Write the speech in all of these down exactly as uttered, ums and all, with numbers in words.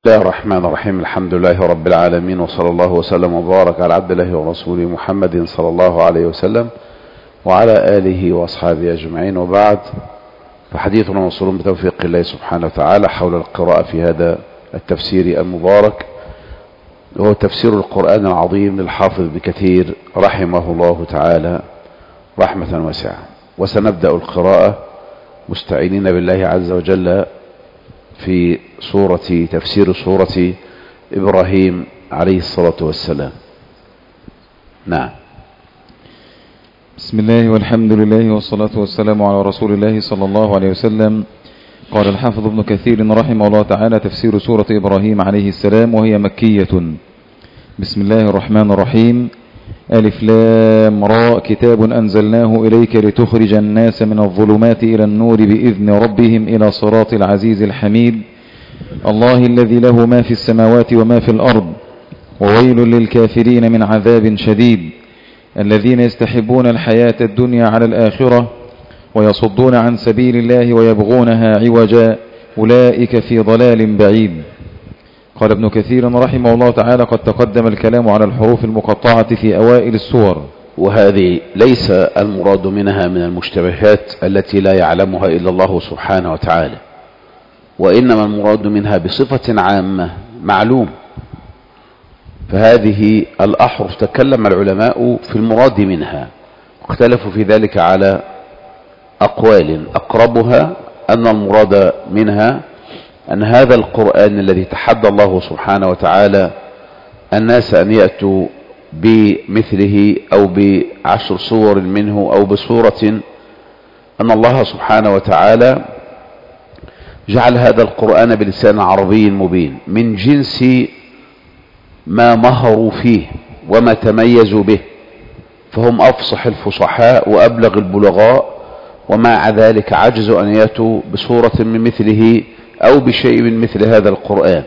بسم الله الرحمن الرحيم. الحمد لله رب العالمين، وصلى الله وسلم وبارك على عبد الله ورسوله محمد صلى الله عليه وسلم وعلى آله وأصحابه أجمعين، وبعد، فحديثنا موصول بتوفيق الله سبحانه وتعالى حول القراءة في هذا التفسير المبارك، وهو تفسير القرآن العظيم للحافظ ابن كثير رحمه الله تعالى رحمة واسعة. وسنبدأ القراءة مستعينين بالله عز وجل في سورة تفسير سورة إبراهيم عليه الصلاة والسلام. نعم. بسم الله والحمد لله والصلاة والسلام على رسول الله صلى الله عليه وسلم. قال الحافظ ابن كثير رحمه الله تعالى: تفسير سورة إبراهيم عليه السلام، وهي مكية. بسم الله الرحمن الرحيم. ألف لام راء، كتاب أنزلناه إليك لتخرج الناس من الظلمات إلى النور بإذن ربهم إلى صراط العزيز الحميد، الله الذي له ما في السماوات وما في الأرض، وويل للكافرين من عذاب شديد، الذين يستحبون الحياة الدنيا على الآخرة ويصدون عن سبيل الله ويبغونها عوجا، أولئك في ضلال بعيد. قال ابن كثير رحمه الله تعالى: قد تقدم الكلام على الحروف المقطعة في أوائل السور، وهذه ليس المراد منها من المشتبهات التي لا يعلمها إلا الله سبحانه وتعالى، وإنما المراد منها بصفة عامة معلوم. فهذه الأحرف تكلم العلماء في المراد منها، واختلفوا في ذلك على أقوال، أقربها أن المراد منها أن هذا القرآن الذي تحدى الله سبحانه وتعالى الناس أن يأتوا بمثله أو بعشر صور منه أو بصورة، أن الله سبحانه وتعالى جعل هذا القرآن بلسان عربي مبين من جنس ما مهروا فيه وما تميزوا به، فهم أفصح الفصحاء وأبلغ البلغاء، ومع ذلك عجزوا أن يأتوا بصورة من مثله أو بشيء من مثل هذا القرآن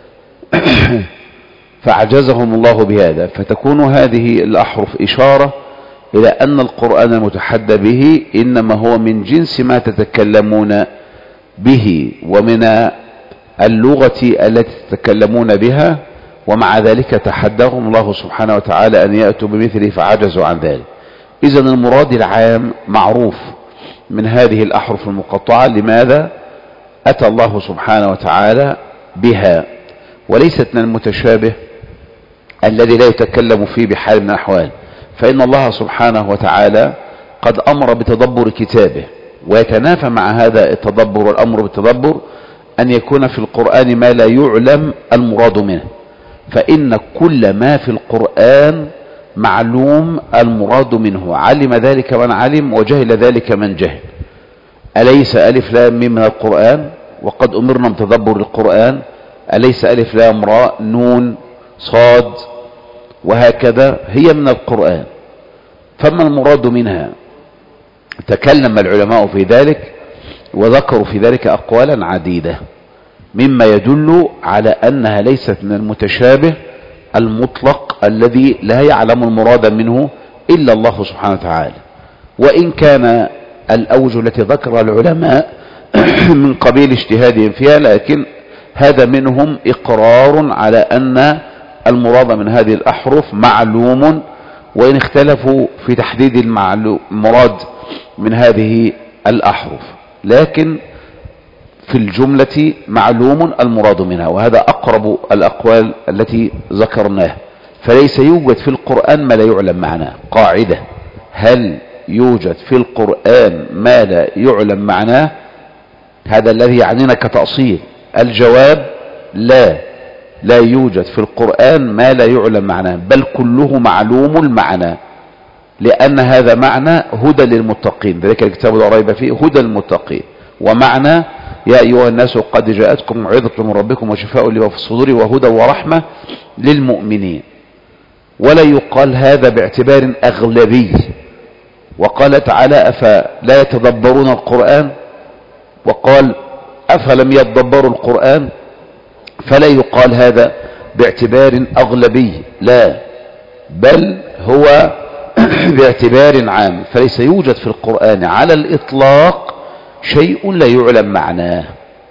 فعجزهم الله بهذا. فتكون هذه الأحرف إشارة إلى أن القرآن المتحدى به إنما هو من جنس ما تتكلمون به ومن اللغة التي تتكلمون بها، ومع ذلك تحداهم الله سبحانه وتعالى أن يأتوا بمثله فعجزوا عن ذلك. إذن المراد العام معروف من هذه الأحرف المقطعة، لماذا أتى الله سبحانه وتعالى بها، وليست من المتشابه الذي لا يتكلم فيه بحال من الأحوال. فإن الله سبحانه وتعالى قد أمر بتدبر كتابه، ويتنافى مع هذا التدبر والأمر بالتدبر أن يكون في القرآن ما لا يعلم المراد منه، فإن كل ما في القرآن معلوم المراد منه، علم ذلك من علم وجهل ذلك من جهل. أليس ألف لام ميم من القرآن؟ وقد أمرنا بتدبر القرآن. أليس ألف لام راء نون صاد وهكذا هي من القرآن؟ فما المراد منها؟ تكلم العلماء في ذلك وذكروا في ذلك أقوالا عديدة، مما يدل على أنها ليست من المتشابه المطلق الذي لا يعلم المراد منه إلا الله سبحانه وتعالى. وإن كان الأوجه التي ذكرها العلماء من قبيل اجتهادهم فيها، لكن هذا منهم إقرار على أن المراد من هذه الأحرف معلوم، وإن اختلفوا في تحديد المراد من هذه الأحرف، لكن في الجملة معلوم المراد منها، وهذا أقرب الأقوال التي ذكرناها. فليس يوجد في القرآن ما لا يعلم معناه. قاعدة: هل يوجد في القرآن ما لا يعلم معناه؟ هذا الذي يعنينا كتأصيل. الجواب: لا، لا يوجد في القرآن ما لا يعلم معناه، بل كله معلوم المعنى، لأن هذا معنى هدى للمتقين، ذلك الكتاب لا ريب فيه هدى للمتقين. ومعنى يا أيها الناس قد جاءتكم موعظة من ربكم وشفاء لما في الصدور وهدى ورحمة للمؤمنين. ولا يقال هذا باعتبار أغلبي. وقال تعالى: أفلا يتدبرون القرآن؟ وقال: أفلم يتدبروا القرآن؟ فلا يقال هذا باعتبار أغلبي، لا، بل هو باعتبار عام. فليس يوجد في القرآن على الإطلاق شيء لا يعلم معناه،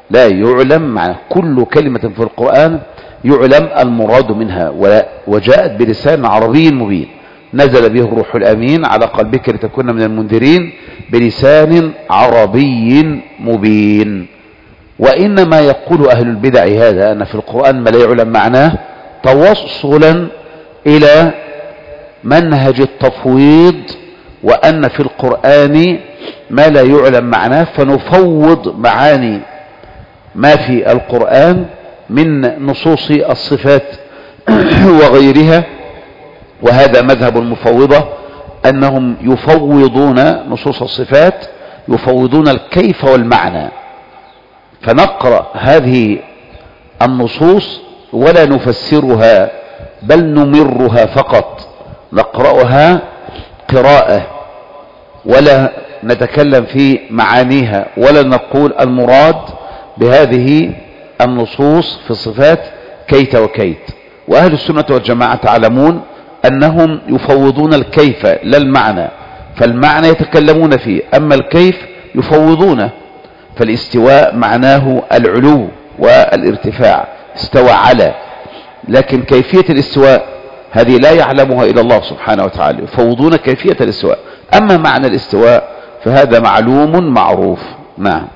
لا يعلم معنى كل كلمة في القرآن يعلم المراد منها، وجاءت بلسان عربي مبين نزل به الروح الأمين على قلبك لتكون من المنذرين بلسان عربي مبين. وإنما يقول أهل البدع هذا أن في القرآن ما لا يعلم معناه توصلا إلى منهج التفويض، وأن في القرآن ما لا يعلم معناه فنفوض معاني ما في القرآن من نصوص الصفات وغيرها. وهذا مذهب المفوضة أنهم يفوضون نصوص الصفات، يفوضون الكيف والمعنى، فنقرأ هذه النصوص ولا نفسرها بل نمرها فقط، نقرأها قراءة ولا نتكلم في معانيها ولا نقول المراد بهذه النصوص في الصفات كيت وكيت. وأهل السنة والجماعة تعلمون أنهم يفوضون الكيف لا المعنى، فالمعنى يتكلمون فيه، أما الكيف يفوضونه. فالاستواء معناه العلو والارتفاع، استوى على، لكن كيفية الاستواء هذه لا يعلمها إلا الله سبحانه وتعالى، يفوضون كيفية الاستواء. أما معنى الاستواء فهذا معلوم معروف. نعم.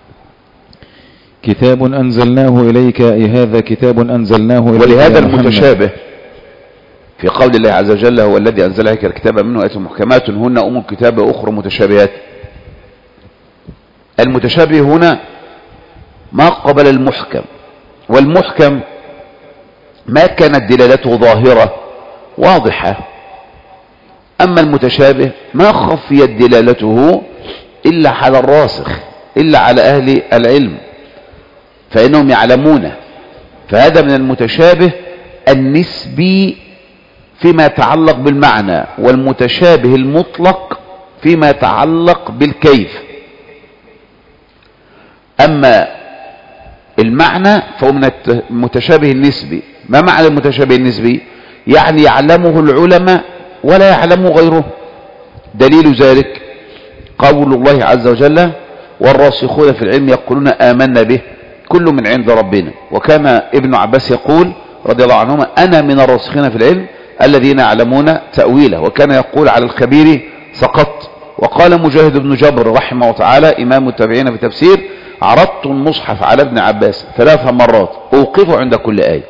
كتاب أنزلناه إليك، أي هذا كتاب أنزلناه إليك. ولهذا المتشابه في قول الله عز وجل هو الذي أنزل عليك الكتاب منه آيات محكمات هن أم الكتاب وأخرى متشابهات. المتشابه هنا ما قبل المحكم، والمحكم ما كانت دلالته ظاهرة واضحة، أما المتشابه ما خفيت دلالته إلا على الراسخ، إلا على أهل العلم فإنهم يعلمونه. فهذا من المتشابه النسبي فيما يتعلق بالمعنى، والمتشابه المطلق فيما يتعلق بالكيف. أما المعنى فهو من المتشابه النسبي. ما معنى المتشابه النسبي؟ يعني يعلمه العلماء ولا يعلمه غيره. دليل ذلك قول الله عز وجل والراسخون في العلم يقولون آمنا به كل من عند ربنا. وكان ابن عباس يقول رضي الله عنهما أنا من الراسخين في العلم الذين يعلمون تأويله، وكان يقول على الخبير سقط. وقال مجاهد بن جبر رحمه الله تعالى إمام التابعين في تفسير عرضت المصحف على ابن عباس ثلاث مرات أوقفه عند كل آية.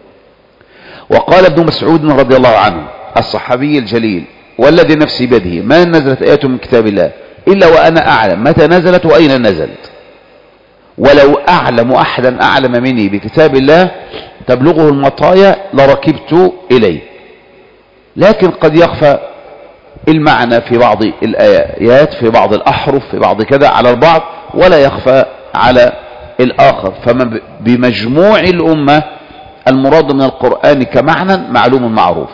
وقال ابن مسعود رضي الله عنه الصحابي الجليل والذي نفسي بيده ما نزلت آية من كتاب الله إلا وأنا أعلم متى نزلت وأين نزلت، ولو أعلم أحدا أعلم مني بكتاب الله تبلغه المطايا لركبت إليه. لكن قد يخفى المعنى في بعض الآيات، في بعض الأحرف، في بعض كذا على البعض ولا يخفى على الآخر. فما بمجموع الأمة المراد من القرآن كمعنى معلوم معروف.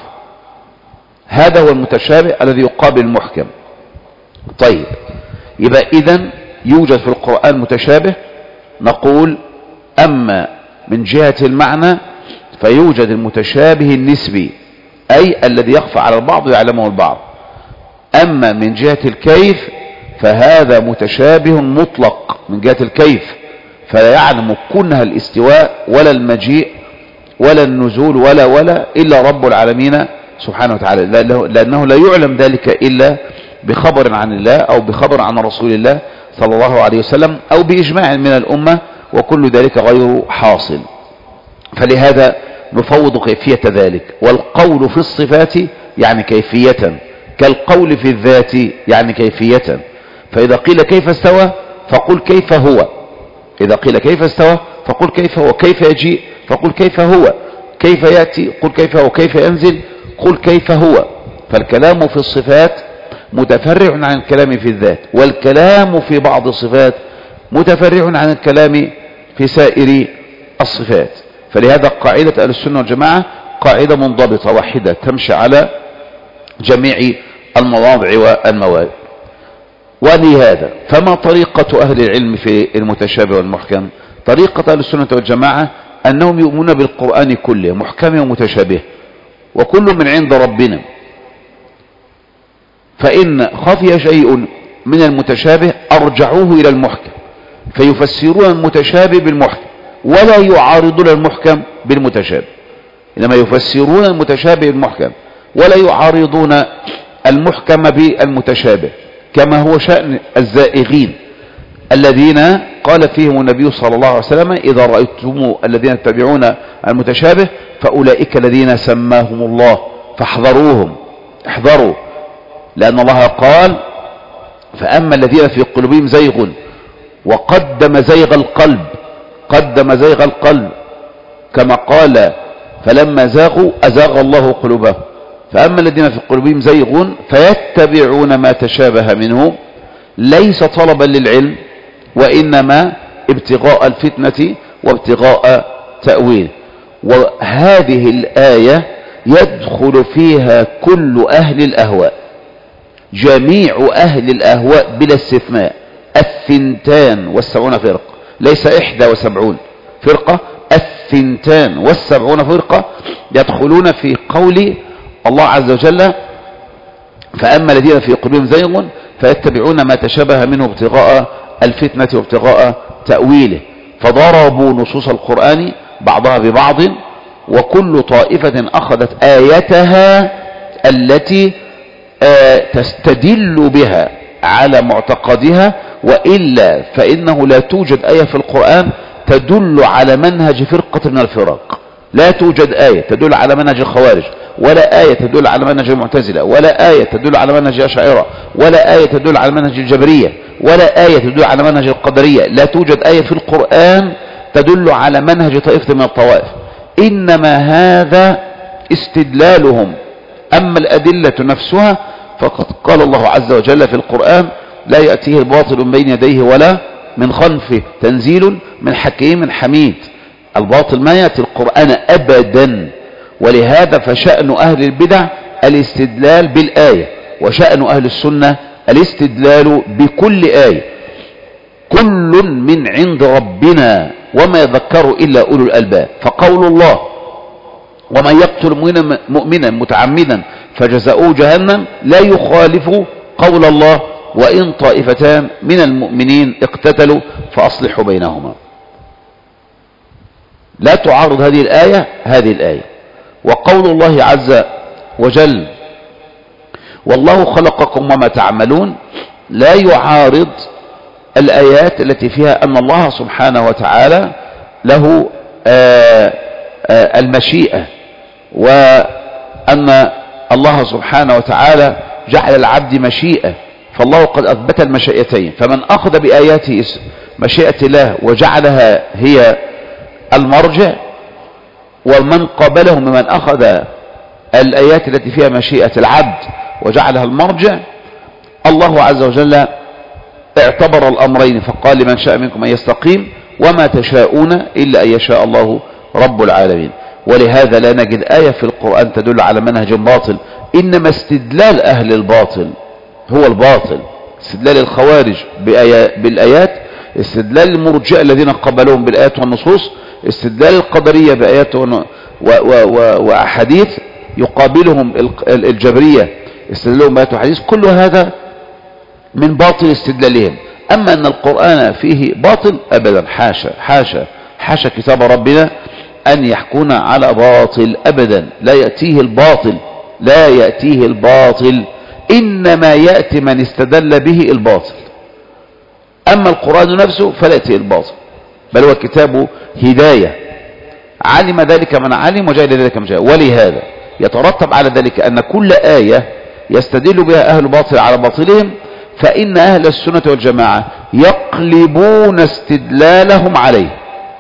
هذا هو المتشابه الذي يقابل المحكم. طيب، يبقى إذن يوجد في القرآن متشابه، نقول أما من جهة المعنى فيوجد المتشابه النسبي أي الذي يخفى على البعض ويعلمه البعض. أما من جهة الكيف فهذا متشابه مطلق من جهة الكيف، فلا يعلم كنها الاستواء ولا المجيء ولا النزول ولا ولا إلا رب العالمين سبحانه وتعالى، لأنه لا يعلم ذلك إلا بخبر عن الله أو بخبر عن رسول الله صلى الله عليه وسلم أو بإجماع من الأمة، وكل ذلك غير حاصل. فلهذا نفوض كيفية ذلك. والقول في الصفات يعني كيفية، كالقول في الذات يعني كيفية. فإذا قيل كيف استوى فقل كيف هو، إذا قيل كيف استوى فقل كيف هو، كيف يجيء فقل كيف هو، كيف يأتي قل كيف هو، كيف ينزل قل كيف هو. فالكلام في الصفات متفرع عن الكلام في الذات، والكلام في بعض الصفات متفرع عن الكلام في سائر الصفات. فلهذا قاعدة أهل السنة والجماعة قاعدة منضبطة واحدة تمشي على جميع المواضع والمواد. ولهذا فما طريقة أهل العلم في المتشابه والمحكم؟ طريقة أهل السنة والجماعة أنهم يؤمنون بالقرآن كله محكم ومتشابه وكل من عند ربنا، فإن خفي شيء من المتشابه أرجعوه إلى المحكم، فيفسرون المتشابه بالمحكم ولا يعارضون المحكم بالمتشابه، إنما يفسرون المتشابه بالمحكم ولا يعارضون المحكم بالمتشابه، كما هو شأن الزائغين الذين قال فيهم النبي صلى الله عليه وسلم: إذا رأيتم الذين يتبعون المتشابه فأولئك الذين سماهم الله فاحذروهم، احذروا، لأن الله قال: فأما الذين في قلوبهم زيغ، وقدم زيغ القلب، قدم زيغ القلب كما قال: فلما زاغوا أزاغ الله قلوبهم، فأما الذين في قلوبهم زيغ فيتبعون ما تشابه منه ليس طلبا للعلم وإنما ابتغاء الفتنة وابتغاء تأويل. وهذه الآية يدخل فيها كل أهل الأهواء، جميع أهل الأهواء بلا استثناء، الثنتان والسبعون فرقة، ليس إحدى وسبعون فرقة، الثنتان والسبعون فرقة يدخلون في قول الله عز وجل: فأما الذين في قلوبهم زيغ فيتبعون ما تشابه منه ابتغاء الفتنة وابتغاء تأويله. فضربوا نصوص القرآن بعضها ببعض، وكل طائفة أخذت آيتها التي تستدل بها على معتقدها، وإلا فإنه لا توجد آية في القرآن تدل على منهج فرقة من الفرق، لا توجد آية تدل على منهج الخوارج، ولا آية تدل على منهج المعتزلة، ولا آية تدل على منهج الأشاعرة، ولا آية تدل على منهج الجبرية، ولا آية تدل على منهج القدرية. لا توجد آية في القرآن تدل على منهج طائفة من الطوائف، إنما هذا استدلالهم. أما الأدلة نفسها فقد قال الله عز وجل في القرآن: لا يأتيه الباطل من بين يديه ولا من خلفه تنزيل من حكيم حميد. الباطل ما يأتي القرآن أبدا. ولهذا فشأن أهل البدع الاستدلال بالآية، وشأن أهل السنة الاستدلال بكل آية. كل من عند ربنا وما يذكر إلا أولو الألباب. فقول الله: ومن يقتل مؤمنا متعمدا فجزاؤه جهنم، لا يخالف قول الله: وإن طائفتان من المؤمنين اقتتلوا فأصلحوا بينهما. لا تعارض هذه الآية هذه الآية. وقول الله عز وجل: والله خلقكم وما تعملون، لا يعارض الآيات التي فيها أن الله سبحانه وتعالى له آآ آآ المشيئة، وأن الله سبحانه وتعالى جعل العبد مشيئة، فالله قد أثبت المشيئتين. فمن أخذ بآياته مشيئة الله وجعلها هي المرجع، ومن قبله ممن أخذ الآيات التي فيها مشيئة العبد وجعلها المرجع، الله عز وجل اعتبر الأمرين فقال: لمن شاء منكم أن يستقيم وما تشاءون إلا أن يشاء الله رب العالمين. ولهذا لا نجد آية في القرآن تدل على منهج باطل، إنما استدلال أهل الباطل هو الباطل. استدلال الخوارج بالآيات، استدلال المرجئة الذين قبلوهم بالآيات والنصوص، استدلال القدرية بآيات وأحاديث يقابلهم الجبرية استدلالهم بآيات وحديث، كل هذا من باطل استدلالهم. أما أن القرآن فيه باطل أبدا، حاشا حاشا حاشا كتاب ربنا أن يحكون على باطل أبدا. لا يأتيه الباطل، لا يأتيه الباطل، إنما يأتي من استدل به الباطل. أما القرآن نفسه فلا يأتيه الباطل، بل هو كتاب هداية، علم ذلك من علم وجاهل ذلك من جاهل. ولهذا يترتب على ذلك أن كل آية يستدل بها أهل الباطل على باطلهم، فإن أهل السنة والجماعة يقلبون استدلالهم عليه.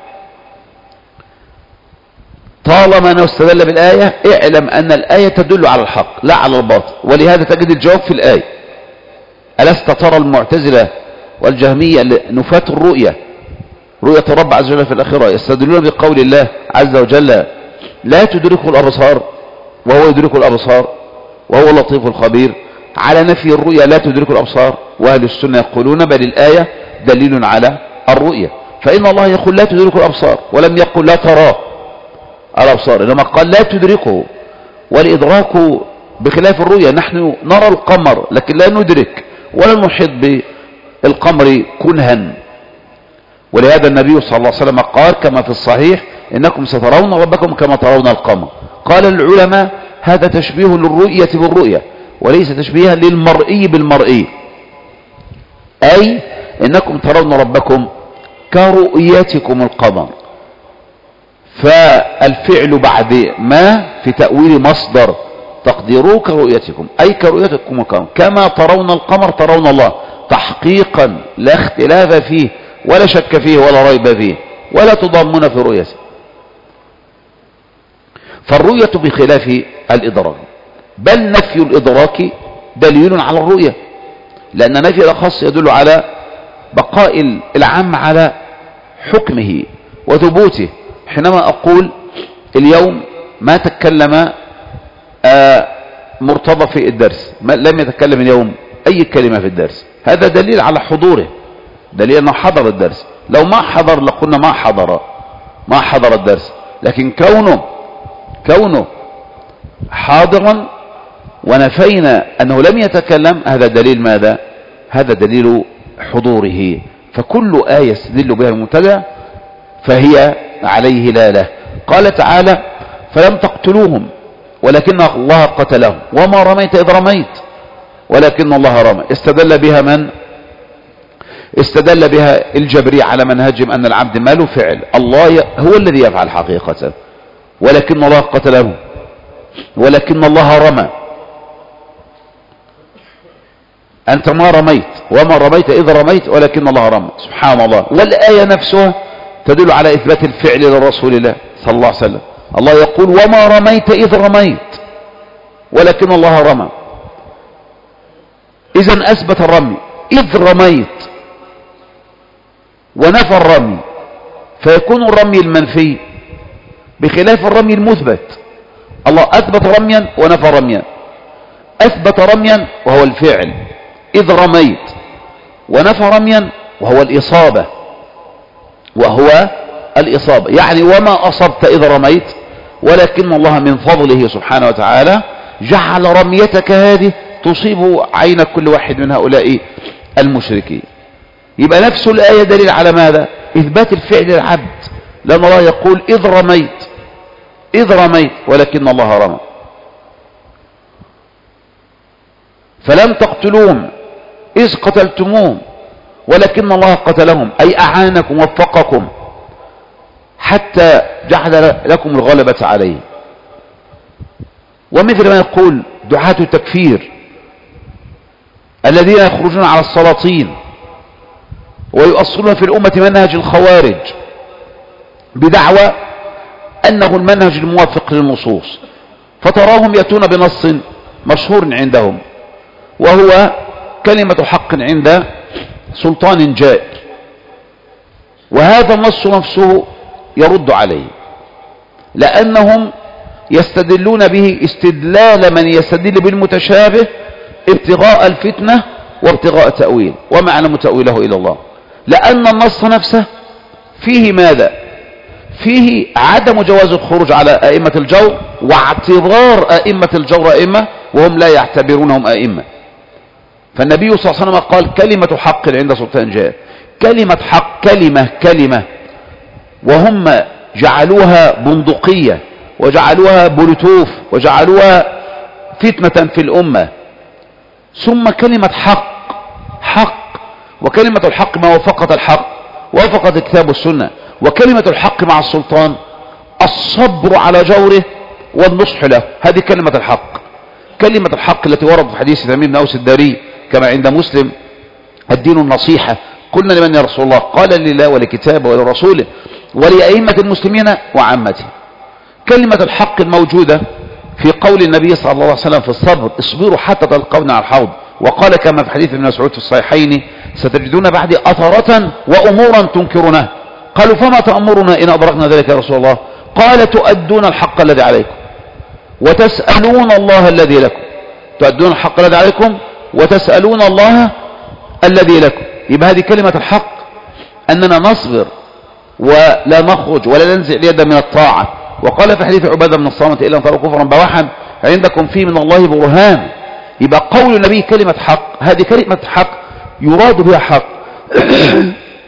طالما أنه استدل بالآية اعلم أن الآية تدل على الحق لا على الباطل. ولهذا تجد الجواب في الآية: ألست ترى المعتزلة والجهمية نفاة الرؤية، رؤية الرب عز وجل في الآخرة، يستدلون بقول الله عز وجل: لا تدركه الأبصار وهو يدرك الأبصار وهو اللطيف الخبير، على نفي الرؤية لا تدرك الأبصار. وأهل السنة يقولون: بل الآية دليل على الرؤية، فإن الله يقول لا تدرك الأبصار، ولم يقل لا تراه الأبصار، إنما قال لا تدركه. والإدراك بخلاف الرؤية، نحن نرى القمر لكن لا ندرك ولا نحيط بالقمر كنها، ولهذا النبي صلى الله عليه وسلم قال كما في الصحيح إنكم سترون ربكم كما ترون القمر. قال العلماء هذا تشبيه للرؤية بالرؤية وليس تشبيها للمرئي بالمرئي، أي إنكم ترون ربكم كرؤيتكم القمر. فالفعل بعد ما في تأويل مصدر تقديره كرؤيتكم، أي كرؤيتكم القمر كما ترون القمر ترون الله، تحقيقا لا اختلاف فيه ولا شك فيه ولا ريب فيه ولا تضامن في رؤيته. فالرؤية بخلاف الإدراك، بل نفي الإدراك دليل على الرؤية، لأن نفي الأخص يدل على بقاء العام على حكمه وثبوته. حينما أقول اليوم ما تكلم آه مرتضى في الدرس، ما لم يتكلم اليوم أي كلمة في الدرس، هذا دليل على حضوره، دليل أنه حضر الدرس. لو ما حضر لقلنا ما حضر ما حضر الدرس، لكن كونه كونه حاضرا ونفينا أنه لم يتكلم، هذا دليل ماذا؟ هذا دليل حضوره. فكل آية يستدل بها المبتدع فهي عليه دلالة. قال تعالى فلم تقتلوهم ولكن الله قتلهم وما رميت إذ رميت ولكن الله رمى. استدل بها من؟ استدل بها الجبري على منهجهم أن العبد ما له فعل، الله هو الذي يفعل حقيقة، ولكن الله قتلهم ولكن الله رمى. أنت ما رميت وما رميت إذ رميت ولكن الله رمى، سبحان الله. والآية نفسها تدل على إثبات الفعل للرسول الله صلى الله عليه وسلم. الله يقول وما رميت إذ رميت ولكن الله رمى، إذن أثبت الرمي إذ رميت ونفى الرمي، فيكون الرمي المنفي بخلاف الرمي المثبت. الله أثبت رميا ونفى رميا، أثبت رميا وهو الفعل إذ رميت، ونفى رميا وهو الإصابة وهو الإصابة، يعني وما أصبت إذ رميت ولكن الله من فضله سبحانه وتعالى جعل رميتك هذه تصيب عين كل واحد من هؤلاء المشركين. يبقى نفس الآية دليل على ماذا؟ إثبات الفعل للعبد، لأن الله يقول إذ رميت إذ رميت ولكن الله رمى. فلم تقتلوهم إذ قتلتموهم ولكن الله قتلهم، أي أعانكم وفقكم حتى جعل لكم الغلبة عليه. ومثل ما يقول دعاة التكفير الذين يخرجون على السلاطين ويؤصلون في الأمة منهج الخوارج بدعوى أنه المنهج الموافق للنصوص، فتراهم يأتون بنص مشهور عندهم وهو كلمة حق عند سلطان جائر، وهذا النص نفسه يرد عليه، لأنهم يستدلون به استدلال من يستدل بالمتشابه ابتغاء الفتنة وابتغاء تأويل، وما يعلم تأويله إلى الله. لأن النص نفسه فيه ماذا؟ فيه عدم جواز الخروج على أئمة الجور واعتبار أئمة الجور أئمة وهم لا يعتبرونهم أئمة. فالنبي صلى الله عليه وسلم قال كلمة حق عند سلطان جائر، كلمة حق كلمة كلمة، وهم جعلوها بندقية وجعلوها بلوتوف وجعلوها فتنة في الأمة. ثم كلمة حق حق، وكلمة الحق ما وافقت الحق وافقت الكتاب والسنة، وكلمة الحق مع السلطان الصبر على جوره والنصح له، هذه كلمة الحق. كلمة الحق التي وردت في حديث تميم بن أوس الداري كما عند مسلم الدين النصيحة. قلنا لمن يا رسول الله؟ قال لله ولكتابه ولرسوله ولأئمة المسلمين وعامته. كلمة الحق الموجودة في قول النبي صلى الله عليه وسلم في الصبر اصبروا حتى تلقون على الحوض، وقال كما في حديث ابن مسعود في الصحيحين ستجدون بعدي أثرة وأمورا تنكرونها. قالوا فما تأمرنا إن أدركنا ذلك يا رسول الله؟ قال تؤدون الحق الذي عليكم وتسألون الله الذي لكم، تؤدون الحق الذي عليكم وتسألون الله الذي لكم. يبقى هذه كلمة الحق، أننا نصبر ولا نخرج ولا ننزع اليد من الطاعة. وقال في حديث عبادة بن الصامت إلا أن تروا كفرا بواحا عندكم فيه من الله برهان. يبقى قول النبي كلمة حق، هذه كلمة حق يراد بها حق.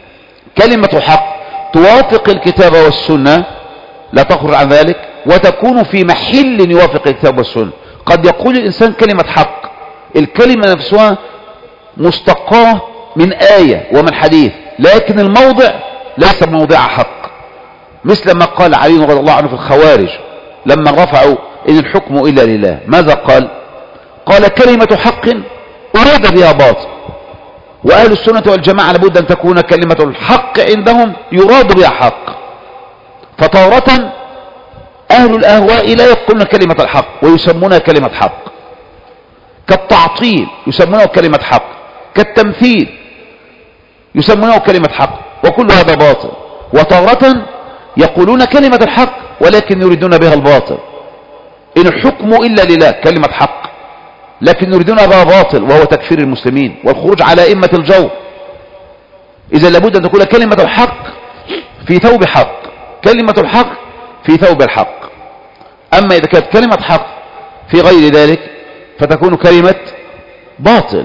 كلمة حق توافق الكتاب والسنة لا تخرج عن ذلك، وتكون في محل يوافق الكتاب والسنة. قد يقول الإنسان كلمة حق، الكلمة نفسها مستقاة من آية ومن حديث، لكن الموضع ليس موضع حق، مثل ما قال علي رضي الله عنه في الخوارج لما رفعوا إن الحكم إلا لله. ماذا قال؟ قال كلمة حق أراد بها باطل، وأهل السنة والجماعة لابد أن تكون كلمة الحق عندهم يراد بها حق. فتارة أهل الأهواء لا يقولون كلمة الحق ويسمونها كلمة حق، كالتعطيل يسمونه كلمة حق، كالتمثيل يسمونه كلمة حق، وكل هذا باطل. وتارة يقولون كلمة الحق ولكن يريدون بها الباطل، إن الحكم إلا لله كلمة حق، لكن يريدون بها باطل وهو تكفير المسلمين والخروج على أئمة الجور. إذا لابد أن تكون كلمة الحق في ثوب حق، كلمة الحق في ثوب الحق. أما إذا كانت كلمة حق في غير ذلك فتكون كلمة باطل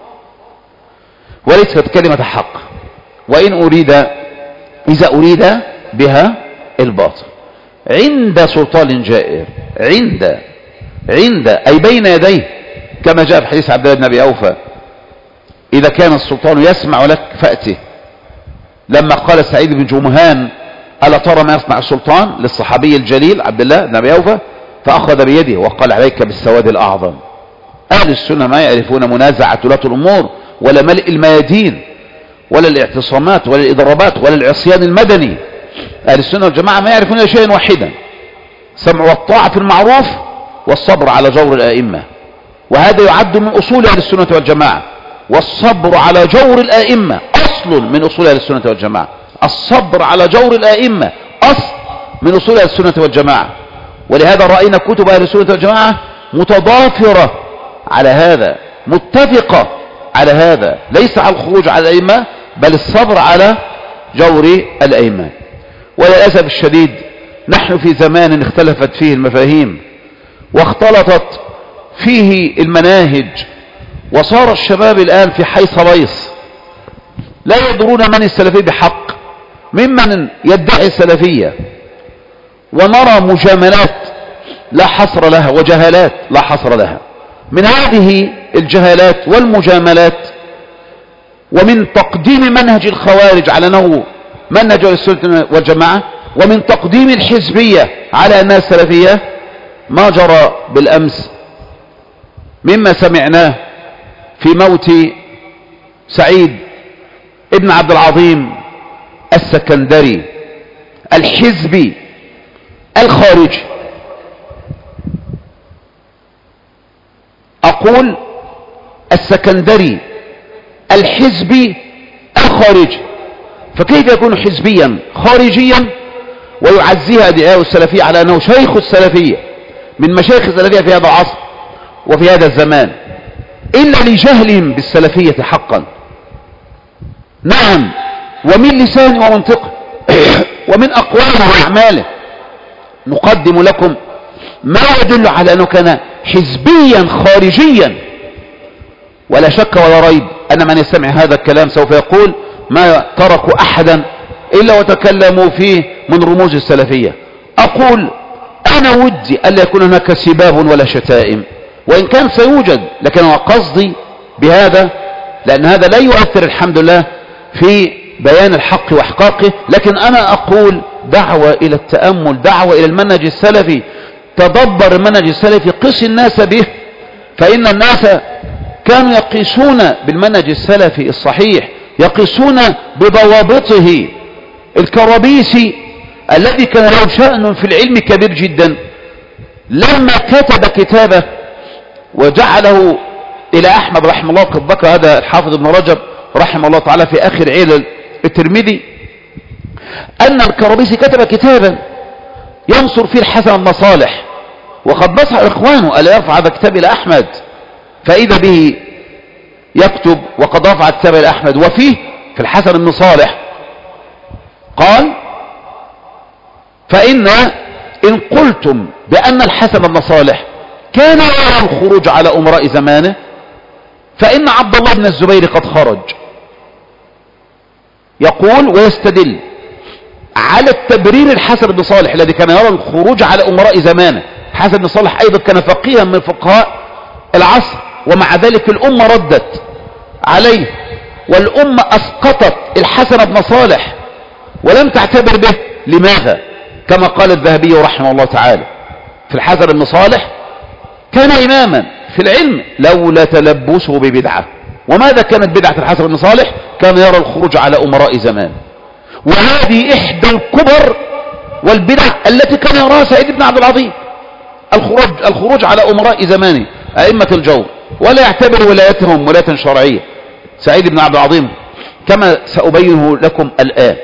وليست كلمة حق، وإن أريد إذا أريد بها الباطل عند سلطان جائر، عند عند أي بين يديه، كما جاء في حديث عبد الله بن أبي أوفى إذا كان السلطان يسمع لك فأته. لما قال سعيد بن جمهان ألا ترى ما يصنع السلطان للصحابي الجليل عبد الله بن أبي أوفى، فأخذ بيده وقال عليك بالسواد الأعظم. أهل السنة ما يعرفون منازعة ولاة الأمور ولا ملء الميادين ولا الاعتصامات ولا الإضرابات ولا العصيان المدني. أهل السنة والجماعة ما يعرفون شيئا واحدا، سمع والطاعة في المعروف والصبر على جور الآئمة، وهذا يعد من أصول أهل السنة والجماعة. والصبر على جور الآئمة أصل من أصول أهل السنة والجماعة، الصبر على جور الآئمة أصل من أصول أهل السنة والجماعة. ولهذا رأينا كتب أهل السنة والجماعة متضافرة على هذا، متفقة على هذا، ليس على الخروج على الأئمة بل الصبر على جور الأئمة. وللأسف الشديد نحن في زمان اختلفت فيه المفاهيم واختلطت فيه المناهج، وصار الشباب الآن في حيص بيص لا يدرون من السلفي بحق ممن يدعي السلفية، ونرى مجاملات لا حصر لها وجهالات لا حصر لها. من هذه الجهالات والمجاملات ومن تقديم منهج الخوارج على أنه منهج السنة والجماعة، ومن تقديم الحزبية على أنها السلفية، ما جرى بالأمس مما سمعناه في موت سعيد ابن عبد العظيم السكندري الحزبي الخارجي. أقول السكندري الحزبي الخارجي، فكيف يكون حزبيا خارجيا ويعزيها أدعاء السلفية على أنه شيخ السلفية من مشايخ السلفية في هذا العصر وفي هذا الزمان، إلا لجهلهم بالسلفية حقا. نعم، ومن لسان ومنطقه ومن أقواله وأعماله نقدم لكم ما يدل على أنه كان حزبيا خارجيا. ولا شك ولا ريب أن من يستمع هذا الكلام سوف يقول ما تركوا أحدا إلا وتكلموا فيه من رموز السلفية. أقول أنا ودي ألا يكون هناك سباب ولا شتائم، وإن كان سيوجد، لكن قصدي بهذا لأن هذا لا يؤثر الحمد لله في بيان الحق وإحقاقه، لكن أنا أقول دعوة إلى التأمل، دعوة إلى المنهج السلفي. تدبر المنهج السلفي، قس الناس به، فإن الناس كانوا يقيسون بالمنهج السلفي الصحيح، يقيسون بضوابطه. الكرابيسي الذي كان له شأن في العلم كبير جدا لما كتب كتابه وجعله إلى أحمد رحمه الله، قد ذكر هذا الحافظ ابن رجب رحمه الله تعالى في آخر علل الترمذي، أن الكرابيسي كتب كتابا ينصر فيه الحسن بن صالح، وقد نصح إخوانه ألا يرفع هذا الكتاب إلى أحمد، فإذا به يكتب وقد رفع الكتاب إلى أحمد، وفيه في الحسن بن صالح قال: فإن إن قلتم بأن الحسن بن صالح كان يرى الخروج على أمراء زمانه، فإن عبد الله بن الزبير قد خرج. يقول ويستدل على التبرير الحسن بن صالح الذي كان يرى الخروج على أمراء زمانه. حسن بن صالح أيضا كان فقيها من فقهاء العصر، ومع ذلك الأمة ردت عليه، والأمة أسقطت الحسن بن صالح ولم تعتبر به. لماذا؟ كما قال الذهبي رحمه الله تعالى في الحسن بن صالح: كان إماما في العلم لولا تلبسه ببدعة. وماذا كانت بدعة الحسن بن صالح؟ كان يرى الخروج على أمراء زمان، وهذه إحدى الكبر والبدع التي كان يراها سعيد بن عبد العظيم، الخروج, الخروج على أمراء زمانه أئمة الجور، ولا يعتبر ولايتهم ولاية شرعية. سعيد بن عبد العظيم كما سأبينه لكم الآن،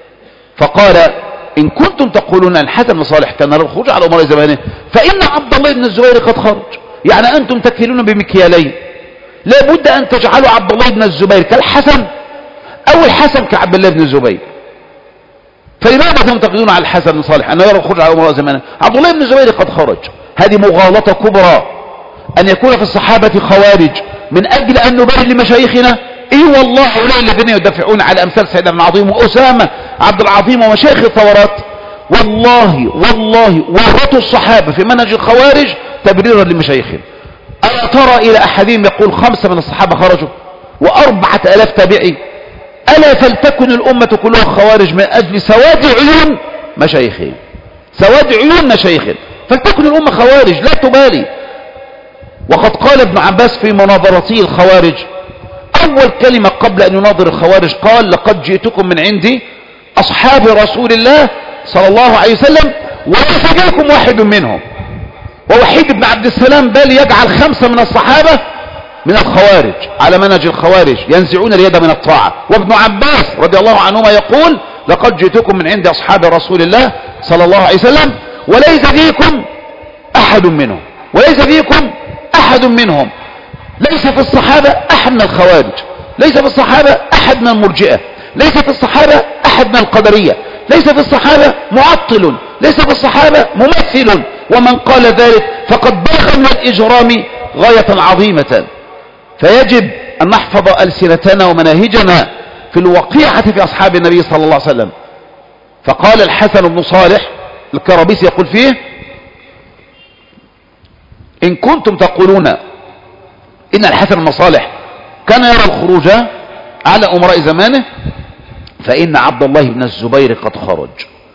فقال: إن كنتم تقولون أن الحسن بن صالح كان يرى الخروج على أمراء زمانه فإن عبد الله بن الزبير قد خرج. يعني أنتم تكفلون بمكيالين، لا بد أن تجعلوا عبد الله بن الزبير كالحسن أو الحسن كعبد الله بن الزبير. فلماذا تنتقدون على الحسن بن صالح أنه يرى الخروج على أمراء زمانه؟ عبد الله بن الزبير قد خرج. هذه مغالطة كبرى أن يكون في الصحابة خوارج من أجل أن نبرر لمشايخنا. اي إيه والله هؤلاء الذين يدافعون على امثال سيدنا ابن العظيم واسامه عبد العظيم ومشايخ الثورات، والله والله ورطوا الصحابه في منهج الخوارج تبريرا لمشايخهم. الا ترى الى احدهم يقول خمسه من الصحابه خرجوا واربعه الاف تابعي؟ الا فلتكن الامه كلها خوارج من اجل سواد عيون مشايخهم، سواد عيون مشايخهم، فلتكن الامه خوارج لا تبالي. وقد قال ابن عباس في مناظرته الخوارج أول كلمة قبل أن يناظر الخوارج قال: لقد جئتكم من عندي أصحاب رسول الله صلى الله عليه وسلم وليس فيكم واحد منهم. ووحيد بن عبد السلام بل يجعل خمسة من الصحابة من الخوارج على منهج الخوارج ينزعون اليد من الطاعة. وابن عباس رضي الله عنهما يقول: لقد جئتكم من عند أصحاب رسول الله صلى الله عليه وسلم وليس فيكم أحد منهم، وليس فيكم أحد منهم. ليس في الصحابة أحد من الخوارج، ليس في الصحابة أحد من المرجئة، ليس في الصحابة أحد من القدرية، ليس في الصحابة معطل، ليس في الصحابة ممثل. ومن قال ذلك فقد بلغ من الإجرام غاية عظيمة. فيجب أن نحفظ ألسنتنا ومناهجنا في الوقيعة في أصحاب النبي صلى الله عليه وسلم. فقال الحسن بن صالح الكرابيسي يقول فيه: إن كنتم تقولون إن الحسن بن صالح كان يرى الخروج على أمراء زمانه فإن عبد الله بن الزبير قد خرج.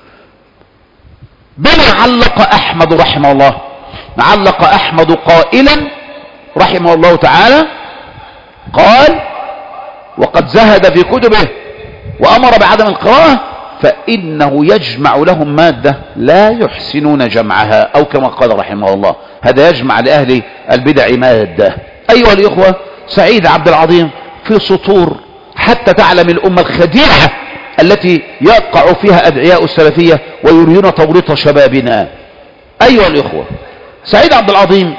بل علق أحمد رحمه الله، علق أحمد قائلا رحمه الله تعالى، قال: وقد زهد في كتبه وأمر بعدم القراءة فإنه يجمع لهم مادة لا يحسنون جمعها، أو كما قال رحمه الله: هذا يجمع لأهل البدع مادة. أيها الإخوة، سعيد عبد العظيم في سطور حتى تعلم الأمة الخديعة التي يقع فيها أدعياء السلفية ويريدون توريط شبابنا. أيها الإخوة، سعيد عبد العظيم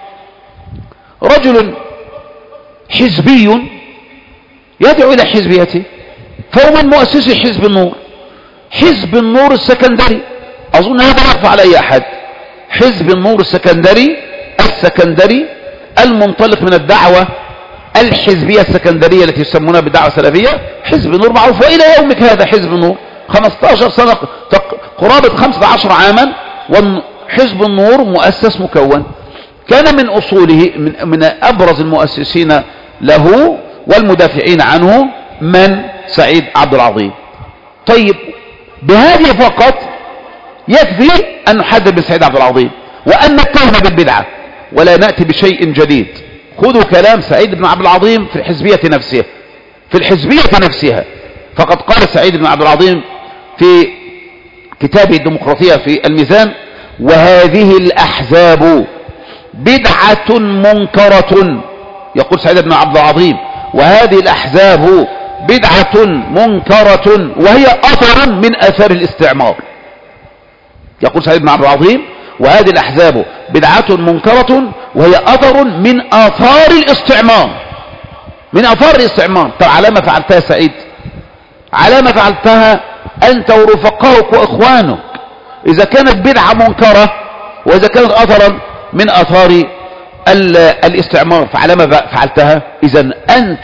رجل حزبي يدعو إلى حزبيته، فهو من مؤسسي حزب النور، حزب النور السكندري، أظن هذا يخفى على أي أحد. حزب النور السكندري السكندري المنطلق من الدعوة الحزبية السكندرية التي يسمونها بالدعوة السلفية، حزب النور معروف. وإلى يومك هذا حزب النور خمسة عشر سنة، قرابة خمسة عشر عاما، وحزب النور مؤسس مكون. كان من أصوله من, من أبرز المؤسسين له والمدافعين عنه من سعيد عبد العظيم. طيب، بهذه فقط يكفي أن نحدد بسعيد عبد العظيم وأن نتهم بالبدعة ولا نأتي بشيء جديد. خذوا كلام سعيد بن عبد العظيم في الحزبية نفسها، في الحزبية نفسها. فقد قال سعيد بن عبد العظيم في كتابه الديمقراطية في الميزان: وهذه الأحزاب بدعة منكرة. يقول سعيد بن عبد العظيم: وهذه الأحزاب بدعة منكرة وهي أثر من أثار الاستعمار. يقول سعيد بن عبد العظيم: وهذه الأحزاب بدعة منكرة وهي أثر من آثار الاستعمار، من آثار الاستعمار. طب على ما فعلتها سعيد؟ على ما فعلتها أنت ورفقائك وإخوانك. إذا كانت بدعة منكرة وإذا كانت أثرا من آثار الاستعمار فعلى ما فعلتها؟ إذا أنت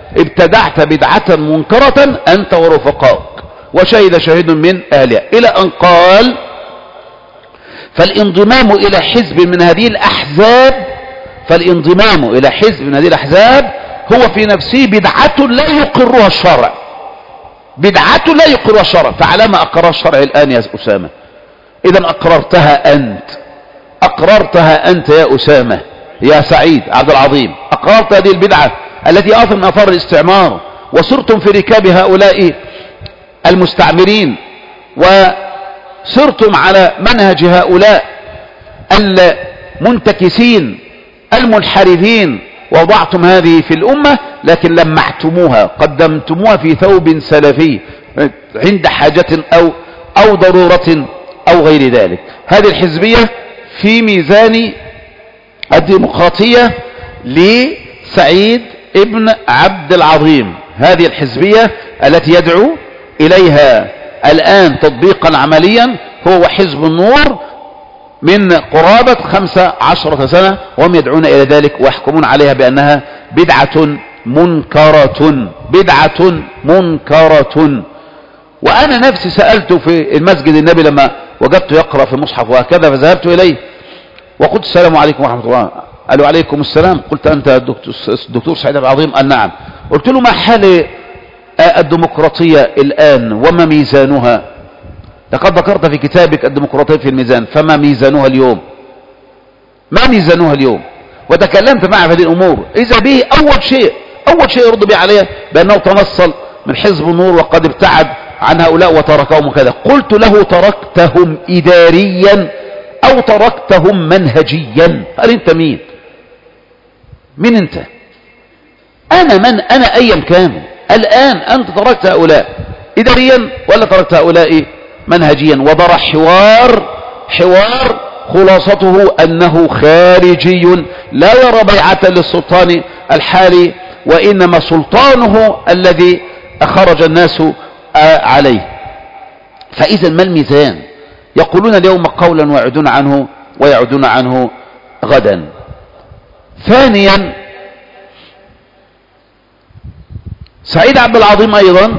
ابتدعت بدعة منكرة أنت ورفقائك وشهد شاهد من أهلها، إلى أن قال فالانضمام إلى حزب من هذه الأحزاب فالانضمام إلى حزب من هذه الأحزاب هو في نفسه بدعة لا يقرها الشرع، بدعة لا يقرها الشرع. فعلى ما أقرها الشرع الآن يا أسامة؟ إذا أقررتها أنت، أقررتها أنت يا أسامة يا سعيد عبد العظيم، أقررت هذه البدعة التي آثر من آثار الاستعمار، وصرتم في ركاب هؤلاء المستعمرين، وصرتم على منهج هؤلاء المنتكسين المنحرفين، ووضعتم هذه في الأمة، لكن لمعتموها، قدمتموها في ثوب سلفي عند حاجة أو أو ضرورة أو غير ذلك. هذه الحزبية في ميزان الديمقراطية لسعيد ابن عبد العظيم، هذه الحزبية التي يدعو إليها الآن تطبيقا عمليا هو حزب النور من قرابة خمسة عشرة سنة، وهم يدعون إلى ذلك ويحكمون عليها بأنها بدعة منكرة، بدعة منكرة. وأنا نفسي سألت في المسجد النبي لما وجدت يقرأ في المصحف وهكذا، فذهبت إليه وقلت السلام عليكم ورحمة الله. قالوا عليكم السلام. قلت أنت الدكتور, الدكتور سعيد عبد العظيم؟ قال نعم. قلت له ما حال الديمقراطية الآن وما ميزانها؟ لقد ذكرت في كتابك الديمقراطية في الميزان، فما ميزانها اليوم؟ ما ميزانها اليوم؟ وتكلمت معه في هذه الأمور. إذا به أول شيء أول شيء يرد به عليه بأنه تنصل من حزب النور وقد ابتعد عن هؤلاء وتركهم وكذا. قلت له تركتهم إداريا أو تركتهم منهجيا؟ قال أنت مين؟ مين أنت؟ أنا من؟ أنا أيا كان. الآن أنت تركت هؤلاء إداريا ولا تركت هؤلاء منهجيا؟ ودار حوار حوار خلاصته أنه خارجي لا يرى بيعة للسلطان الحالي، وإنما سلطانه الذي خرج الناس عليه. فإذا ما الميزان؟ يقولون اليوم قولا ويعدون عنه ويعدون عنه غدا. ثانيا سعيد عبد العظيم أيضا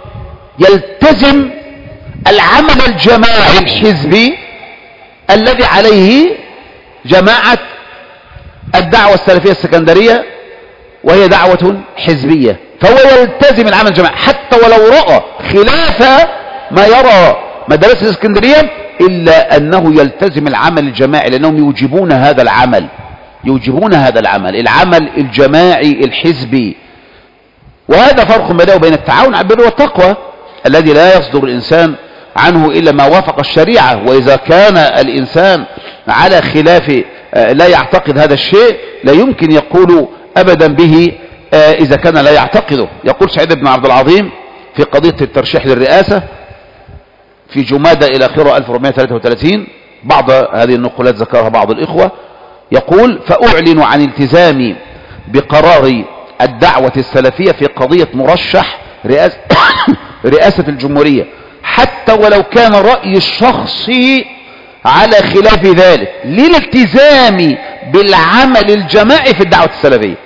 يلتزم العمل الجماعي الحزبي الذي عليه جماعة الدعوة السلفية السكندرية، وهي دعوة حزبية، فهو يلتزم العمل الجماعي حتى ولو رأى خلاف ما يرى مدارس الاسكندرية، إلا أنه يلتزم العمل الجماعي لأنهم يوجبون هذا العمل يوجبون هذا العمل العمل الجماعي الحزبي. وهذا فرق بينه وبين التعاون على البر والتقوى الذي لا يصدر الإنسان عنه إلا ما وافق الشريعة. وإذا كان الإنسان على خلاف لا يعتقد هذا الشيء لا يمكن يقول أبدا به إذا كان لا يعتقده. يقول سعيد بن عبد العظيم في قضية الترشيح للرئاسة في جمادى إلى آخره ألف وأربعمائة وثلاثة وثلاثين، بعض هذه النقولات ذكرها بعض الإخوة، يقول فأعلن عن التزامي بقرار الدعوة السلفية في قضية مرشح رئاسة, رئاسة الجمهورية حتى ولو كان رأي الشخصي على خلاف ذلك، للالتزام بالعمل الجماعي في الدعوة السلفية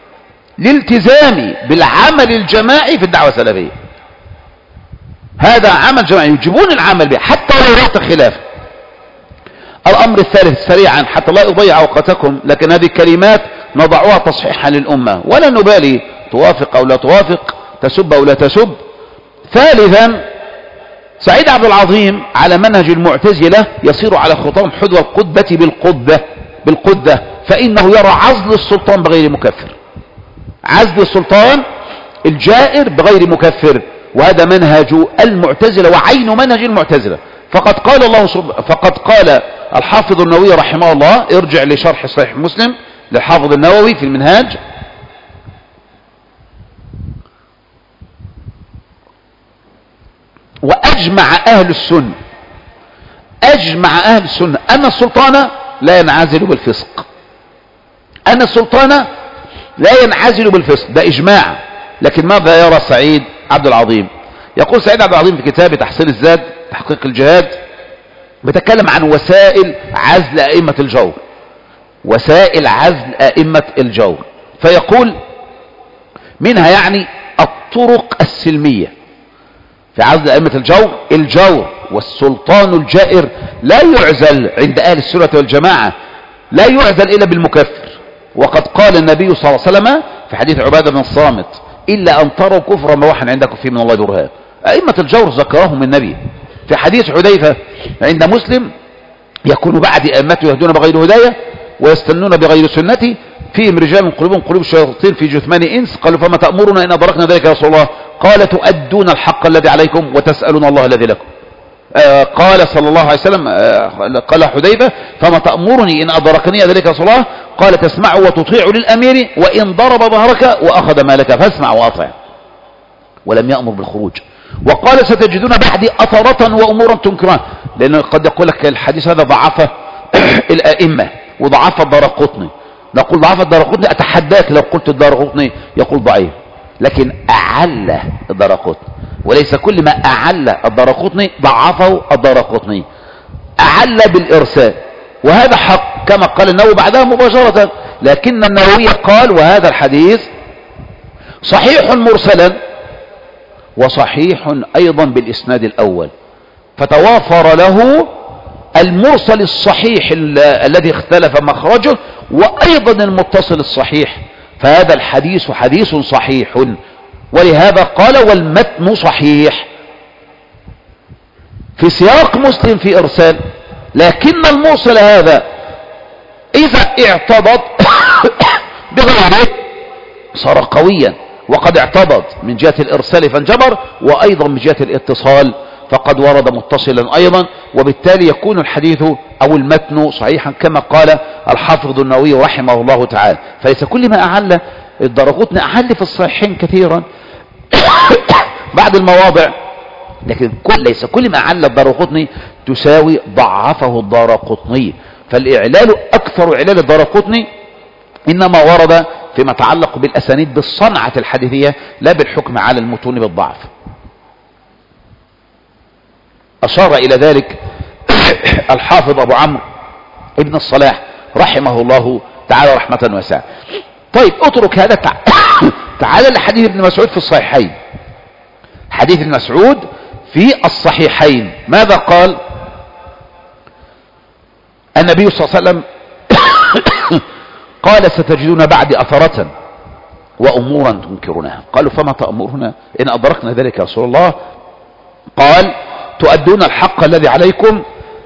للالتزام بالعمل الجماعي في الدعوة السلفية. هذا عمل جماعي يجبون العمل به حتى ولو رأت خلاف. الأمر الثالث سريعا حتى لا أضيع وقتكم، لكن هذه الكلمات نضعها تصحيحا للأمة ولا نبالي توافق أو لا توافق، تسب أو لا تسب. ثالثا سعيد عبد العظيم على منهج المعتزلة يصير على خطام حذو القدة بالقدة بالقدة فإنه يرى عزل السلطان بغير مكفر، عزل السلطان الجائر بغير مكفر، وهذا منهج المعتزلة وعين منهج المعتزلة. فقد قال الله فقد قال الحافظ النووي رحمه الله، ارجع لشرح صحيح مسلم للحافظ النووي في المنهاج، وأجمع أهل السنة أجمع أهل السنة أن السلطان لا ينعزل بالفسق أن السلطان لا ينعزل بالفسق، ده إجماع. لكن ماذا يرى سعيد عبد العظيم؟ يقول سعيد عبد العظيم في كتاب تحصيل الزاد تحقيق الجهاد، بتكلم عن وسائل عزل أئمة الجور وسائل عزل أئمة الجور، فيقول منها يعني الطرق السلمية في عزل أئمة الجور. الجور والسلطان الجائر لا يعزل عند أهل السنة والجماعة، لا يعزل إلا بالمكفر. وقد قال النبي صلى الله عليه وسلم في حديث عبادة بن الصامت: إلا أن تروا كفرا بواحا عندكم فيه من الله برهان. أئمة الجور ذكرهم النبي في حديث حذيفة عند مسلم: يكون بعد أئمته يهدون بغير هداية ويستنون بغير سنتي، فيهم رجال قلوبهم قلوب الشياطين في جثمان إنس. قالوا: فما تأمرنا إن أدركنا ذلك يا رسول الله؟ قال: تؤدون الحق الذي عليكم وتسألون الله الذي لكم. آه قال صلى الله عليه وسلم، آه قال حذيفة: فما تأمرني إن أدركني ذلك يا رسول الله؟ قال: تسمع وتطيع للأمير وإن ضرب ظهرك وأخذ مالك فاسمع وأطع. ولم يأمر بالخروج. وقال: ستجدون بعدي أثرة وأمورا تنكران. لأنه قد يقول لك الحديث هذا ضعف الأئمة وضعف الدارقطني. نقول ضعف الدارقطني، أتحداك لو قلت الدارقطني يقول ضعيف، لكن أعل الدارقطني، وليس كل ما أعل الدارقطني ضعفه الدارقطني. أعل بالإرسال، وهذا حق كما قال النووي بعدها مباشرة. لكن النووي قال: وهذا الحديث صحيح مرسلا وصحيح أيضا بالإسناد الأول، فتوافر له المرسل الصحيح الذي اختلف مخرجه وأيضا المتصل الصحيح، فهذا الحديث حديث صحيح. ولهذا قال: والمتن صحيح في سياق مسلم في إرسال. لكن المرسل هذا إذا اعتضد بغيره صار قويا، وقد اعتضد من جهة الإرسال فانجبر، وأيضا من جهة الاتصال فقد ورد متصلا أيضا، وبالتالي يكون الحديث أو المتن صحيحا كما قال الحافظ النووي رحمه الله تعالى. فليس كل ما أعل الدارقطني أعل في الصحيحين كثيرا بعد المواضع، لكن كل ليس كل ما أعل الدارقطني تساوي ضعفه الدارقطني. فالإعلال أكثر إعلال الدارقطني إنما ورد فيما يتعلق بالأسانيد بالصنعة الحديثية، لا بالحكم على المتون بالضعف. أشار إلى ذلك الحافظ أبو عمرو ابن الصلاح رحمه الله تعالى رحمة واسعة. طيب اترك هذا، تعال لحديث ابن مسعود في الصحيحين. حديث ابن مسعود في الصحيحين ماذا قال النبي صلى الله عليه وسلم؟ قال: ستجدون بعد أثرة وأمورا تنكرونها. قالوا: فما تأمرنا إن أدركنا ذلك يا رسول الله؟ قال: تؤدون الحق الذي عليكم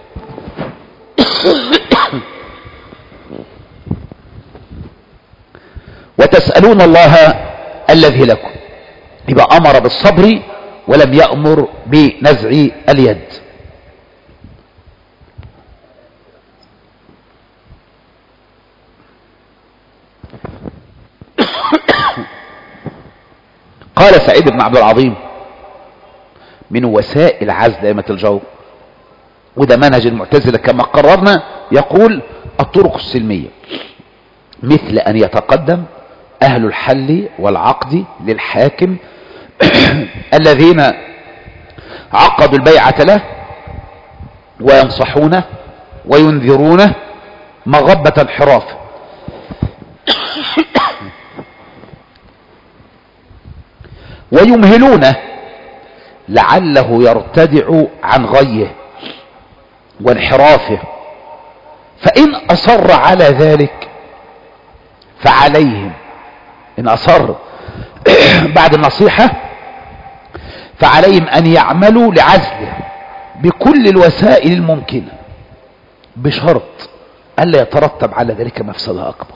وتسألون الله الذي لكم. يبقى أمر بالصبر ولم يأمر بنزع اليد. قال سعيد بن عبد العظيم: من وسائل عزل أئمة الجور، وده منهج المعتزلة كما قررنا، يقول: الطرق السلمية، مثل أن يتقدم أهل الحل والعقد للحاكم الذين عقدوا البيعة له وينصحونه وينذرونه مغبة انحراف، ويمهلونه لعله يرتدع عن غيه وانحرافه، فإن أصر على ذلك فعليهم، إن أصر بعد النصيحة فعليهم أن يعملوا لعزله بكل الوسائل الممكنة، بشرط ألا يترتب على ذلك مفسدة أكبر.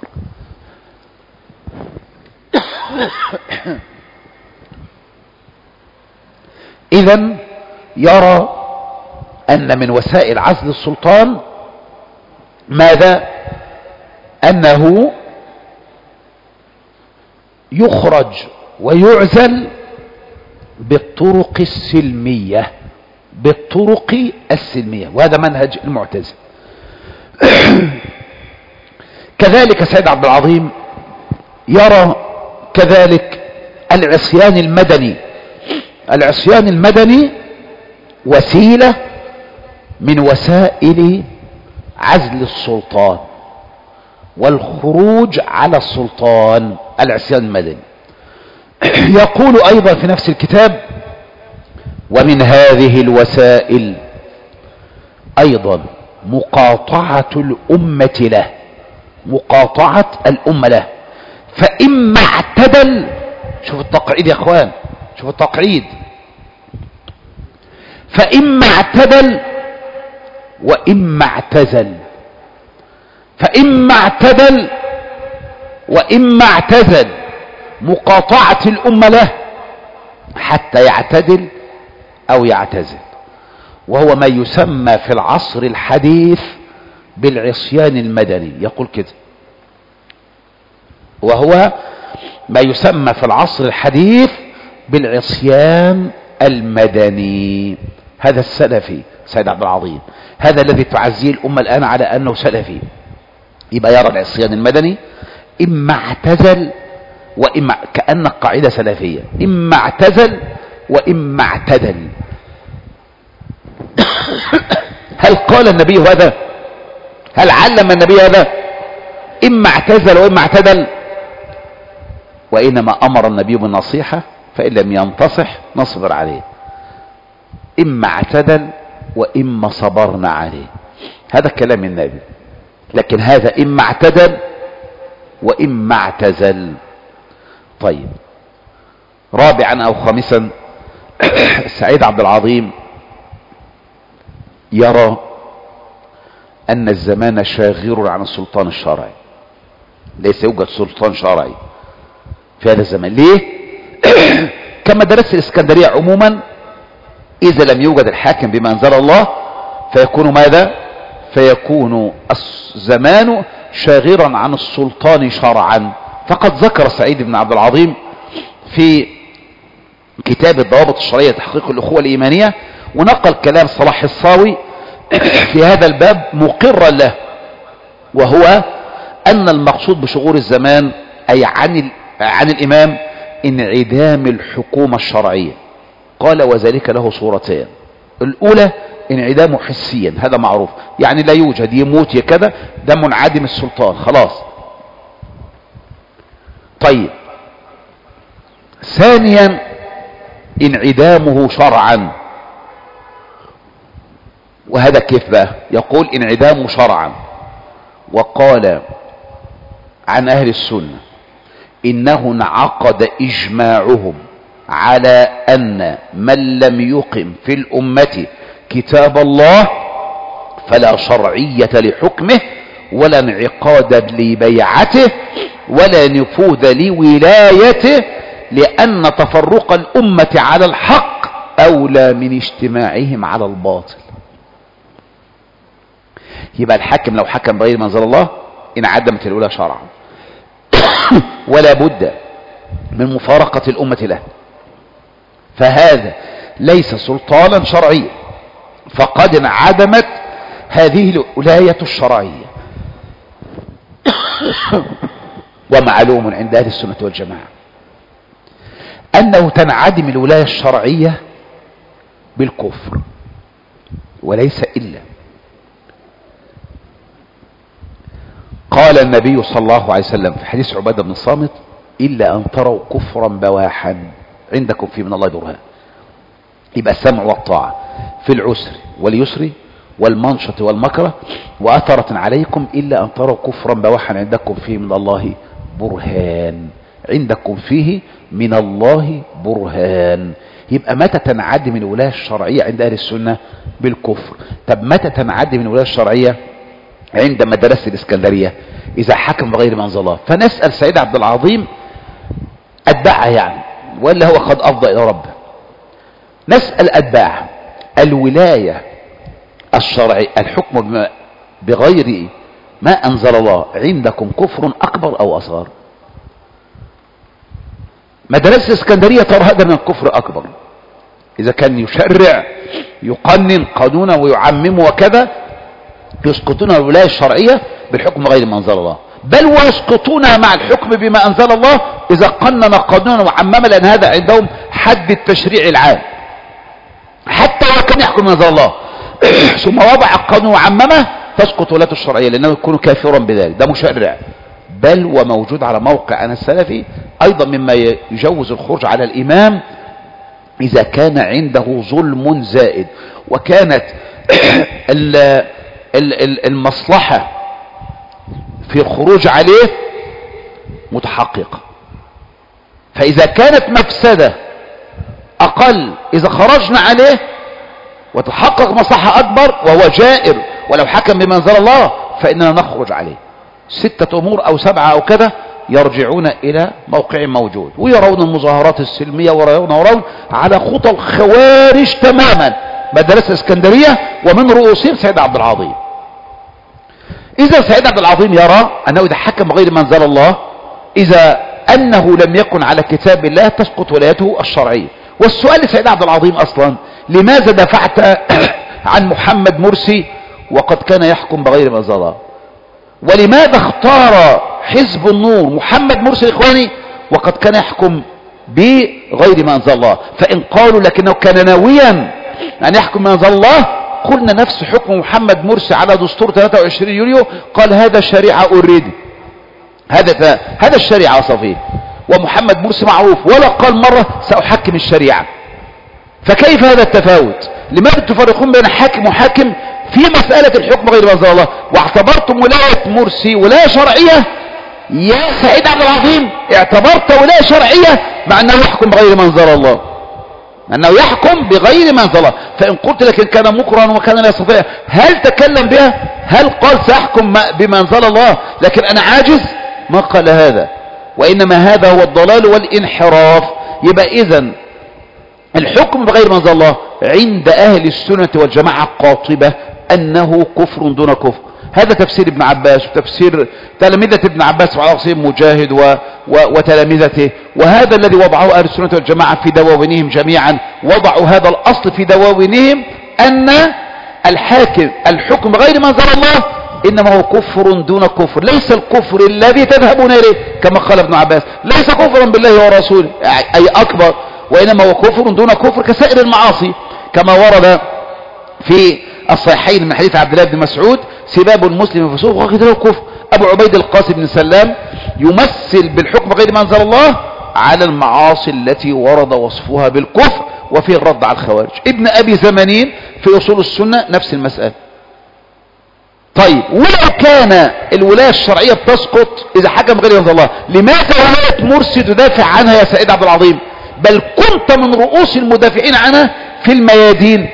إذن يرى أن من وسائل عزل السلطان ماذا؟ أنه يخرج ويعزل بالطرق السلمية، بالطرق السلمية، وهذا منهج المعتزلة. كذلك سيد عبد العظيم يرى كذلك العصيان المدني. العصيان المدني وسيلة من وسائل عزل السلطان والخروج على السلطان، العصيان المدني. يقول أيضا في نفس الكتاب: ومن هذه الوسائل أيضا مقاطعة الأمة له، مقاطعة الأمة له. فإما اعتدل، شوف التقعيد يا اخوان، شوف التقعيد، فإما اعتدل وإما اعتزل، فإما اعتدل وإما اعتزل، مقاطعة الأمة له حتى يعتدل أو يعتزل، وهو ما يسمى في العصر الحديث بالعصيان المدني. يقول كده، وهو ما يسمى في العصر الحديث بالعصيان المدني. هذا السلفي سيد عبد العظيم، هذا الذي تعزيه الأمة الآن على أنه سلفي، يبقى يرى العصيان المدني إما اعتزل وإما، كأن قاعدة سلفية، إما اعتزل وإما اعتدل. هل قال النبي هذا؟ هل علم النبي هذا؟ إما اعتزل وإما اعتدل؟ وإنما أمر النبي بالنصيحة، فإن لم ينتصح نصبر عليه. إما اعتدل وإما صبرنا عليه، هذا كلام النبي. لكن هذا إما اعتدل وإما اعتزل. طيب، رابعا أو خامسا، سعيد عبد العظيم يرى أن الزمان شاغر عن السلطان الشرعي، ليس يوجد سلطان شرعي في هذا الزمان. ليه؟ كما درست الإسكندرية عموما، إذا لم يوجد الحاكم بما أنزل الله فيكون ماذا؟ فيكون الزمان شاغرا عن السلطان شرعا. فقد ذكر سعيد بن عبد العظيم في كتاب الضوابط الشرعية تحقيق الأخوة الإيمانية، ونقل كلام صلاح الصاوي في هذا الباب مقرا له، وهو أن المقصود بشغور الزمان أي عن عن الإمام انعدام الحكومة الشرعية. قال: وذلك له صورتين، الأولى انعدامه حسيا، هذا معروف، يعني لا يوجد، يموت كذا، ده منعدم السلطان خلاص. طيب، ثانيا انعدامه شرعا، وهذا كيف بقى؟ يقول انعدامه شرعا. وقال عن أهل السنة إنه انعقد إجماعهم على أن من لم يقم في الأمة كتاب الله فلا شرعية لحكمه ولا انعقاد لبيعته ولا نفوذ لولايته، لأن تفرق الأمة على الحق أولى من اجتماعهم على الباطل. يبقى الحاكم لو حكم بغير ما أنزل الله انعدمت الأولى شرعا، ولا بد من مفارقة الأمة له، فهذا ليس سلطانا شرعيا، فقد انعدمت هذه الولاية الشرعية. ومعلوم عند أهل السنة والجماعة أنه تنعدم الولاية الشرعية بالكفر، وليس إلا. قال النبي صلى الله عليه وسلم في حديث عبادة بن الصامت: إلا أن تروا كفرا بواحا عندكم فيه من الله برهان. يبقى السمع والطاعة في العسر واليسر والمنشط والمكره وأثرة عليكم، إلا أن تروا كفرا بواحا عندكم فيه من الله برهان، عندكم فيه من الله برهان. يبقى متى تنعدم الولاية الشرعية عند أهل السنة؟ بالكفر. طب متى تنعدم الولاية الشرعية؟ عند مدرسة الإسكندرية، إذا حكم بغير ما أنزل الله. فنسأل سيد عبد العظيم أتباعه يعني، ولا هو قد أفضى إلى ربه، نسأل أتباعه: الولاية الشرعية، الحكم بغير ما أنزل الله عندكم كفر أكبر أو أصغر؟ مدرسة الإسكندرية ترى هذا من الكفر أكبر، إذا كان يشرع يقنن قانونا ويعمم وكذا، يسقطون الولاية الشرعية بالحكم غير ما أنزل الله، بل ويسقطونها مع الحكم بما أنزل الله إذا قنن قانونا وعمم، لأن هذا عندهم حد التشريع العام، حتى لو كان يحكم ما أنزل الله ثم وضع القانون وعممه تسقط ولايته الشرعية، لأنه يكون كافرا بذلك، ده مشرع. بل وموجود على موقع أنا السلفي أيضا مما يجوز الخروج على الإمام إذا كان عنده ظلم زائد وكانت المصلحة في الخروج عليه متحققة. فإذا كانت مفسدة أقل إذا خرجنا عليه وتحقق مصلحة أكبر وهو جائر ولو حكم بما أنزل الله فإننا نخرج عليه. ستة أمور أو سبعة أو كذا يرجعون إلى موقع موجود ويرون المظاهرات السلمية ويرون ويرون على خطى الخوارج تماما، مدرسة اسكندرية ومن رؤوسهم سيد عبد العظيم. إذا سيد عبد العظيم يرى أنه إذا حكم غير ما أنزل الله، إذا أنه لم يكن على كتاب الله تسقط ولايته الشرعية. والسؤال لسيد عبد العظيم أصلا لماذا دفعت عن محمد مرسي وقد كان يحكم بغير ما أنزل الله؟ ولماذا اختار حزب النور محمد مرسي إخواني وقد كان يحكم بغير ما أنزل الله؟ فإن قالوا لكنه كان ناويا أن يحكم ما أنزل الله قلنا نفس حكم محمد مرسي على دستور ثلاثة وعشرين يوليو، قال هذا شريعة أريد، هذا هذا الشريعة صفيه. ومحمد مرسي معروف ولا قال مرة سأحكم الشريعة. فكيف هذا التفاوت؟ لماذا تفرقون بين حاكم وحاكم في مسألة الحكم غير ما أنزل الله؟ واعتبرتم ولاية مرسي ولاية شرعية يا سيد عبد العظيم، اعتبرت ولاية شرعية مع أنه يحكم بغير ما أنزل الله، أنه يحكم بغير ما أنزل الله. فإن قلت لكن كان مكرها وكان لا يستطيع، هل تكلم بها؟ هل قال سأحكم بما أنزل الله لكن أنا عاجز؟ ما قال هذا، وإنما هذا هو الضلال والانحراف. يبقى إذن الحكم بغير ما أنزل الله عند أهل السنة والجماعة قاطبة أنه كفر دون كفر. هذا تفسير ابن عباس وتفسير تلامذة ابن عباس وعلى رأسهم مجاهد و... و... وتلامذته، وهذا الذي وضعه أهل السنة والجماعة في دواوينهم جميعا. وضعوا هذا الأصل في دواوينهم أن الحاكم الحكم غير ما أنزل الله إنما هو كفر دون كفر، ليس الكفر الذي تذهبون إليه كما قال ابن عباس، ليس كفرا بالله ورسوله أي أكبر، وإنما هو كفر دون كفر كسائر المعاصي، كما ورد في الصحيحين من حديث عبد الله بن مسعود سباب المسلم فسوق وقتله كفر. أبو عبيد القاسم بن سلام يمثل بالحكم غير ما أنزل الله على المعاصي التي ورد وصفها بالكفر وفيه الرد على الخوارج. ابن أبي زمانين في أصول السنة نفس المسألة. طيب ولو كان الولاية الشرعية بتسقط إذا حكم غير ما أنزل الله، لماذا ولاية مرسي تدافع عنها يا سيد عبد العظيم؟ بل كنت من رؤوس المدافعين عنها في الميادين.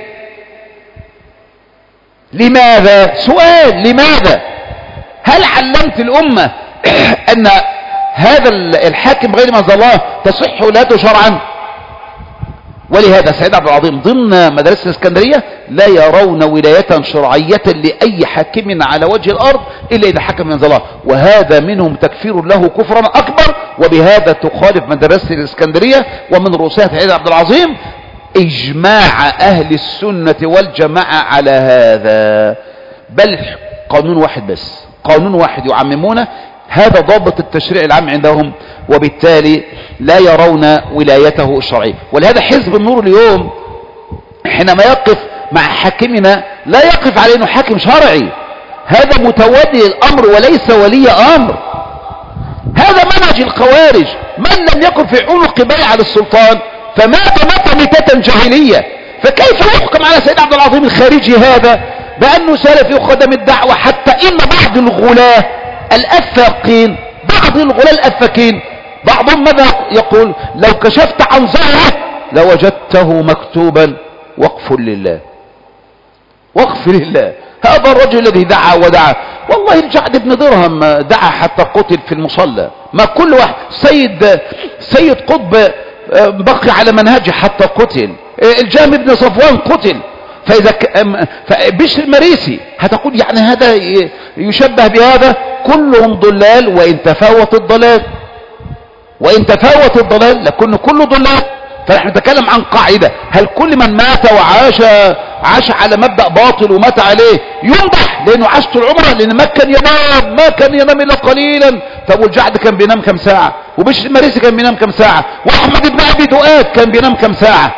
لماذا؟ سؤال، لماذا؟ هل علمت الأمة أن هذا الحاكم غير ما أنزل الله تصح ولايته شرعا؟ ولهذا سيد عبد العظيم ضمن مدرسة الاسكندرية لا يرون ولاية شرعية لأي حاكم على وجه الأرض إلا إذا حكم أنزل الله، وهذا منهم تكفير له كفرا أكبر. وبهذا تخالف مدرسة الاسكندرية ومن رؤوسها سيد عبد العظيم إجماع أهل السنة والجماعة على هذا، بل قانون واحد بس، قانون واحد يعممونه، هذا ضابط التشريع العام عندهم، وبالتالي لا يرون ولايته الشرعية. ولهذا حزب النور اليوم حينما يقف مع حاكمنا لا يقف على انه حاكم شرعي، هذا متولي الامر وليس ولي امر. هذا منهج الخوارج، من لم يكن في عنق بيعة للسلطان فمات مات ميتة جاهلية. فكيف يحكم على سيد عبد العظيم الخارجي هذا بأنه سلفي وخدم الدعوة؟ حتى إن بعض الغلاة الأفاقين، بعض الغلاة الأفاكين بعضهم ماذا يقول؟ لو كشفت عن ظهره لوجدته مكتوبا وقف لله، وقف لله. هذا الرجل الذي دعا ودعا، والله الجعد بن درهم دعا حتى قتل في المصلى. ما كل واحد، سيد سيد قطب بقي على منهجه حتى قتل، الجهم بن صفوان قتل. فإذا بشر المريسي هتقول يعني هذا يشبه بهذا؟ كلهم ضلال، وإن تفاوت الضلال وإن تفاوت الضلال لكن كله ضلال. فنحن نتكلم عن قاعدة، هل كل من مات وعاش عاش على مبدأ باطل ومات عليه يمدح لأنه عاش طول عمره؟ لأن ما كان ينام ما كان ينام إلا قليلا. طب والجعد كان بينام كم ساعة؟ وبشر المريسي كان بينام كم ساعة؟ وأحمد بن أبي دؤاد كان بينام كم ساعة؟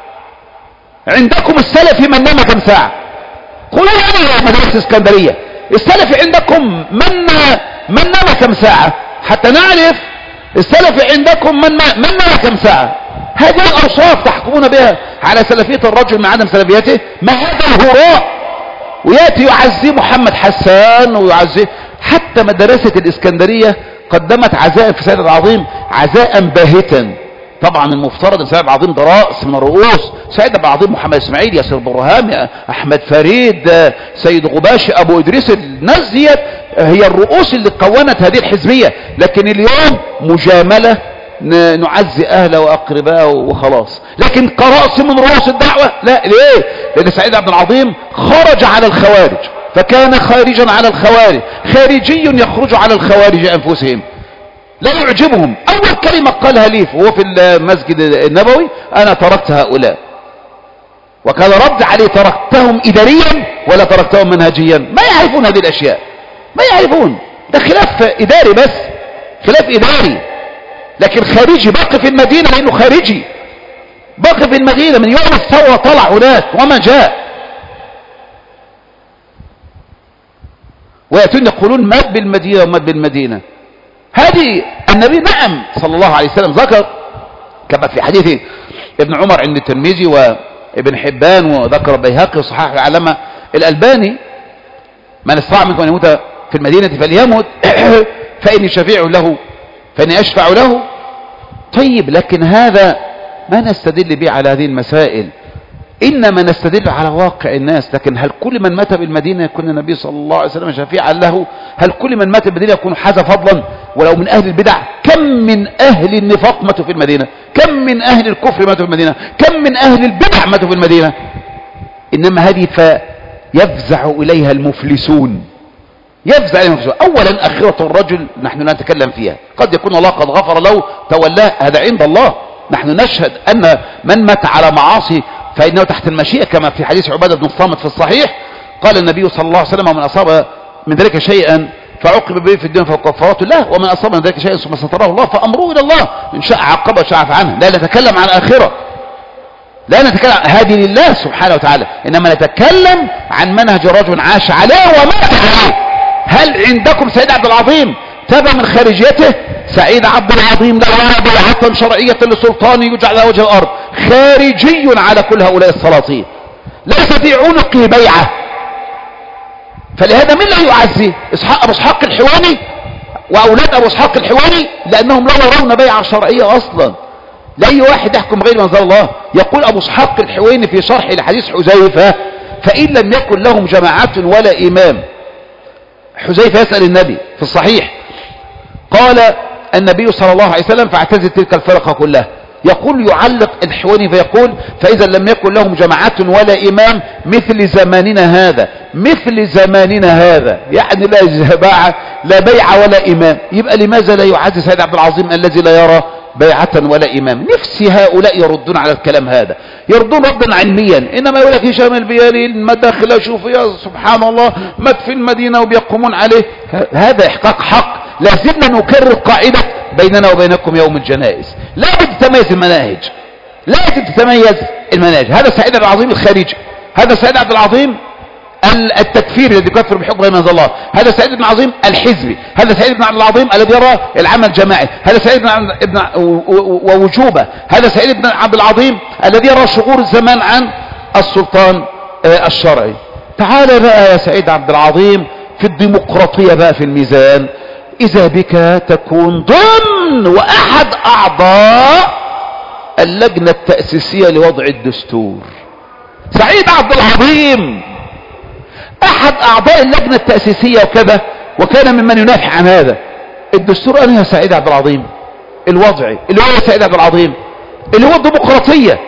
عندكم السلفي من نام كم ساعة؟ قولوا لي يا مدرسة اسكندرية، السلفي عندكم من من نام كم ساعة حتى نعرف السلف عندكم من ما من ما كم ساعة. هذه الأوصاف تحكمون بها على سلفية الرجل مع عدم سلفيته؟ ما هذا الهراء. ويأتي يعزي محمد حسان ويعزي حتى مدرسة الإسكندرية قدمت عزاء في سيد العظيم عزاء باهتا. طبعا المفترض ان سيد العظيم ده رأس من الرؤوس، سيد ابو العظيم محمد اسماعيل، ياسر برهامي، احمد فريد، سيد غباشي، ابو ادريس، الناس ديت هي الرؤوس اللي كونت هذه الحزبية. لكن اليوم مجاملة نعزي اهله واقربائه وخلاص. لكن كرأس من رؤوس الدعوة لا. ليه؟ لان سيد عبد العظيم خرج على الخوارج، فكان خارجا على الخوارج، خارجي يخرج على الخوارج انفسهم، لا يعجبهم. اول كلمة قالها لي وهو في المسجد النبوي: انا تركت هؤلاء. وكان رد عليه: تركتهم اداريا ولا تركتهم منهجيا؟ ما يعرفون هذه الاشياء، ما يعرفون. ده خلاف اداري، بس خلاف اداري. لكن خارجي باقي في المدينة لانه خارجي، باقي في المدينة من يوم الثورة طلع هناك وما جاء. ويأتون يقولون مات بالمدينة ومات بالمدينة. هذه النبي نعم صلى الله عليه وسلم ذكر كما في حديث ابن عمر عند الترمذي وابن حبان، وذكر البيهقي وصححه العلامة الألباني: من استطاع منكم أن يموت في المدينة فليمت فإني شفيع له فإني أشفع له. طيب، لكن هذا ما نستدل به على هذه المسائل، إنما نستدل على واقع الناس. لكن هل كل من مات بالمدينة يكون النبي صلى الله عليه وسلم شفيعا له؟ هل كل من مات بالمدينة يكون حاز فضلا ولو من أهل البدع؟ كم من أهل النفاق ماتوا في المدينة، كم من أهل الكفر ماتوا في المدينة، كم من أهل البدع ماتوا في المدينة. إنما هذه فيفزع إليها المفلسون، يفزع إليها المفلسون. أولا أخرة الرجل نحن لا نتكلم فيها، قد يكون الله قد غفر له تولاه، هذا عند الله. نحن نشهد أن من مات على معاصي فإنه تحت المشيئة، كما في حديث عبادة بن الصامت في الصحيح قال النبي صلى الله عليه وسلم: ومن أصاب من ذلك شيئا فعقب به في الدنيا فكفارته الله، ومن أصاب من ذلك شيئا ثم ستره الله فأمره إلى الله، إن شاء عقبه وشاء عفى عنه. لا نتكلم عن الآخرة، لا نتكلم هذه لله سبحانه وتعالى، إنما نتكلم عن منهج رجل عاش عليه ومات عليه. هل عندكم سيد عبد العظيم تاب من خارجيته؟ سعيد عبد العظيم لا يرى بيعة شرعية لسلطان يجعل على وجه الأرض، خارجي على كل هؤلاء السلاطين، ليس في عنقه بيعة. فلهذا من لا يعزي؟ إسحاق أبو إسحاق الحواني وأولاد أبو إسحاق الحواني، لأنهم لا يرون بيعة شرعية أصلا. لا أي واحد يحكم غير منزل الله. يقول أبو إسحاق الحواني في شرح لحديث حذيفة: فإن لم يكن لهم جماعة ولا إمام. حذيفة يسأل النبي في الصحيح، قال النبي صلى الله عليه وسلم: فاعتزل تلك الفرقة كلها. يقول يعلق الحواني فيقول: فإذا لم يكن لهم جماعة ولا إمام مثل زماننا هذا، مثل زماننا هذا يعني لا جماعة لا بيع ولا إمام. يبقى لماذا لا يعزز سيد عبد العظيم الذي لا يرى بيعة ولا إمام؟ نفسي هؤلاء يردون على الكلام هذا، يردون ردا علميا. إنما يقول لك هشام البيالي المداخل شوف يا سبحان الله مات في المدينة وبيقومون عليه. هذا إحقاق حق. لازلنا نكرر قاعدة بيننا وبينكم يوم الجنائز، لا بد تتميز المناهج، لازم تتميز المناهج. هذا سعيد عبد العظيم الخارجي، هذا سعيد عبد العظيم التكفير الذي يكفر بحكم غير منزل الله، هذا سعيد بن عظيم الحزبي، هذا سعيد بن عبد العظيم الذي يرى العمل الجماعي، هذا سعيد بن ابن ووجوبه، هذا سعيد بن عبد العظيم الذي يرى شغور الزمان عن السلطان الشرعي. تعال بقى يا سعيد عبد العظيم في الديمقراطية بقى في الميزان، إذا بك تكون ضمن وأحد أعضاء اللجنة التأسيسية لوضع الدستور. سعيد عبد العظيم أحد أعضاء اللجنة التأسيسية وكذا، وكان ممن ينافع عن هذا الدستور. أنا يا سعيد عبد العظيم الوضعي اللي هو سعيد عبد العظيم اللي هو الديمقراطية.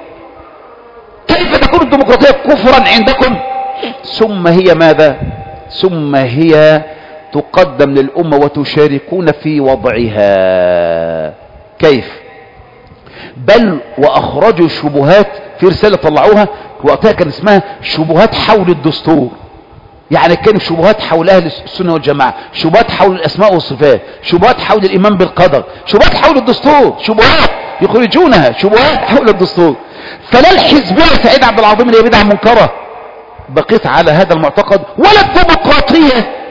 كيف تكون الديمقراطية كفرا عندكم؟ ثم هي ماذا؟ ثم هي تقدم للأمة وتشاركون في وضعها. كيف؟ بل وأخرجوا شبهات في رسالة طلعوها وقتها كان اسمها شبهات حول الدستور. يعني كان شبهات حول أهل السنة والجماعة، شبهات حول الأسماء والصفات، شبهات حول الإيمان بالقدر، شبهات حول الدستور، شبهات يخرجونها شبهات حول الدستور. فلا الحزبية سعيد عبد العظيم اللي هي بدعة منكرة بقيت على هذا المعتقد، ولا الديمقراطية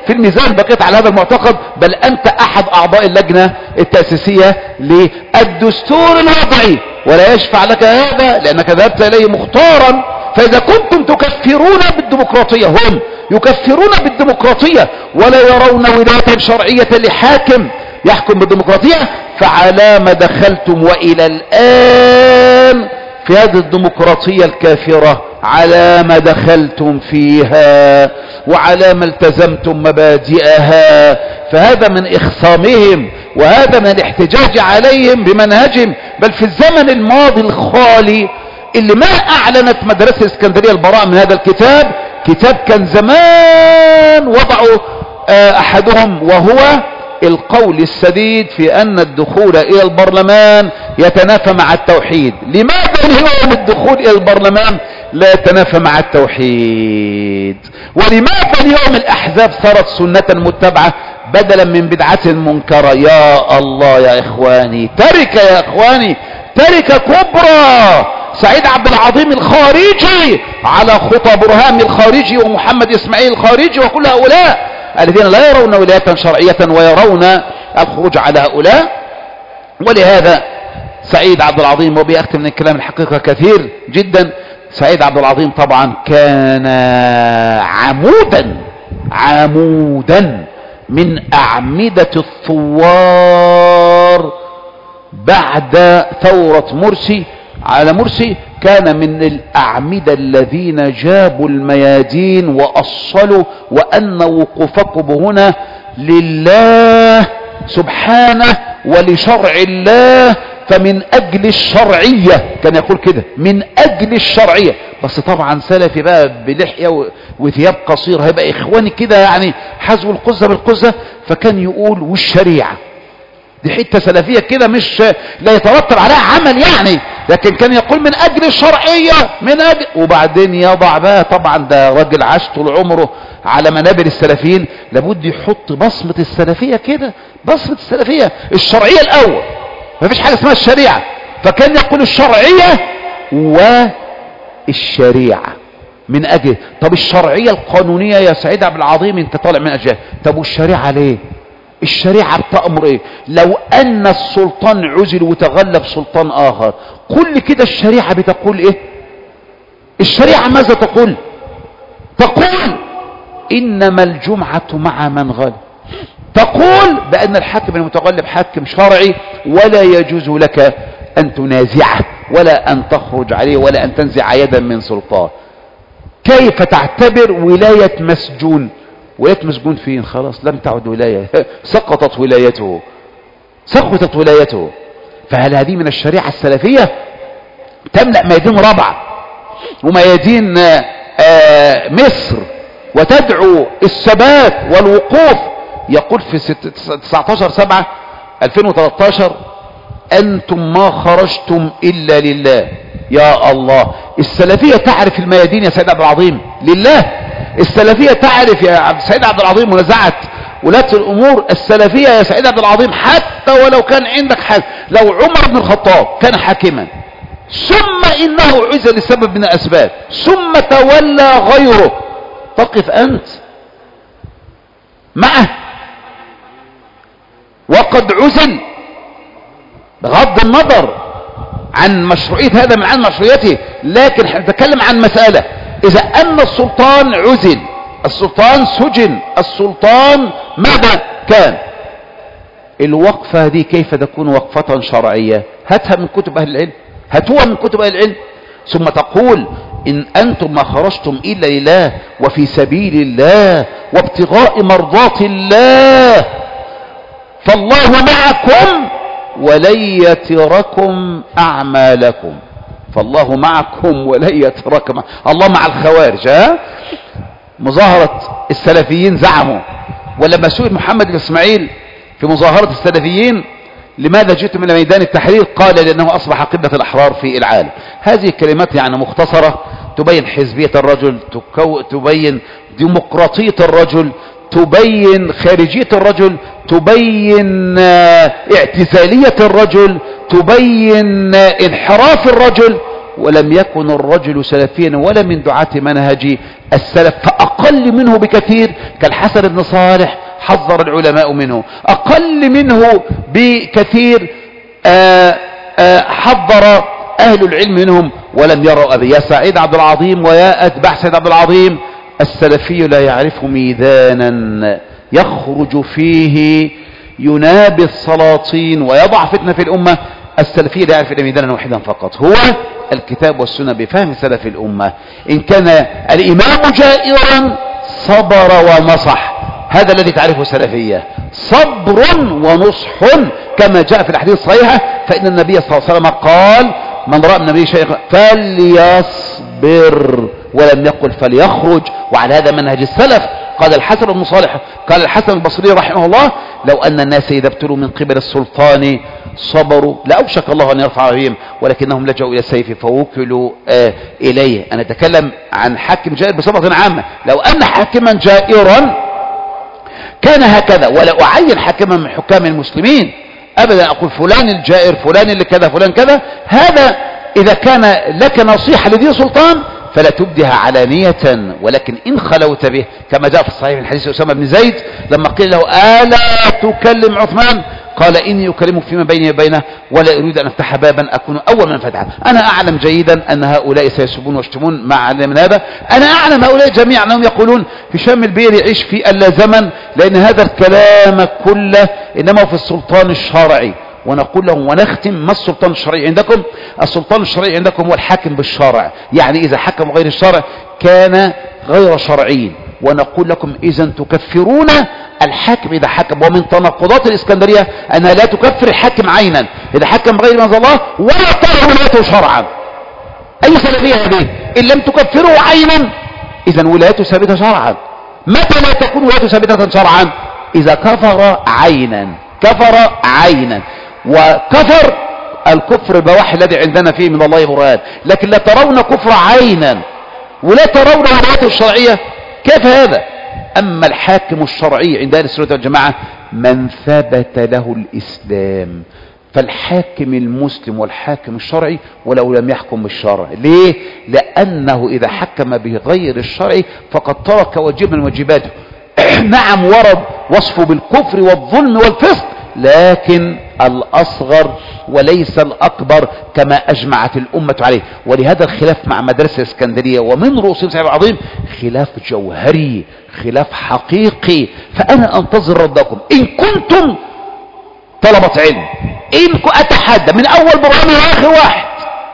في الميزان بقيت على هذا المعتقد، بل أنت أحد أعضاء اللجنة التأسيسية للدستور الوضعي، ولا يشفع لك هذا لأنك ذهبت إليه مختارا. فإذا كنتم تكفرون بالديمقراطية، هم يكفرون بالديمقراطية ولا يرون ولاية شرعية لحاكم يحكم بالديمقراطية، فعلى ما دخلتم وإلى الآن في هذه الديمقراطية الكافرة؟ على ما دخلتم فيها وعلى ما التزمتم مبادئها. فهذا من إخصامهم وهذا من الاحتجاج عليهم بمنهجهم. بل في الزمن الماضي الخالي اللي ما أعلنت مدرسة اسكندرية البراءة من هذا الكتاب، كتاب كان زمان وضعوا أحدهم، وهو القول السديد في أن الدخول إلى البرلمان يتنافى مع التوحيد. لماذا اليوم الدخول إلى البرلمان لا يتنافى مع التوحيد؟ ولماذا اليوم الأحزاب صارت سنة متبعة بدلا من بدعة منكرة؟ يا الله يا إخواني، ترك يا إخواني ترك كبرى. سعيد عبد العظيم الخارجي على خطى برهام الخارجي ومحمد إسماعيل الخارجي وكل هؤلاء الذين لا يرون ولاية شرعية ويرون الخروج على هؤلاء. ولهذا سعيد عبد العظيم، وبأختم من الكلام الحقيقة كثير جدا، سعيد عبد العظيم طبعا كان عمودا عمودا من أعمدة الثوار بعد ثورة مرسي على مرسي. كان من الأعمدة الذين جابوا الميادين وأصلوا وأن وقوفكم هنا لله سبحانه ولشرع الله، فمن أجل الشرعية كان يقول كده، من أجل الشرعية. بس طبعا سلفي بقى بلحية وثياب قصير، هيبقى إخواني كده يعني حذو القزة بالقزة، فكان يقول والشريعة دي حتة سلفية كده مش لا يترتب عليها عمل يعني، لكن كان يقول من أجل الشرعية من أجل. وبعدين يضع بقى، طبعا ده راجل عاش طول عمره على منابر السلفيين، لابد يحط بصمة السلفية كده، بصمة السلفية الشرعية الأول، ما فيش حاجة اسمها الشريعة. فكان يقول الشرعية والشريعة من أجل. طب الشرعية القانونية يا سعيد عبد العظيم انت طالع من أجل، طب والشريعة ليه؟ الشريعة بتأمر ايه؟ لو ان السلطان عزل وتغلب سلطان اخر، كل كده الشريعة بتقول ايه؟ الشريعة ماذا تقول؟ تقول انما الجمعة مع من غلب، تقول بان الحاكم المتغلب حاكم شرعي ولا يجوز لك ان تنازعه ولا ان تخرج عليه ولا ان تنزع يدا من سلطان. كيف تعتبر ولاية مسجون؟ ولاية مسجون فين؟ خلاص لم تعد ولاية، سقطت ولايته، سقطت ولايته. فهل هذه من الشريعة السلفية؟ تملأ ميادين ربع وميادين مصر وتدعو الثبات والوقوف. يقول في تسعة عشر سبعة ألفين وثلاثة عشر أنتم ما خرجتم إلا لله. يا الله، السلفية تعرف الميادين يا سيد عبد العظيم لله. السلفية تعرف يا سيد عبد العظيم منازعة ولاة الأمور. السلفية يا سيد عبد العظيم حتى ولو كان عندك حاجة، لو عمر بن الخطاب كان حاكما ثم إنه عزل لسبب من الأسباب ثم تولى غيره، تقف أنت معه وقد عزل بغض النظر عن مشروعية هذا من عن مشروعيته، لكن نتكلم عن مسألة إذا أن السلطان عزل، السلطان سجن، السلطان ماذا كان؟ الوقفة دي كيف تكون وقفة شرعية؟ هاتها من كتب أهل العلم، هاتوها من كتب أهل العلم. ثم تقول إن أنتم ما خرجتم إلا لله وفي سبيل الله وابتغاء مرضات الله فالله معكم ولن يتركم أعمالكم. فالله معكم ولن يتركم. الله مع الخوارج. ها؟ مظاهرة السلفيين زعموا، ولما سئل محمد بن إسماعيل في مظاهرة السلفيين لماذا جئتم إلى ميدان التحرير؟ قال لأنه أصبح قبلة الأحرار في العالم. هذه الكلمات يعني مختصرة تبين حزبية الرجل، تبين ديمقراطية الرجل، تبين خارجية الرجل، تبين اعتزالية الرجل، تبين انحراف الرجل. ولم يكن الرجل سلفيا ولا من دعاة منهج السلف، فأقر أقل منه بكثير كالحسن بن صالح حذر العلماء منه، أقل منه بكثير آآ آآ حذر أهل العلم منهم ولم يروا أبي. يا سعيد عبد العظيم ويا أتباع سعيد عبد العظيم، السلفي لا يعرف ميدانا يخرج فيه ينابي السلاطين ويضع فتنة في الأمة. السلفي لا يعرف إلا ميدانا واحدا فقط، هو الكتاب والسنة بفهم سلف الأمة. إن كان الإمام جائرا صبر ونصح، هذا الذي تعرفه السلفية، صبر ونصح كما جاء في الحديث الصحيحة. فإن النبي صلى الله عليه وسلم قال: من رأى من النبي شيئا فليصبر ولم يقل فليخرج. وعلى هذا منهج السلف. قال الحسن بن صالح، قال الحسن البصري رحمه الله: لو أن الناس إذا ابتلوا من قبل السلطان صبروا لأوشك الله أن يرفع بهم، ولكنهم لجأوا إلى السيف فوكلوا آه إليه. أنا أتكلم عن حاكم جائر بصفة عامة. لو أن حاكما جائرا كان هكذا، ولا أعين حاكما من حكام المسلمين أبدا، أقول فلان الجائر، فلان اللي كذا، فلان كذا. هذا إذا كان لك نصيحة لذي سلطان فلا تبدها علانية، ولكن إن خلوت به كما جاء في الصحيح من حديث أسامة بن زيد لما قيل له: ألا تكلم عثمان؟ قال: إني أكلمك فيما بيني وبينه ولا أريد أن أفتح بابا أكون أول من فتحه. أنا أعلم جيدا أن هؤلاء سيسبون ويشتمون مع من هذا. أنا أعلم هؤلاء جميعا أنهم يقولون في شام البئر يعيش في ألا زمن، لأن هذا الكلام كله إنما في السلطان الشرعي. ونقول لهم ونختم: ما السلطان الشرعي عندكم؟ السلطان الشرعي عندكم هو الحاكم بالشرع، يعني إذا حكم غير الشرع كان غير شرعي. ونقول لكم: إذا تكفرون الحاكم إذا حكم. ومن تناقضات الإسكندرية أنها لا تكفر الحاكم عينا إذا حكم غير ما أنزل الله، ولا ترى ولايته شرعا. أي سلفية هذه؟ إن لم تكفره عينا إذا ولايته ثابتة شرعا. متى لا تكون ولايته ثابتة شرعا؟ إذا كفر عينا. كفر عينا. وكفر الكفر البواح الذي عندنا فيه من الله برهان، لكن لا ترون كفر عينا ولا ترون ولايته الشرعية. كيف هذا؟ أما الحاكم الشرعي عند أهل السنة والجماعة من ثبت له الإسلام، فالحاكم المسلم والحاكم الشرعي ولو لم يحكم بالشرع. ليه؟ لأنه إذا حكم بغير الشرع فقد ترك واجب من واجباته. نعم ورد وصفه بالكفر والظلم والفسق، لكن الأصغر وليس الأكبر كما أجمعت الأمة عليه. ولهذا الخلاف مع مدرسة الإسكندرية ومن رؤوسهم سعيد العظيم خلاف جوهري، خلاف حقيقي. فأنا أنتظر ردكم إن كنتم طلبة علم. إن أتحدى من أول برهان لآخر واحد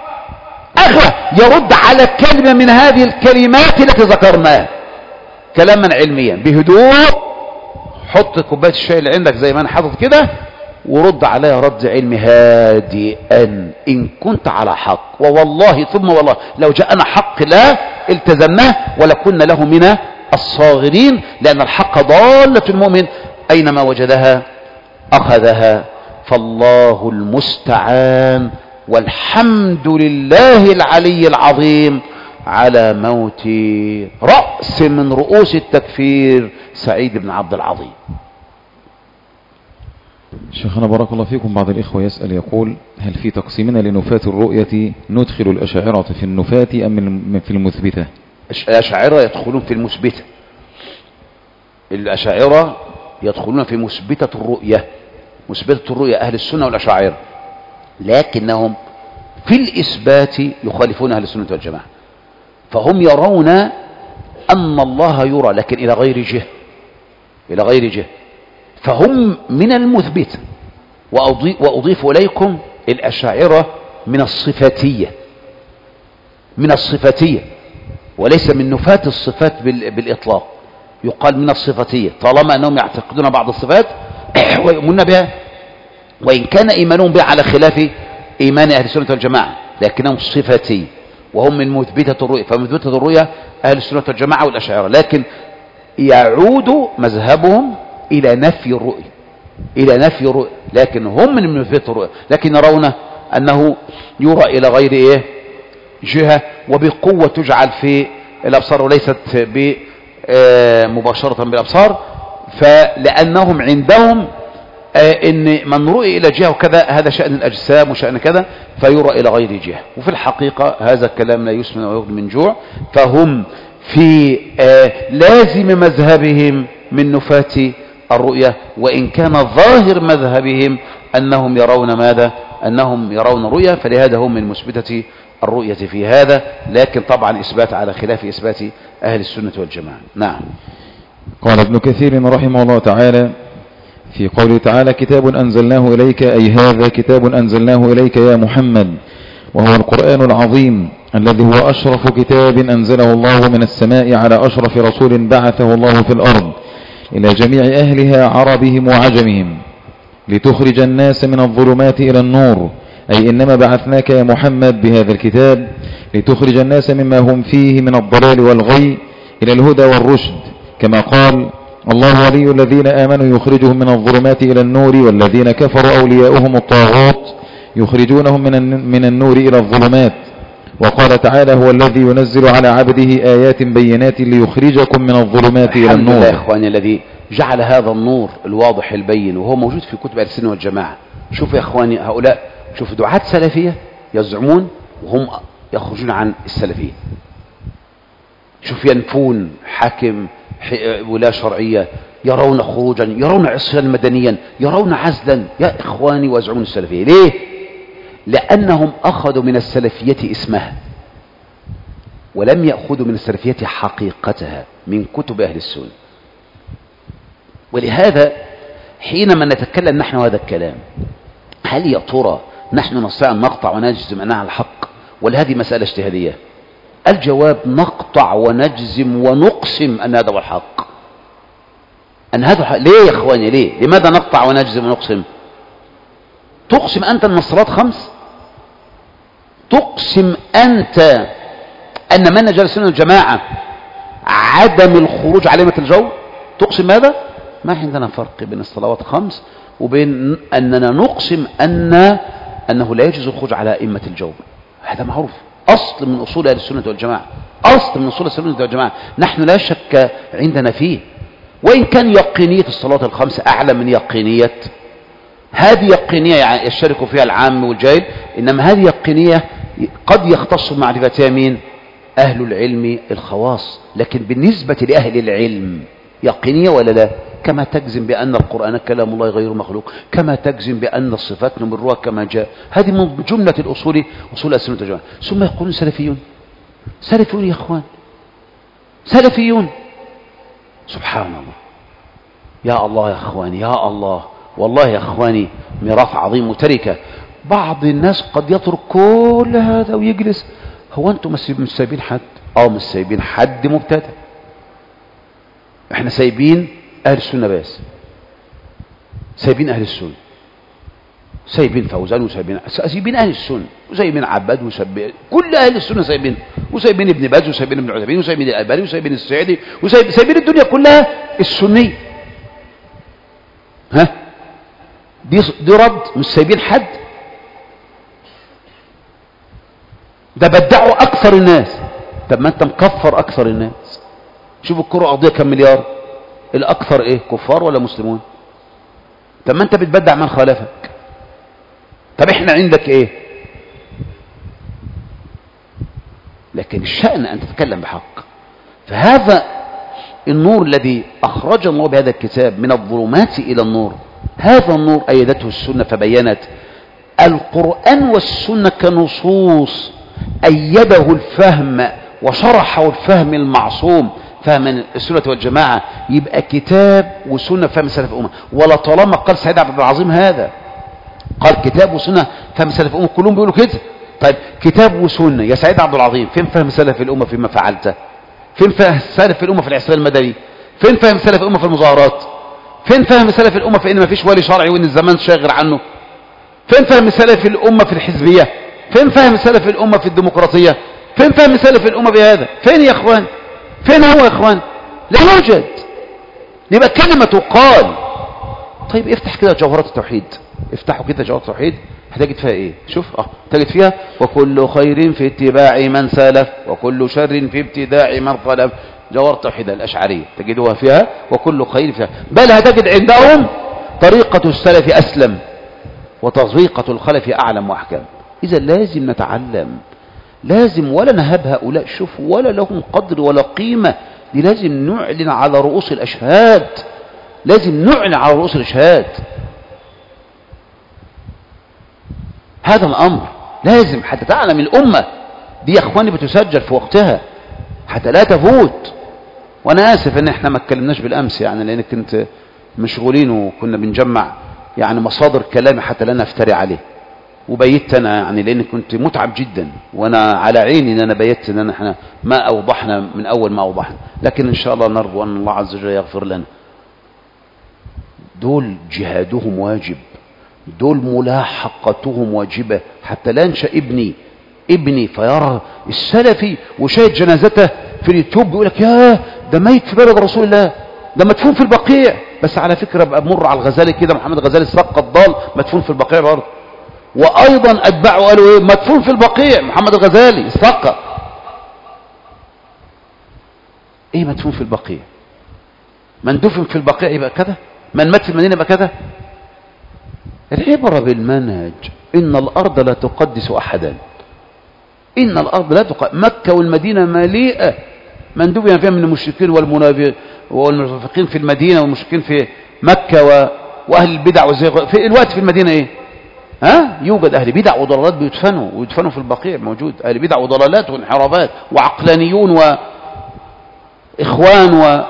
آخر يرد على كلمة من هذه الكلمات التي ذكرناها كلاما علميا بهدوء. حط كوبايه الشاي اللي عندك زي ما انا حاطط كده ورد عليها رد علمي هادئا ان كنت على حق. ووالله ثم والله لو جاءنا حق لا التزمناه ولكنا له من الصاغرين، لان الحق ضالة المؤمن اينما وجدها اخذها. فالله المستعان، والحمد لله العلي العظيم على موت رأس من رؤوس التكفير سعيد بن عبد العظيم. شيخنا بارك الله فيكم، بعض الإخوة يسأل يقول: هل في تقسيمنا لنفاة الرؤية ندخل الأشاعرة في النفاة أم في المثبتة؟ الأشاعرة يدخلون في المثبتة. الأشاعرة يدخلون في مثبتة الرؤية، مثبتة الرؤية أهل السنة والأشاعرة، لكنهم في الإثبات يخالفون أهل السنة والجماعة. فهم يرون أن الله يرى لكن إلى غير جهة، إلى غير جهة. فهم من المثبت. وأضيف إليكم الأشاعرة من الصفاتية، من الصفاتية وليس من نفاة الصفات بالإطلاق. يقال من الصفاتية طالما أنهم يعتقدون بعض الصفات ويؤمنون بها، وإن كان إيمانهم بها على خلاف إيمان أهل السنة والجماعة، لكنهم صفاتي وهم من مثبتة الرؤية. فمثبتة الرؤية أهل السنة والجماعة والأشاعرة، لكن يعود مذهبهم إلى نفي الرؤية، إلى نفي الرؤية، لكن هم من مثبتة الرؤية، لكن يرون أنه يرى إلى غير إيه جهة وبقوة تجعل في الأبصار وليست مباشرة بالأبصار. فلأنهم عندهم إن من رؤي إلى جهة وكذا هذا شأن الأجسام وشأن كذا فيرى إلى غير جهة، وفي الحقيقة هذا الكلام لا يسمن ويغني من جوع. فهم في آه لازم مذهبهم من نفاة الرؤية، وإن كان ظاهر مذهبهم أنهم يرون ماذا؟ أنهم يرون رؤية، فلهذا هم من مثبتة الرؤية في هذا، لكن طبعا إثبات على خلاف إثبات أهل السنة والجماعة. نعم. قال ابن كثير رحمه الله تعالى في قوله تعالى كتاب أنزلناه إليك، أي هذا كتاب أنزلناه إليك يا محمد، وهو القرآن العظيم الذي هو أشرف كتاب أنزله الله من السماء على أشرف رسول بعثه الله في الأرض إلى جميع أهلها عربهم وعجمهم لتخرج الناس من الظلمات إلى النور، أي إنما بعثناك يا محمد بهذا الكتاب لتخرج الناس مما هم فيه من الضلال والغي إلى الهدى والرشد، كما قال الله ولي الذين آمنوا يخرجهم من الظلمات إلى النور والذين كفروا أولياؤهم الطاغوت يخرجونهم من من النور إلى الظلمات. وقال تعالى هو الذي ينزل على عبده آيات بينات ليخرجكم من الظلمات إلى النور. الحمد لله يا إخواني الذي جعل هذا النور الواضح البين وهو موجود في كتب أهل السنة والجماعة. شوفوا يا إخواني هؤلاء، شوفوا دعاة سلفية يزعمون وهم يخرجون عن السلفية، شوف ينفون حاكم ولاية شرعية، يرون خروجا، يرون عصيانا مدنيا، يرون عزلا، يا إخواني ويزعمون السلفية. ليه؟ لأنهم أخذوا من السلفية اسمها ولم يأخذوا من السلفية حقيقتها من كتب أهل السنة. ولهذا حينما نتكلم نحن هذا الكلام، هل يا ترى نحن نستطيع أن نقطع ونجزم أنها على الحق، ولا هذه مسألة اجتهادية؟ الجواب نقطع ونجزم ونقسم أن هذا هو الحق، أن هذا الحق. ليه يا إخواني؟ ليه؟ لماذا نقطع ونجزم ونقسم؟ تقسم أنت أن الصلاة خمس؟ تقسم أنت أن منهج السنة والجماعة عدم الخروج على أئمة الجو؟ تقسم هذا؟ ما عندنا فرق بين الصلوات خمس وبين أننا نقسم أن أنه لا يجوز الخروج على أئمة الجو. هذا معروف، أصل من أصول أهل السنة والجماعة، أصل من أصول السنة والجماعة، نحن لا شك عندنا فيه. وإن كان يقينية الصلاة الخمس أعلى من يقينية هذه، يقينية يعني يشترك فيها العام والجاهل، إنما هذه يقينية قد يختص معرفتها مين؟ أهل العلم الخواص. لكن بالنسبة لأهل العلم يقينية ولا لا؟ كما تجزم بأن القرآن كلام الله غير مخلوق، كما تجزم بأن الصفات نمرها كما جاء. هذه من جملة الأصول، أصول السنة والجماعة. ثم يقولون سلفيون، سلفيون يا أخوان، سلفيون. سبحان الله، يا الله يا أخواني، يا الله، والله يا أخواني ميراث عظيم وتركة. بعض الناس قد يترك كل هذا ويجلس. هو أنتم مش سايبين حد؟ أو مش سايبين حد مبتدع، احنا سايبين أهل السنة بس، سايبين أهل السنة، سايبين فوزان وسايبين سايبين أهل السنة، وسايبين عباد وسايبين كل أهل السنة، سايبين وسايبين ابن باز وسايبين ابن عثيمين وسايبين الألباني وسايبين السعدي وسايبين الدنيا كلها السنية. ها دي دي رد؟ مش سايبين حد؟ ده بدعوا أكثر الناس. طب ما أنت مكفر أكثر الناس. شوف الكرة قضية كم مليار، الأكثر إيه؟ كفار ولا مسلمون؟ طب ما أنت بتبدع من خالفك. طب إحنا عندك إيه؟ لكن الشأن أن تتكلم بحق. فهذا النور الذي أخرج الله بهذا الكتاب من الظلمات إلى النور، هذا النور أيدته السنة فبينت. القرآن والسنة كنصوص أيده الفهم وشرحه الفهم المعصوم، فهم السنة والجماعة. يبقى كتاب وسنة فهم سلف الأمة. ولا طالما قال سيد عبد العظيم هذا قال كتاب وسنة فهم سلف الأمة، كلهم بيقولوا كده. طيب كتاب وسنة يا سيد عبد العظيم، فين فهم سلف الأمة فيما فعلته؟ فين فهم سلف الأمة في العصر المدني؟ فين فهم سلف الأمة في المظاهرات؟ فين فهم سلف الأمة في إن ما فيش ولي شرعي وإن الزمان شاغر عنه؟ فين فهم سلف الأمة في الحزبية؟ فين فهم سلف الأمة في الديمقراطية؟ فين فهم سلف الأمة بهذا؟ فين يا إخوان؟ فين هو يا إخوان؟ لا يوجد. يبقى كلمة تقال. طيب افتح كده جوهرات التوحيد، افتحوا كده جوهرات التوحيد، هتجد فيها ايه؟ شوف اه تجد فيها وكل خير في اتباع من سلف وكل شر في ابتداع من خلف. جوهرات التوحيد الأشعرية تجدوها فيها وكل خير فيها. بل هتجد عندهم طريقة السلف أسلم وطريقة الخلف أعلم وأحكام. إذا لازم نتعلم لازم ولا نهب هؤلاء شوف ولا لهم قدر ولا قيمة. دي لازم نعلن على رؤوس الأشهاد، لازم نعلن على رؤوس الأشهاد هذا الأمر. لازم حتى تعلم الأمة دي يا أخواني بتسجل في وقتها حتى لا تفوت. وأنا آسف إن إحنا ما اتكلمناش بالأمس يعني، لأن كنت مشغولين وكنا بنجمع يعني مصادر كلامي حتى لا نفتري عليه، وبيت أنا يعني لأن كنت متعب جدا، وأنا على عيني إن أنا بيت إن إحنا ما أوضحنا من أول ما أوضحنا، لكن إن شاء الله نرجو أن الله عز وجل يغفر لنا. دول جهادهم واجب، دول ملاحقتهم واجبة، حتى لا ينشأ ابني ابني فيرى السلفي وشاهد جنازته في اليوتيوب بيقول لك ياه ده ميت في بلد رسول الله، ده مدفون في البقيع. بس على فكرة بقى مر على الغزالي كده، محمد الغزالي السقط ضال مدفون في البقيع برضه، وأيضا أتباعه قالوا إيه مدفون في البقيع محمد الغزالي السقط. إيه مدفون في البقيع؟ من دفن في البقيع يبقى كذا، من مات في المدينة يبقى كذا. العبرة بالمنهج. إن الأرض لا تقدس أحدا، إن الأرض لا تقدس. مكة والمدينة مليئة من دفن فيها من المشركين والمنافقين في المدينة والمشركين في مكة و... وأهل البدع والزيغ. في الوقت في المدينة إيه؟ ها؟ يوجد أهل بدع وضلالات بيدفنوا ويدفنوا في البقيع، موجود أهل بدع وضلالات وانحرافات وعقلانيون وإخوان و...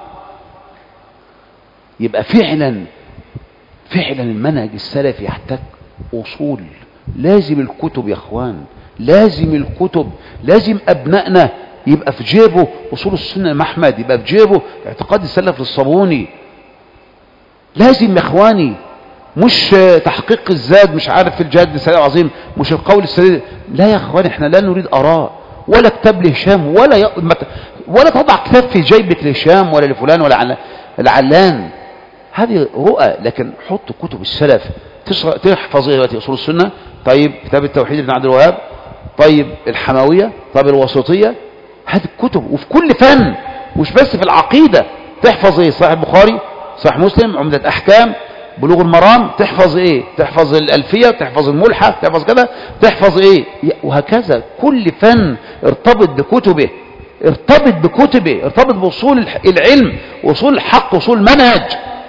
يبقى فعلا فعلا المنهج السلفي يحتاج أصول. لازم الكتب يا اخوان، لازم الكتب، لازم أبنائنا يبقى في جيبه أصول السنة محمد، يبقى في جيبه اعتقاد السلف للصابوني. لازم يا اخواني، مش تحقيق الزاد مش عارف في الجهاد السلام العظيم، مش القول السديد. لا يا اخواني احنا لا نريد آراء ولا كتاب لهشام ولا ي... ولا تضع كتاب في جيبك لهشام ولا لفلان ولا العلان، هذه رؤى. لكن حط كتب السلف تحفظ دلوقتي اصول السنه، طيب كتاب التوحيد ابن عبد الوهاب، طيب الحمويه، طيب الوسطيه، هذه الكتب. وفي كل فن مش بس في العقيده، تحفظ ايه؟ صحيح البخاري، صحيح مسلم، عمدة احكام، بلوغ المرام، تحفظ ايه؟ تحفظ الالفيه، تحفظ الملحه، تحفظ كذا، تحفظ ايه؟ وهكذا. كل فن ارتبط بكتبه، ارتبط بكتبه، ارتبط باصول العلم، واصول الحق، واصول المنهج.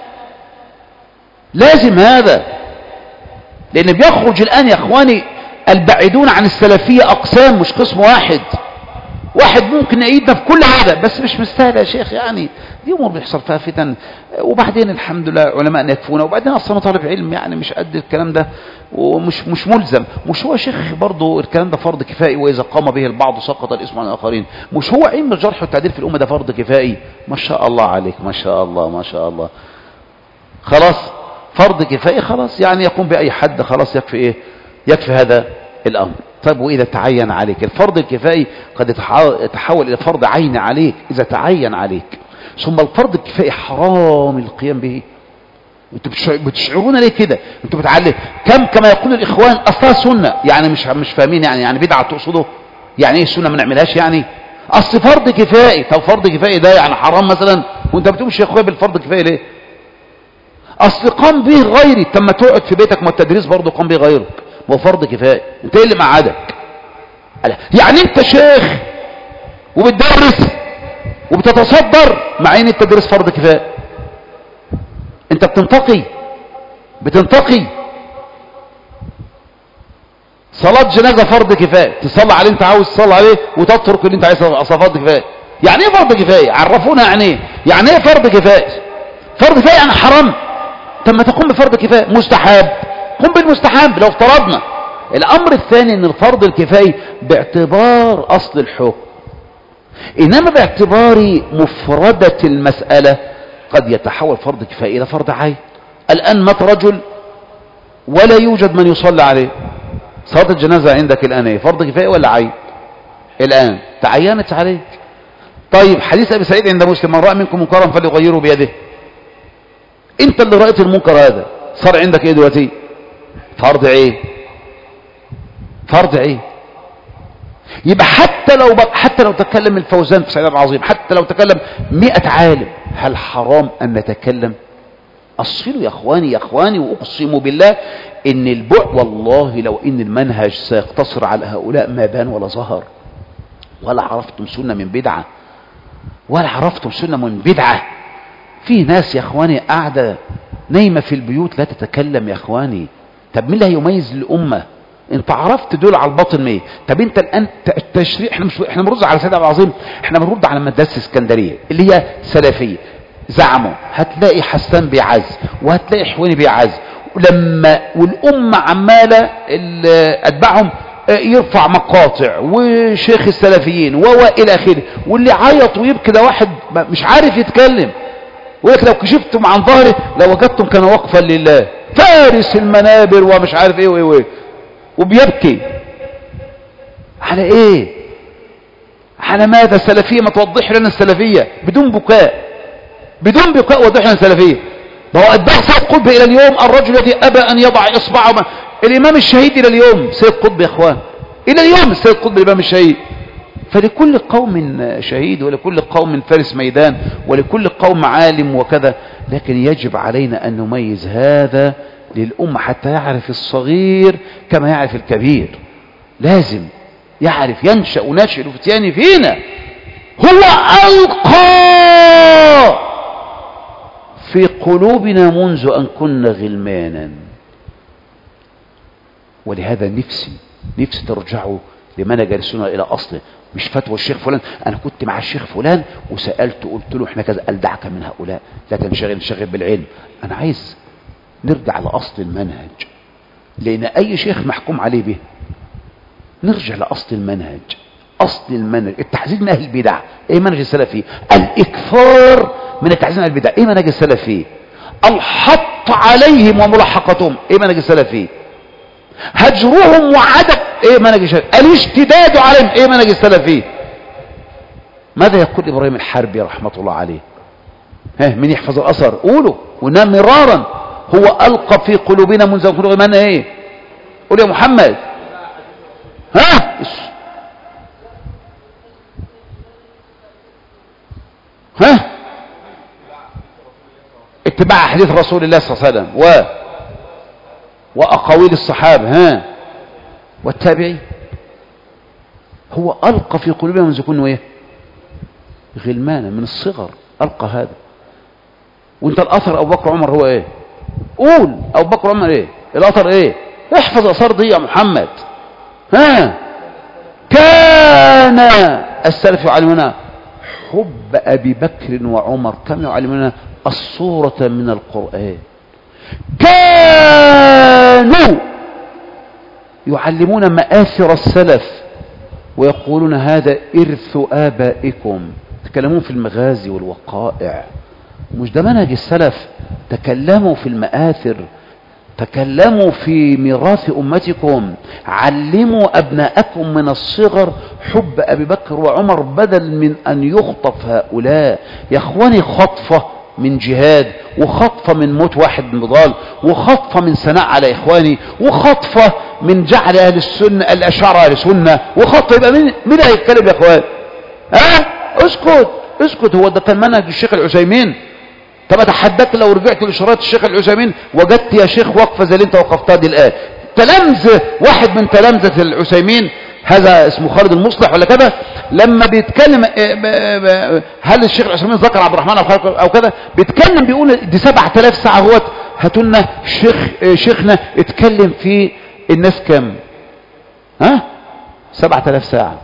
لازم هذا، لان بيخرج الان يا اخواني البعيدون عن السلفيه اقسام، مش قسم واحد. واحد ممكن يعيدنا في كل حاجه بس مش مستاهل يا شيخ، يعني دي امور بيحصل فيها فتن، وبعدين الحمد لله علماء يكفونا، وبعدين اصلا طالب علم يعني مش قد الكلام ده ومش مش ملزم. مش هو شيخ برضه الكلام ده فرض كفائي، واذا قام به البعض سقط الاسم عن الاخرين. مش هو علم الجرح والتعديل في الامه ده فرض كفائي؟ ما شاء الله عليك، ما شاء الله ما شاء الله، خلاص فرض كفائي خلاص، يعني يقوم بأي حد خلاص، يكفي ايه؟ يكفي هذا الأمر. طيب وإذا تعين عليك الفرض الكفائي قد يتحول إلى فرض عين عليك إذا تعين عليك. ثم الفرض الكفائي حرام القيام به. انتوا بتشعرون ليه كده؟ انتوا بتعلم كم كما يقول الإخوان أصلا سنة، يعني مش مش فاهمين يعني يعني بدعة تقصده؟ يعني ايه السنة ما نعملهاش يعني؟ أصل فرض كفائي. طب فرض كفائي ده يعني حرام مثلا؟ وانت بتقولش يا اخويا بالفرض الكفائي ليه؟ اصل قام به غيري. طب ما تقعد في بيتك، ما التدريس برضه قام به غيرك، ما هو فرض كفايه. انت ايه اللي معادك؟ يعني انت شيخ وبتدرس وبتتصدر مع ان التدريس فرض كفايه، انت بتنتقي بتنتقي صلاه جنازه فرض كفايه، تصلي عليه انت عاوز تصلي عليه وتترك اللي انت عايز تصلي، فرض كفايه. يعني ايه فرض كفايه؟ عرفونا يعني ايه يعني ايه فرض كفايه. فرض كفايه يعني حرام. طب ما تقوم بفرض كفايه. مستحب، قم بالمستحب لو افترضنا. الامر الثاني ان الفرض الكفائي باعتبار اصل الحكم، انما باعتبار مفردة المسألة قد يتحول فرض كفائي الى فرض عين. الان مات رجل ولا يوجد من يصلي عليه، صلاة الجنازة عندك الان ايه؟ فرض كفائي ولا عين؟ الان تعينت عليك. طيب حديث ابي سعيد عند مسلم، من رأى منكم منكرا فليغيره بيده. انت اللي رأيت المنكر هذا، صار عندك ايه دلوقتي؟ فرض ايه؟ فرض ايه؟ يبقى حتى لو بق... حتى لو تكلم الفوزان في سعيد العظيم، حتى لو تكلم مئة عالم، هل حرام ان نتكلم؟ أصلوا يا اخواني يا اخواني، واقسم بالله ان البعد، والله لو ان المنهج سيقتصر على هؤلاء ما بان ولا ظهر، ولا عرفتم سنة من بدعة، ولا عرفتم سنة من بدعة. في ناس يا اخواني قاعدة نايمة في البيوت لا تتكلم يا اخواني. طب مين اللي هيميز الامة؟ انت عرفت دول على الباطن ايه؟ طب انت الان التشريع، احنا مش احنا بنرد على سيدنا العظيم، احنا بنرد على مدرسة اسكندرية اللي هي سلفية. زعموا هتلاقي حسان بيعز وهتلاقي حويني بيعز، ولما والامة عمالة اتباعهم يرفع مقاطع وشيخ السلفيين وهو الى اخره، واللي عيط ويبكي ده واحد مش عارف يتكلم، ويقول لو كشفتم عن ظهره لو وجدتم كان وقفا لله، فارس المنابر ومش عارف ايه وايه وايه، وبيبكي على ايه؟ على ماذا؟ السلفية ما توضح لنا السلفية بدون بكاء، بدون بكاء وضح لنا السلفية. ما هو اتباع سيد قطب الى اليوم الرجل الذي ابى ان يضع اصبعه، الامام الشهيد الى اليوم سيد قطب يا اخوان، الى اليوم السيد قطب الامام الشهيد. فلكل قوم شهيد ولكل قوم فارس ميدان ولكل قوم عالم وكذا، لكن يجب علينا ان نميز هذا للأمة حتى يعرف الصغير كما يعرف الكبير. لازم يعرف، ينشأ ونشأ الفتيان فينا. هو ألقى في قلوبنا منذ أن كنا غلمانا، ولهذا نفسي نفسي ترجعوا لمنهج السنة إلى أصله، مش فتوى الشيخ فلان. أنا كنت مع الشيخ فلان وسألته قلت له إحنا كذا، قال دعك من هؤلاء لا تنشغل، انشغل بالعلم. أنا عايز نرجع لأصل المنهج، لأن أي شيخ محكوم عليه به. نرجع لأصل المنهج، أصل المنهج التحذير من أهل البدع. إيه منهج السلفي؟ الإكثار من التحذير من أهل البدع. إيه منهج السلفي؟ الحط عليهم وملاحقتهم. إيه منهج السلفي؟ هجرهم وعدم. إيه منهج السلفي؟ الاشتداد عليهم. إيه منهج السلفي؟ ماذا يقول إبراهيم الحربي رحمة الله عليه؟ ها من يحفظ الأثر قولوا ونام مرارا. هو ألقى في قلوبنا منذ قلوب من ايه؟ قول يا محمد. ها ها اتباع حديث رسول الله صلى الله عليه وسلم و وأقاويل الصحابة ها والتابعين. هو ألقى في قلوبنا منذ كنا ايه؟ غلمانا من الصغر ألقى هذا. وانت الأثر أبو بكر عمر هو ايه؟ قول أبو بكر عمر ايه؟ الأثر ايه؟ احفظ أثار دي يا محمد. ها كان السلف يعلمنا حب أبي بكر وعمر كما يعلمنا الصورة من القرآن. كانوا يعلمون مآثر السلف ويقولون هذا إرث آبائكم. تكلمون في المغازي والوقائع، مش ده منهج السلف. تكلموا في المآثر، تكلموا في ميراث أمتكم، علموا أبناءكم من الصغر حب أبي بكر وعمر بدل من أن يخطف هؤلاء. يا أخواني خطفة من جهاد، وخطفة من موت واحد بضال، وخطفة من ثناء على إخواني، وخطفة من جعل أهل السنة الأشاعرة أهل السنة، وخطفة. يبقى مين مين هيتكلم يا أخوان؟ ها اسكت اسكت. هو ده كان منهج الشيخ العثيمين؟ طب اتحداك لو رجعت لشرايط الشيخ العثيمين وجدت يا شيخ وقفه زي اللي انت وقفتها دي الان. تلامذه واحد من تلامذه العثيمين، هذا اسمه خالد المصلح ولا كذا، لما بيتكلم هل الشيخ العثيمين ذكر عبد الرحمن او كذا، بيتكلم بيقول دي سبعة آلاف ساعه اهوت. هاتوا لنا شيخ شيخنا اتكلم في الناس كام؟ ها سبعة آلاف ساعه.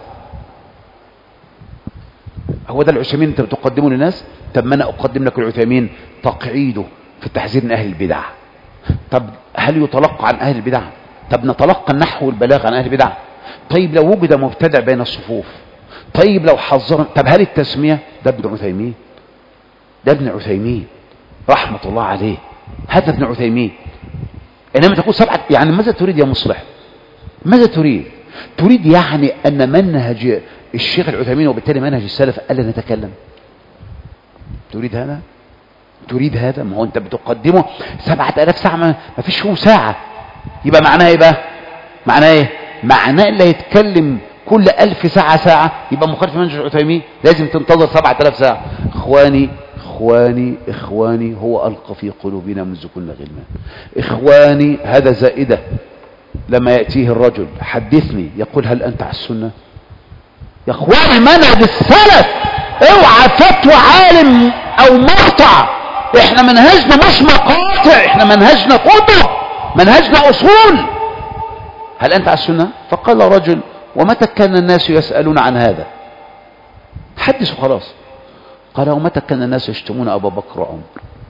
هو ده العثيمين انت بتقدمه للناس؟ طب ما انا اقدم لك العثيمين تقعيده في التحذير من اهل البدع. طب هل يتلقى عن اهل البدع؟ طب نتلقى النحو والبلاغه عن اهل البدع؟ طيب لو وجد مبتدع بين الصفوف، طيب لو حذر، طب هل التسميه؟ ده ابن عثيمين، ده ابن عثيمين رحمه الله عليه، هذا ابن عثيمين. انما تقول سبعه، يعني ماذا تريد يا مصلح؟ ماذا تريد؟ تريد يعني ان منهج الشيخ العثيمين وبالتالي منهج السلف الا نتكلم؟ تريد هذا؟ تريد هذا؟ ما هو انت بتقدمه سبعة آلاف ساعة، ما فيش فيه ساعة. يبقى معناه ايه بقى؟ معناه ايه؟ معناه اللي يتكلم كل ألف ساعة ساعة يبقى مخالف منهج العثيمين، لازم تنتظر سبعة آلاف ساعة. اخواني إخواني إخواني هو ألقى في قلوبنا منذ كنا غلمان. إخواني هذا زائدة. لما يأتيه الرجل حدثني يقول هل أنت على السنة؟ يا إخواني منهج السلف، اوعى فتوى عالم أو مقطع. احنا منهجنا مش مقاطع، احنا منهجنا كتب، منهجنا أصول. هل أنت على السنة؟ فقال رجل ومتى كان الناس يسألون عن هذا؟ حدثوا خلاص. قال ومتى كان الناس يشتمون أبا بكر وعمر؟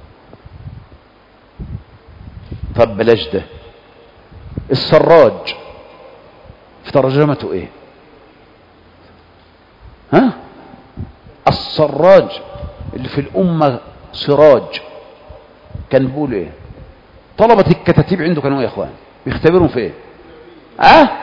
طب بلاش ده. السراج في ترجمته ايه؟ ها؟ السراج اللي في الأمة سراج كان بيقول ايه؟ طلبة الكتاتيب عنده كانوا ايه يا اخوان؟ بيختبرهم في ايه؟ ها؟ أه؟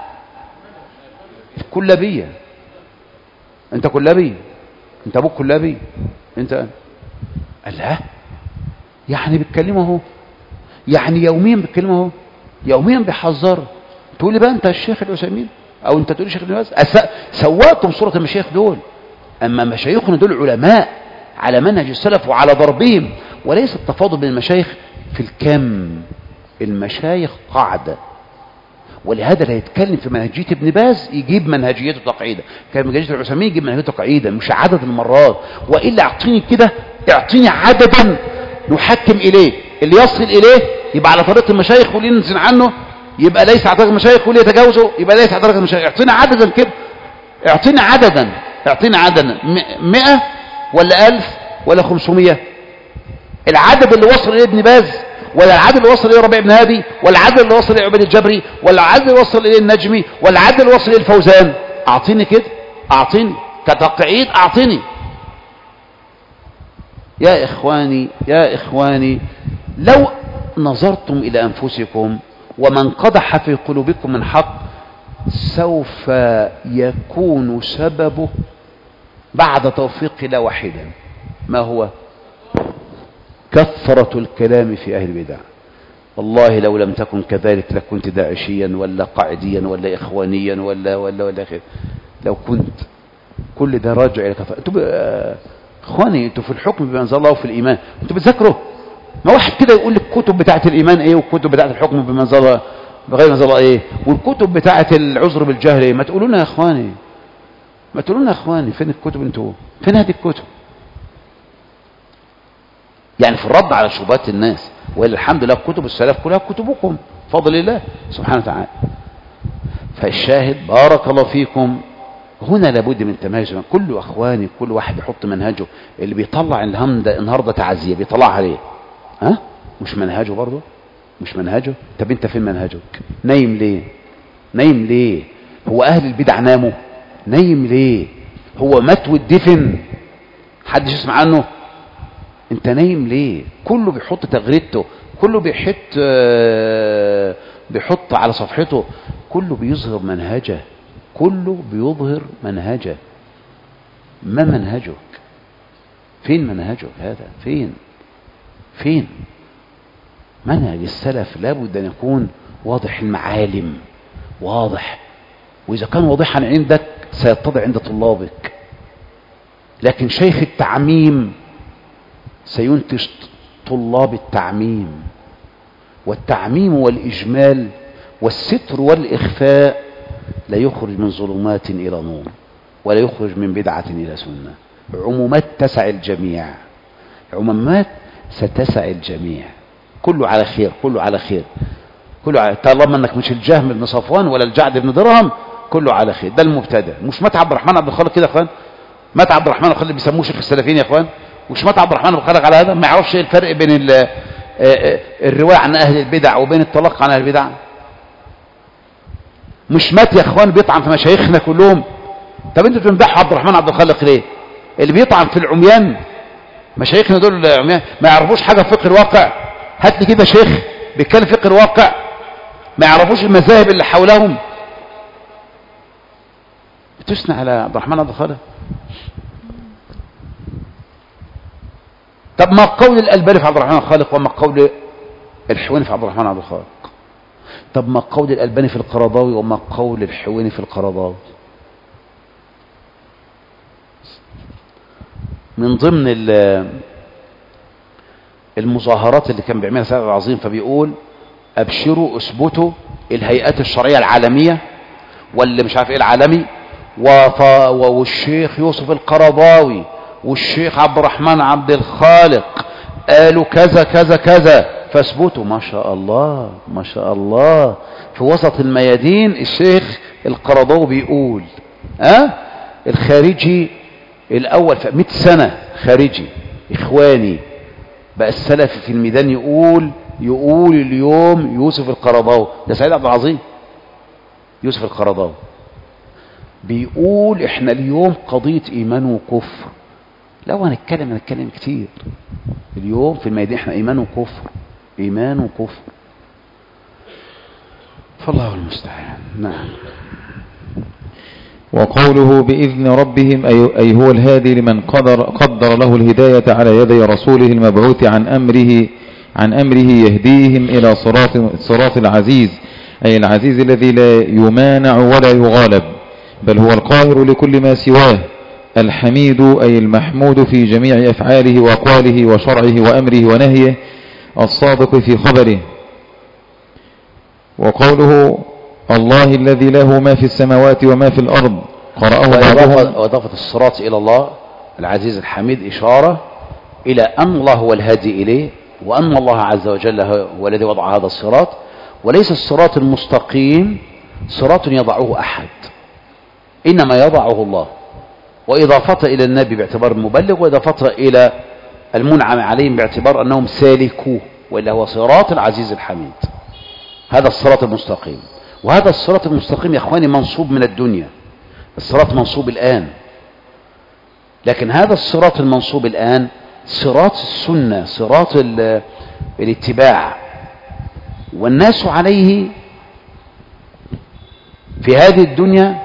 الكلابية. انت كلابي؟ انت ابوك كلابي؟ انت قال لا، يعني بيتكلموا اهو، يعني يوميا بيتكلموا اهو، يوميا بيحذروا. تقول لي بقى انت الشيخ العثيمين او انت تقول لي شيخ ابن باز؟ سواكم صورة المشايخ دول. اما مشايخنا دول علماء على منهج السلف وعلى ضربهم، وليس التفاضل بين المشايخ في الكم. المشايخ قاعدة، ولهذا اللي هيتكلم في منهجية ابن باز يجيب منهجيته تقعيدة، كان منهجية العثيمين يجيب منهجيته تقعيدة، مش عدد المرات. وإلا اعطيني كده، اعطيني عددا نحكم إليه، اللي يصل إليه يبقى على طريقة المشايخ، واللي ينزل عنه يبقى ليس على طريقة المشايخ، واللي يتجاوزه يبقى ليس على طريقة المشايخ. اعطيني عددا كده، اعطيني عددا، اعطيني عددا مئة ولا ألف ولا خمسمية. العدد اللي وصل إليه ابن باز، ولا العدد اللي وصل إليه ربيع بن هادي، ولا العدد اللي وصل إليه عبيد الجبري، ولا العدد اللي وصل إليه النجمي، ولا العدد اللي وصل إليه الفوزان. أعطيني كده، أعطيني كتقعيد، أعطيني. يا إخواني يا إخواني لو نظرتم إلى أنفسكم ومن قدح في قلوبكم من حق سوف يكون سببه بعد توفيق الله واحدا. ما هو؟ كثرة الكلام في أهل البدع. والله لو لم تكن كذلك لكنت داعشيا ولا قاعديا ولا إخوانيا ولا ولا ولا خير. لو كنت كل ده راجع إلى كثرة. انتوا إخواني انتوا في الحكم بما أنزل الله وفي الإيمان انتوا بتذكروا؟ ما واحد كده يقول لك الكتب بتاعة الإيمان إيه، والكتب بتاعة الحكم بما أنزل الله بغير ما أنزل الله إيه، والكتب بتاعة العذر بالجهل إيه. ما تقولوا لنا يا إخواني، ما تقولوا لنا يا إخواني فين الكتب؟ انتوا فين هذه الكتب؟ يعني في الرد على شبهات الناس. وإلا الحمد لله كتب السلف كلها كتبكم فضل الله سبحانه وتعالى. فالشاهد بارك الله فيكم، هنا لابد من تميز. كل أخواني كل واحد يحط منهجه. اللي بيطلع النهارده النهارده تعزية بيطلع عليه، ها؟ مش منهجه برضه، مش منهجه. طب انت فين منهجك؟ نايم ليه؟ نايم ليه؟ هو أهل البدع ناموا؟ نايم ليه؟ هو مات والدفن حدش يسمع عنه؟ انت نايم ليه؟ كله بيحط تغريدته، كله بيحط بيحط على صفحته، كله بيظهر منهجه، كله بيظهر منهجه. ما منهجك؟ فين منهجك هذا؟ فين فين منهج السلف؟ لابد أن يكون واضح المعالم، واضح، وإذا كان واضحا عندك سيتضح عند طلابك. لكن شيخ التعميم سينتج طلاب التعميم، والتعميم والإجمال والستر والإخفاء لا يخرج من ظلمات إلى نور، ولا يخرج من بدعة إلى سنة. عمومات تسع الجميع، عمومات ستسع الجميع، كله على خير، كله على خير، كله على... طالما انك مش الجهم بن صفوان ولا الجعد بن درهم، كله على خير. ده المبتدع. مش مات عبد الرحمن عبد الخالق كده يا اخوان؟ مات عبد الرحمن عبد الخالق بيسموه شيخ السلفيين يا اخوان. مش مات عبد الرحمن عبد الخالق على هذا؟ ما يعرفش ايه الفرق بين الرواية عن اهل البدع وبين الطلاق عن اهل البدع؟ مش مات يا اخوان بيطعن في مشايخنا كلهم؟ طب انتوا بتمدحوا عبد الرحمن عبد الخالق ليه؟ اللي بيطعن في العميان، مشايخنا دول العميان ما يعرفوش حاجه في فقه الواقع. هات لي كده شيخ بيتكلم فقه الواقع ما يعرفوش المذاهب اللي حولهم. بتثنى على عبد الرحمن عبد الخالق. طب ما قول الألباني في عبد الرحمن عبد الخالق، وما قول الحويني في عبد الرحمن عبد الخالق؟ طب ما قول الألباني في القرضاوي، وما قول الحويني في القرضاوي؟ من ضمن المظاهرات اللي كان بيعملها سيد العظيم، فبيقول ابشروا اثبتوا الهيئات الشرعية العالمية واللي مش عارف ايه العالمي والشيخ يوسف القرضاوي والشيخ عبد الرحمن عبد الخالق قالوا كذا كذا كذا فاثبتوا. ما شاء الله ما شاء الله. في وسط الميادين الشيخ القرضاوي بيقول ها أه؟ الخارجي الاول في مئة سنة خارجي اخواني بقى السلفي في الميدان يقول يقول اليوم يوسف القرضاوي ده سيد عبد العظيم يوسف القرضاوي بيقول احنا اليوم قضية ايمان وكفر. لو هنتكلم هنتكلم كتير اليوم في الميدان احنا ايمان وكفر ايمان وكفر فالله المستعان. نعم. وقوله بإذن ربهم أي هو الهادي لمن قدر, قدر له الهداية على يدي رسوله المبعوث عن أمره عن أمره يهديهم إلى صراط, صراط العزيز أي العزيز الذي لا يمانع ولا يغالب بل هو القاهر لكل ما سواه الحميد أي المحمود في جميع أفعاله وأقواله وشرعه وأمره ونهيه الصادق في خبره. وقوله الله الذي له ما في السماوات وما في الأرض قرأه بعضهم. وإضافة الصراط إلى الله العزيز الحميد إشارة إلى أن الله هو الهادي إليه وأن الله عز وجل هو الذي وضع هذا الصراط وليس الصراط المستقيم صراط يضعه أحد إنما يضعه الله. وإضافته إلى النبي باعتبار المبلغ وإضافته إلى المنعم عليهم باعتبار أنهم سالكوه وإلا هو صراط العزيز الحميد. هذا الصراط المستقيم. وهذا الصراط المستقيم يا أخواني منصوب من الدنيا. الصراط منصوب الآن لكن هذا الصراط المنصوب الآن صراط السنة صراط الاتباع والناس عليه في هذه الدنيا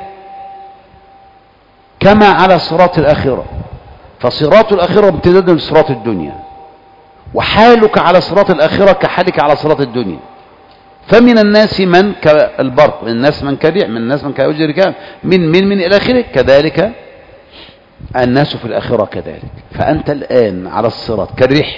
كما على صراط الآخرة. فصراط الآخرة امتداد لصراط الدنيا وحالك على صراط الآخرة كحالك على صراط الدنيا. فمن الناس من كالبرق من الناس من كريع من الناس من كأجر كام من من من إلى آخره. كذلك الناس في الآخرة كذلك. فأنت الآن على الصراط كالريح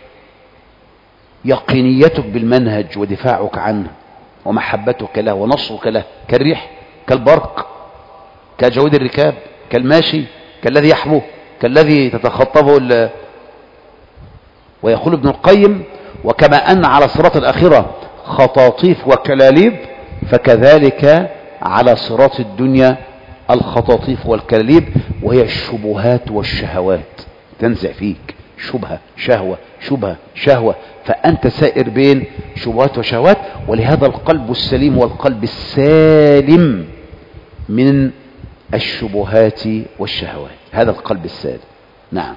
يقينيتك بالمنهج ودفاعك عنه ومحبتك له ونصرك له كالريح كالبرق كجواد الركاب كالماشي كالذي يحبو كالذي تتخطبه. ويقول ابن القيم وكما أن على صراط الآخرة خطاطيف وكلاليب فكذلك على صراط الدنيا الخطاطيف والكلاليب وهي الشبهات والشهوات تنزع فيك شبهة شهوة شبهة شهوة فأنت سائر بين شبهات وشهوات. ولهذا القلب السليم والقلب السالم من الشبهات والشهوات هذا القلب السالم. نعم.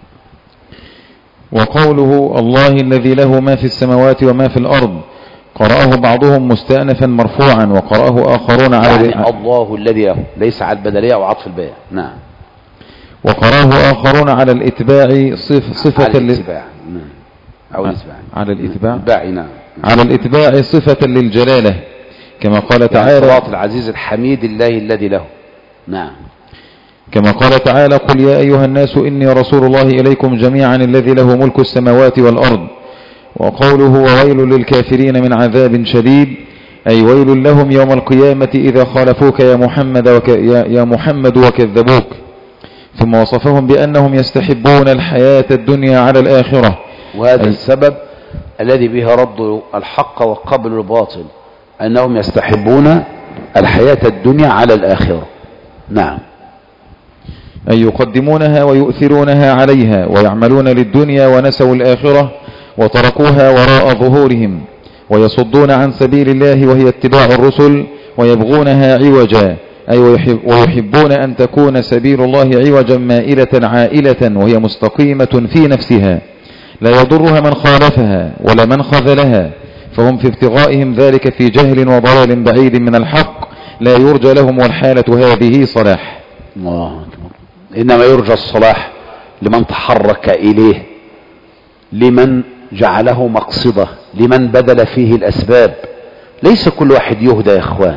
وقوله الله الذي له ما في السماوات وما في الأرض قرأه بعضهم مستأنفا مرفوعا وقرأه آخرون على يعني الله الذي له ليس على البدلية أو عطف البيع. نعم. وقرأه آخرون على الإتباع صف صفة على الإتباع نعم. أو الإتباع على الإتباع الإتباع نعم. على الإتباع صفة للجلالة كما قال تعالى يعني صراط العزيز الحميد الله الذي له. نعم. كما قال تعالى قل يا أيها الناس إني رسول الله إليكم جميعا الذي له ملك السماوات والأرض. وقوله وويل للكافرين من عذاب شديد أي ويل لهم يوم القيامة إذا خالفوك يا محمد, وك يا محمد وكذبوك. ثم وصفهم بأنهم يستحبون الحياة الدنيا على الآخرة وهذا السبب الذي به رد الحق وقبل الباطل أنهم يستحبون الحياة الدنيا على الآخرة. نعم. أي يقدمونها ويؤثرونها عليها ويعملون للدنيا ونسوا الآخرة وتركوها وراء ظهورهم ويصدون عن سبيل الله وهي اتباع الرسل ويبغونها عوجا أي ويحبون أن تكون سبيل الله عوجا مائلة عائلة وهي مستقيمة في نفسها لا يضرها من خالفها ولا من خذلها فهم في ابتغائهم ذلك في جهل وضلال بعيد من الحق لا يرجى لهم والحالة هذه صلاح. الله إنما يرجى الصلاح لمن تحرك إليه لمن جعله مقصده لمن بذل فيه الأسباب. ليس كل واحد يهدى يا إخوان.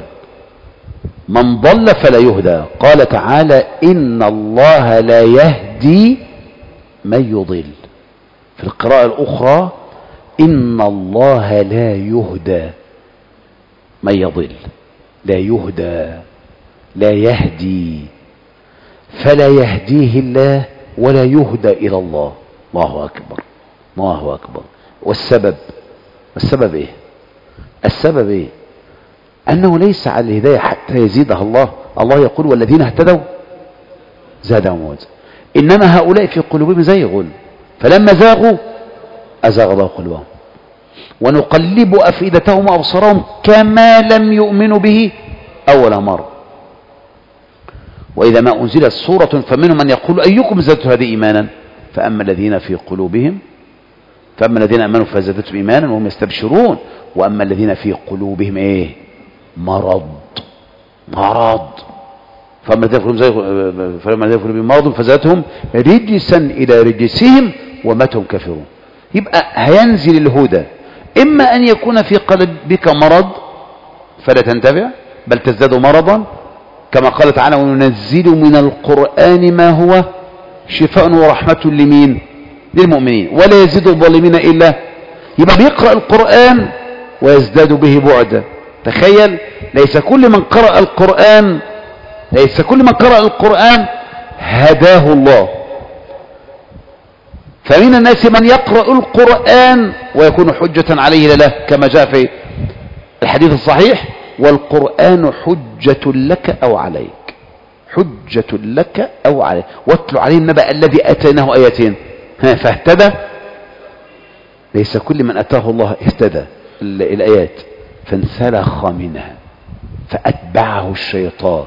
من ضل فلا يهدى. قال تعالى إن الله لا يهدي من يضل. في القراءة الأخرى إن الله لا يهدى من يضل، لا يهدى لا يهدي، فلا يهديه الله ولا يهدى إلى الله. الله أكبر الله أكبر. والسبب السبب إيه؟ السبب إيه؟ أنه ليس على الهداية حتى يزيدها الله. الله يقول والذين اهتدوا زادهم هدى، إنما هؤلاء في قلوبهم زيغ فلما زاغوا أزاغ الله قلوبهم ونقلب أفئدتهم وأبصارهم كما لم يؤمنوا به أول مرة. وإذا ما أنزلت سورة فمنهم من يقول أيكم زادت هذه إيمانا، فأما الذين في قلوبهم فأما الذين آمنوا فزادتهم إيمانا وهم يستبشرون، وأما الذين في قلوبهم إيه؟ مرض مرض فأما الذين في قلوبهم مرض فزادتهم رجسا إلى رجسهم وماتهم كافرون. يبقى هينزل الهدى، إما أن يكون في قلبك مرض فلا تنتفع بل تزداد مرضا، كما قال تعالى وننزل من القرآن ما هو شفاء ورحمة لمين؟ للمؤمنين ولا يزيد الظالمين إلا. يبقى بيقرأ القرآن ويزداد به بعدا. تخيل، ليس كل من قرأ القرآن ليس كل من قرأ القرآن هداه الله، فمن الناس من يقرأ القرآن ويكون حجة عليه له، كما جاء في الحديث الصحيح والقرآن حجة لك أو عليك، حجة لك أو عليك. واتل عليهم نبأ الذي أتيناه آيتين فاهتدى. ليس كل من أتاه الله اهتدى الآيات، فانسلخ منها فأتبعه الشيطان،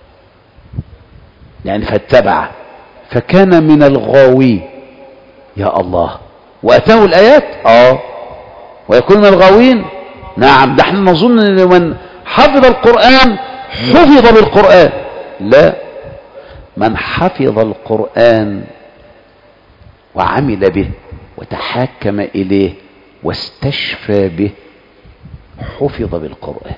يعني فاتبع فكان من الغاوين. يا الله، وأتاه الآيات آه ويكون من الغاوين. نعم، ده احنا نظن ان من حفظ القرآن حفظ بالقرآن. لا، من حفظ القرآن وعمل به وتحاكم إليه واستشفى به حفظ بالقرآن،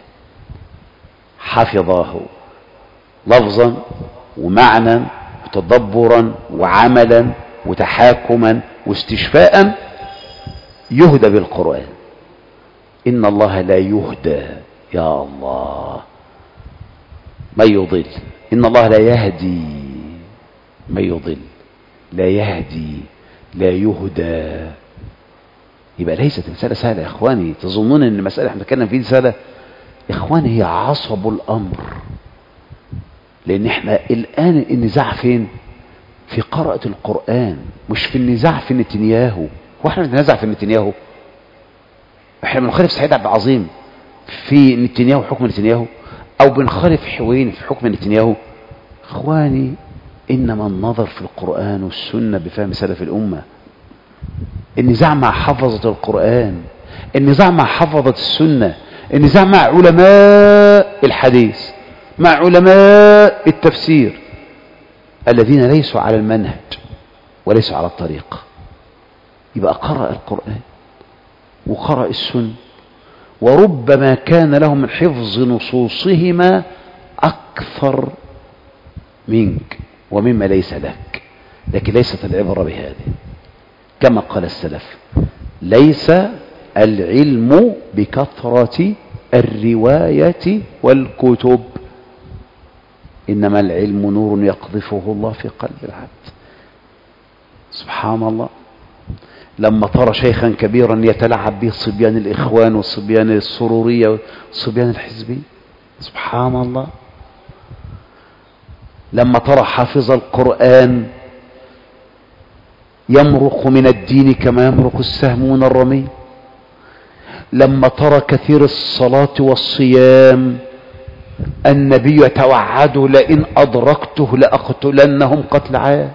حفظه لفظا ومعنى وتدبرا وعملا وتحاكما واستشفاء، يهدى بالقرآن. إن الله لا يهدى، يا الله، من يضل. إن الله لا يهدي من يضل، لا يهدي لا يهدى. يبقى ليست مسألة سهلة يا إخواني. تظنون أن المسألة احنا بنتكلم فيه سهلة؟ يا إخواني هي عصب الأمر. لأن احنا الآن النزاع فين؟ في قراءة القرآن، مش في النزاع في نتنياهو. واحنا بنتنازع في نتنياهو؟ احنا بنخالف سعيد عبد العظيم في نتنياهو، حكم نتنياهو، او بنخالف حوين في حكم نتنياهو؟ اخواني، انما النظر في القرآن والسنة بفهم سلف الامة. النزاع مع حفظة القرآن، النزاع مع حفظة السنة، النزاع مع علماء الحديث، مع علماء التفسير الذين ليسوا على المنهج وليسوا على الطريق. يبقى قرأ القرآن وقرأ السنة، وربما كان لهم من حفظ نصوصهما أكثر منك ومما ليس لك، لكن ليست العبرة بهذه. كما قال السلف: ليس العلم بكثرة الرواية والكتب، إنما العلم نور يقذفه الله في قلب العبد. سبحان الله. لما ترى شيخا كبيرا يتلعب به صبيان الإخوان والصبيان السرورية والصبيان الحزبي، سبحان الله. لما ترى حافظ القرآن يمرق من الدين كما يمرق السهم من الرمي، لما ترى كثير الصلاة والصيام النبي يتوعده: لئن أدركته لأقتلنهم قتل عاد.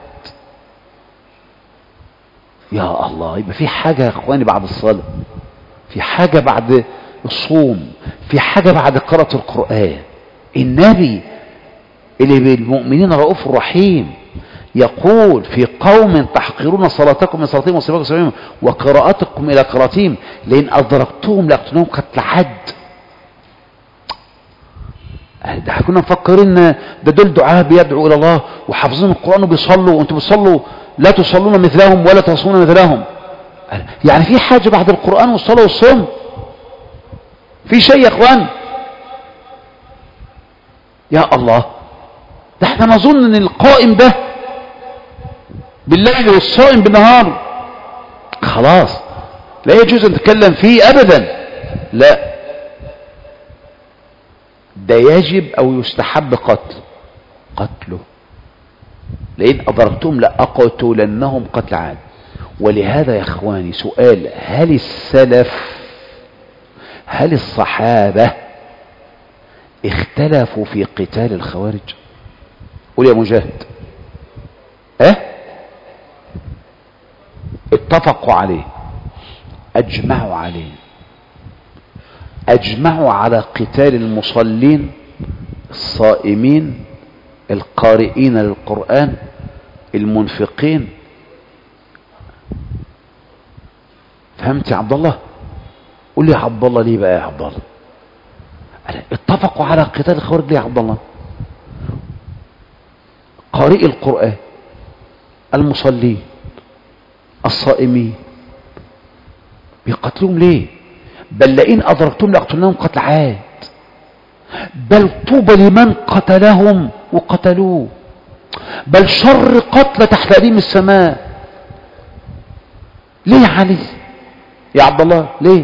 يا الله، يبقى في حاجة يا اخواني بعد الصلاة، في حاجة بعد الصوم، في حاجة بعد قراءة القرآن. النبي اللي بالمؤمنين رؤوف رحيم يقول: في قوم تحقرون صلاتكم من صلاتهم وصيامكم وصيامهم وقراءتكم إلى قراءتهم لئن أدركتهم لأقتلنهم قتل عاد. ده كنا مفكرين ده دول دعاء بيدعوا إلى الله وحافظين القرآن وبيصلوا، وانتم بتصلوا لا تصلون مثلهم ولا تصومون مثلهم. يعني في حاجة بعد القرآن والصلاة والصوم؟ في شيء يا اخوان؟ يا الله، ده احنا نظن ان القائم ده بالليل والصائم بالنهار خلاص لا يجوز ان نتكلم فيه ابدا. لا، ده يجب او يستحب قتل قتله، لئن أدركتم لأقتلنهم قتل عاد. ولهذا يا اخواني سؤال: هل السلف هل الصحابة اختلفوا في قتال الخوارج؟ قول يا مجاهد. اه اتفقوا عليه، اجمعوا عليه، اجمعوا على قتال المصلين الصائمين القارئين للقرآن المنفقين. فهمت يا عبد الله؟ قول لي يا عبد الله ليه بقى يا عبد الله اتفقوا على قتال الخوارج؟ ليه يا عبد الله؟ قارئ القرآن المصلين الصائمين بيقتلوهم ليه؟ بل لئن أدركتم لأقتلناهم قتل عاد، بل طوبى لمن قتلهم وقتلوه، بل شر قتل تحت أديم السماء. ليه يا علي يا عبد الله؟ ليه؟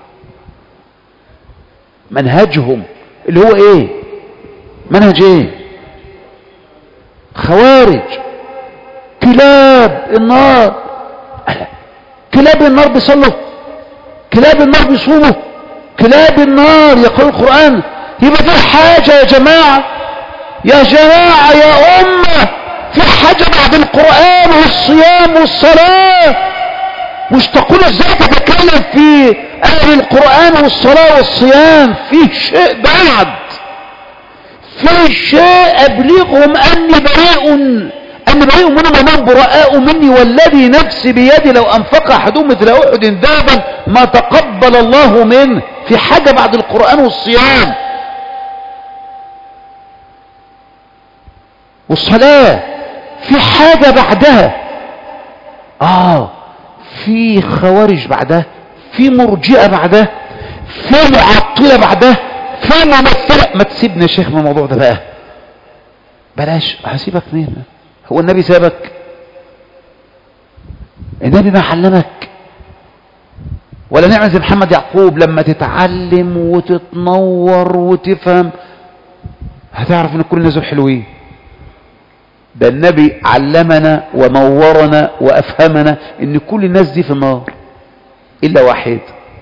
منهجهم اللي هو ايه؟ منهج ايه؟ خوارج، كلاب النار. كلاب النار بيصلوا، كلاب النار بيصوموا، كلاب النار يقرأوا القرآن. يبقى في حاجة يا جماعة، يا جماعة يا أمة، في حاجة بعد القرآن والصيام والصلاة. مش تقول ازاي تتكلم في أهل القرآن والصلاة والصيام؟ في شيء بعد، في شيء أبلغهم أني بريء أني بريء منهم ومن براء مني والذي نفسي بيدي لو أنفق أحدهم مثل أحد ذهبا ما تقبل الله منه. في حاجة بعد القرآن والصيام والصلاة، في حاجة بعدها. آه في خوارج بعدها، في مرجئة بعدها، في معطلة بعدها، في ممثلة. ما تسيبني يا شيخ من الموضوع ده بقى، بلاش. هسيبك مين؟ هو النبي سابك؟ النبي ما علمك؟ ولا نعمل زي محمد يعقوب لما تتعلم وتتنور وتفهم هتعرف ان كل الناس حلوين؟ ده النبي علمنا ونورنا وافهمنا ان كل الناس دي في النار الا واحد.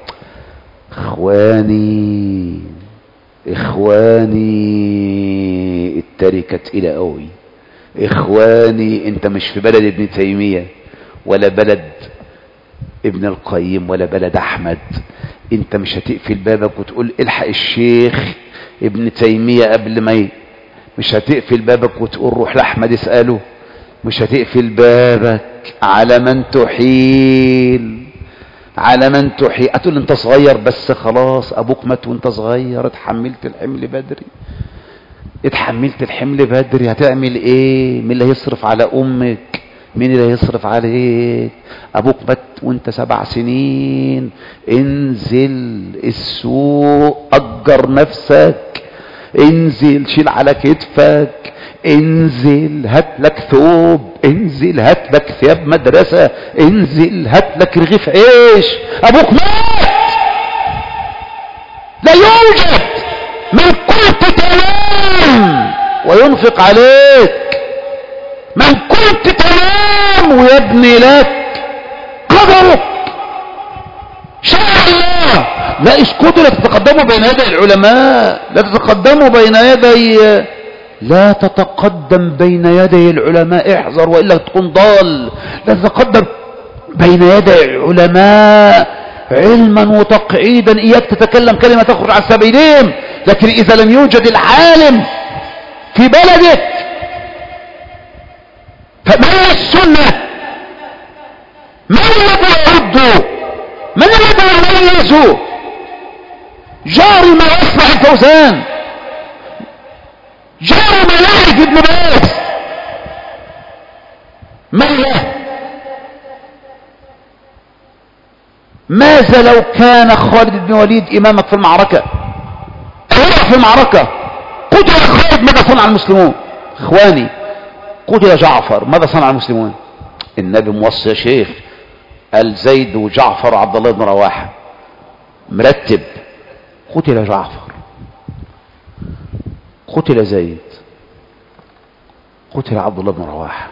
اخواني اخواني التركة تقيلة قوي. اخواني انت مش في بلد ابن تيمية ولا بلد ابن القيم ولا بلد احمد. انت مش هتقفل بابك وتقول الحق الشيخ ابن تيمية قبل ما ي... مش هتقفل بابك وتقول روح لاحمد اسأله. مش هتقفل بابك على من تحيل، على من تحيل. هتقول انت صغير بس خلاص، ابوك مات وانت صغير، اتحملت الحمل بدري، اتحملت الحمل بدري. هتعمل ايه؟ مين اللي هيصرف على امك؟ مين اللي هيصرف عليك؟ ابوك مات وانت سبع سنين. انزل السوق، اجر نفسك، انزل شيل على كتفك، انزل هات لك ثوب، انزل هات لك ثياب مدرسة، انزل هات لك رغيف عيش. ابوك مات، لا يوجد من كنت تنام وينفق عليك، من كنت تنام ويبني لك قدرك. شاء الله. لا اسكتوا، لا تتقدموا بين يدي العلماء، لا تتقدموا بين يدي، لا تتقدم بين يدي العلماء، احذر وإلا تكون ضال. لا تتقدم بين يدي العلماء علما وتقعيدا. إياك تتكلم كلمة تخرج على السبيلين، لكن إذا لم يوجد العالم في بلدك فما السنة؟ من الذي يرد؟ من الذي يميز؟ جاري ما يصنع الفوزان، جاري ما يعرف ابن باز، من له؟ ماذا لو كان خالد بن وليد إمامك في المعركة، أمامك في المعركة، قتل خالد، ماذا صنع المسلمون؟ إخواني، قتل جعفر، ماذا صنع المسلمون؟ النبي موصي يا شيخ، قال زيد وجعفر وعبد الله بن رواحة، مرتب. قتل جعفر، قتل زيد، قتل عبد الله بن رواحة.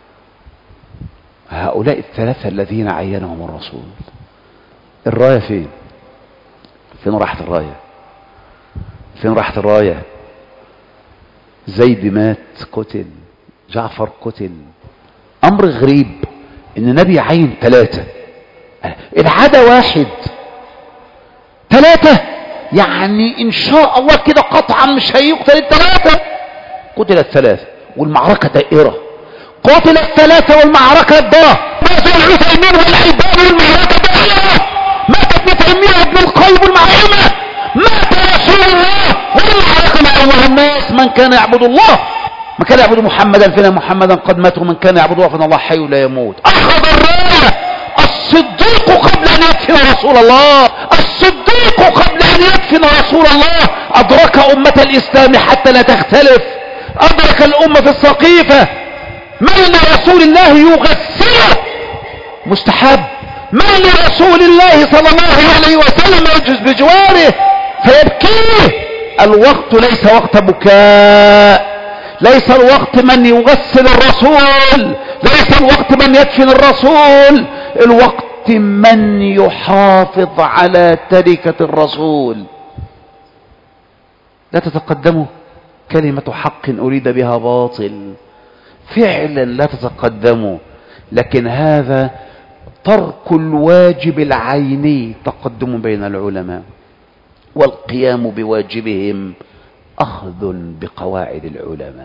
هؤلاء الثلاثة الذين عينهم الرسول. الراية فين؟ فين راحت الراية؟ فين راحت الراية؟ زيد مات قتل، جعفر قتل. امر غريب ان النبي عين ثلاثة، العادة واحد، ثلاثة يعني ان شاء الله كده قطعا مش هيقتل الثلاثة. قتل الثلاثة والمعركة دائرة، قتل الثلاثة والمعركة دائرة. مات العثيمين والألباني والمعركة دائرة، مات ابن تيمية وابن القيم والمعركة، مات رسول الله والمعركة مع الناس. من كان يعبد الله، من كان يعبد محمدا فإن محمدا قد مات، ومن كان يعبد الله فإن الله حي لا يموت. أخذ الراية الصديق قبل أن يدفن رسول الله، الصديق قبل أن يدفن رسول الله أدرك أمة الإسلام حتى لا تختلف، أدرك الأمة في السقيفة. مال رسول الله يغسله مستحب، مال رسول الله صلى الله عليه وسلم يجلس بجواره فيبكيه. الوقت ليس وقت بكاء، ليس الوقت من يغسل الرسول، ليس الوقت من يدفن الرسول، الوقت من يحافظ على تركة الرسول. لا تتقدموا، كلمة حق أريد بها باطل، فعلا لا تتقدموا. لكن هذا ترك الواجب العيني، تقدم بين العلماء، والقيام بواجبهم أخذ بقواعد العلماء،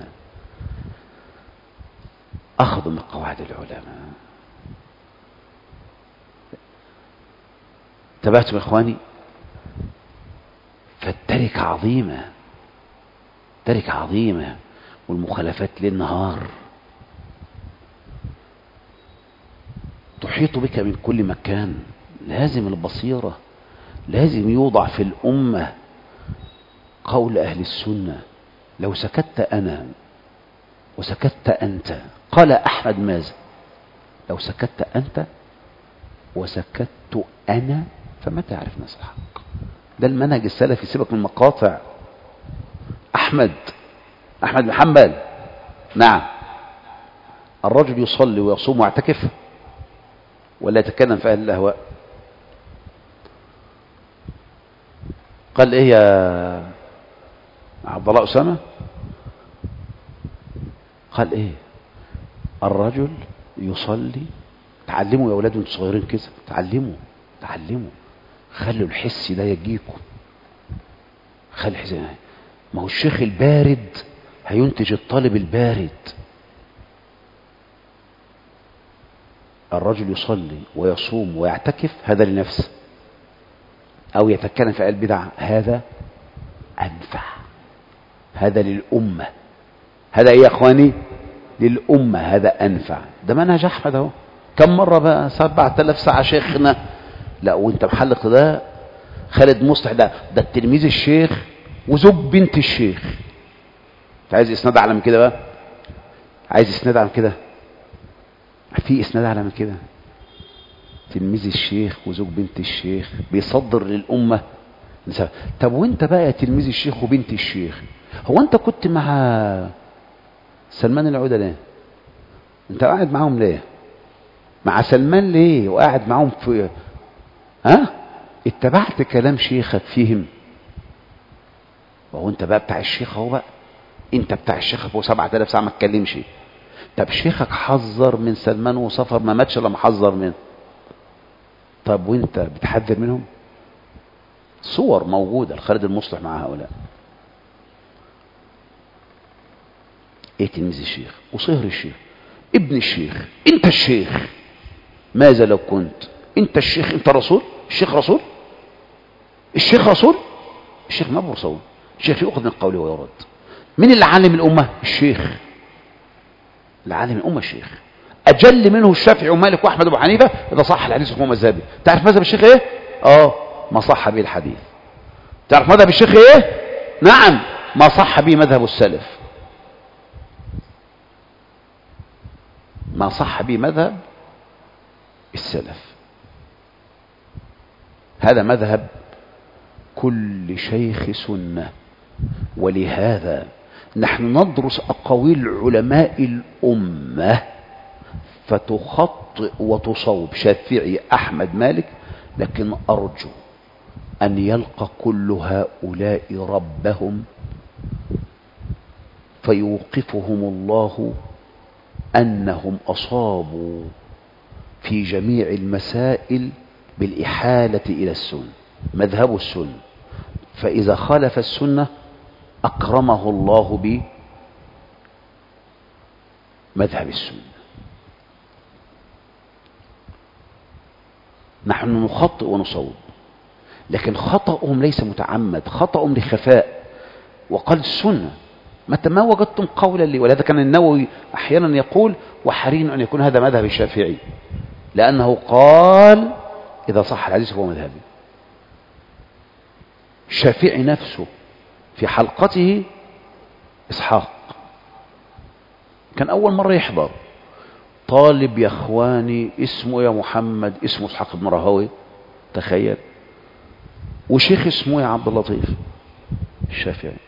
أخذ بقواعد العلماء. انتبهتم يا إخواني؟ فالتركة عظيمة، تركة عظيمة، والمخالفات للنهار تحيط بك من كل مكان. لازم البصيرة، لازم يوضع في الأمة قول أهل السنة: لو سكت أنا وسكت أنت. قال أحمد ماذا؟ لو سكت أنت وسكت أنا فمتى عرفنا الحق؟ ده المنهج السلفي، سيبك من المقاطع. أحمد أحمد بن حنبل، نعم، الرجل يصلي ويصوم ويعتكف ولا يتكلم في أهل الأهواء؟ قال إيه يا عبد الله أسامة؟ قال إيه؟ الرجل يصلي. تعلموا يا أولاد وانتم صغيرين كده، تعلموا تعلموا، خلوا الحس ده يجيكم، خلي الحس ده. ما هو الشيخ البارد هينتج الطالب البارد. الرجل يصلي ويصوم ويعتكف هذا لنفسه، أو يتكلم في البدع هذا أنفع، هذا للأمة. هذا إيه يا أخواني؟ للأمة، هذا أنفع. ده منهج أحمد أهو. كم مرة بقى؟ سبعة آلاف ساعة شيخنا. لا وانت محلق ده خالد مصلح، ده ده التلميذ الشيخ وزوج بنت الشيخ. انت عايز اسناد اعلى من كده بقى؟ عايز اسناد اعلى من كده؟ في اسناد اعلى من كده؟ تلميذ الشيخ وزوج بنت الشيخ بيصدر للأمة. طب وانت بقى يا تلميذ الشيخ وبنت الشيخ، هو انت كنت مع سلمان العودة ليه؟ انت قاعد معاهم ليه؟ مع سلمان ليه وقاعد معاهم في ها؟ اتبعت كلام شيخك فيهم؟ وهو انت بقى بتاع الشيخ اهو بقى، انت بتاع الشيخ ابو سبعة آلاف ساعة ما تكلمش. طب شيخك حذر من سلمان وصفر، ما ماتش لما حذر منه. طب وانت بتحذر منهم؟ صور موجودة الخالد المصلح مع هؤلاء. ايه تلميذ الشيخ وصهر الشيخ ابن الشيخ، انت الشيخ. ماذا لو كنت انت الشيخ؟ انت رسول؟ الشيخ رسول؟ الشيخ رسول؟ الشيخ ما هو رسول، الشيخ يؤخذ من قوله ويرد. من اللي علم الأمة؟ الشيخ. اللي علم الأمة الشيخ. أجل منه الشافعي ومالك وأحمد وأبو حنيفة إذا صح الحديث فهو مذهبي. تعرف مذهب الشيخ إيه؟ آه ما صح به الحديث. تعرف مذهب الشيخ إيه؟ نعم ما صح به مذهب السلف، ما صح به مذهب السلف. هذا مذهب كل شيخ سنة. ولهذا نحن ندرس أقاويل علماء الأمة فتخطئ وتصوب شافعي أحمد مالك، لكن أرجو أن يلقى كل هؤلاء ربهم فيوقفهم الله أنهم أصابوا في جميع المسائل بالإحالة إلى السنة، مذهب السنة. فإذا خالف السنة أكرمه الله بمذهب السنة. نحن نخطئ ونصوب، لكن خطأهم ليس متعمد، خطأهم لخفاء. وقال السنة متى ما وجدتم قولا لي، ولهذا كان النووي أحيانا يقول وحري أن يكون هذا مذهب الشافعي، لأنه قال إذا صح الحديث فهو مذهبي. الشافعي نفسه في حلقته إسحاق كان أول مرة يحضر، طالب يا أخواني اسمه يا محمد اسمه إسحاق بن راهويه، تخيل، وشيخ اسمه يا عبد اللطيف الشافعي.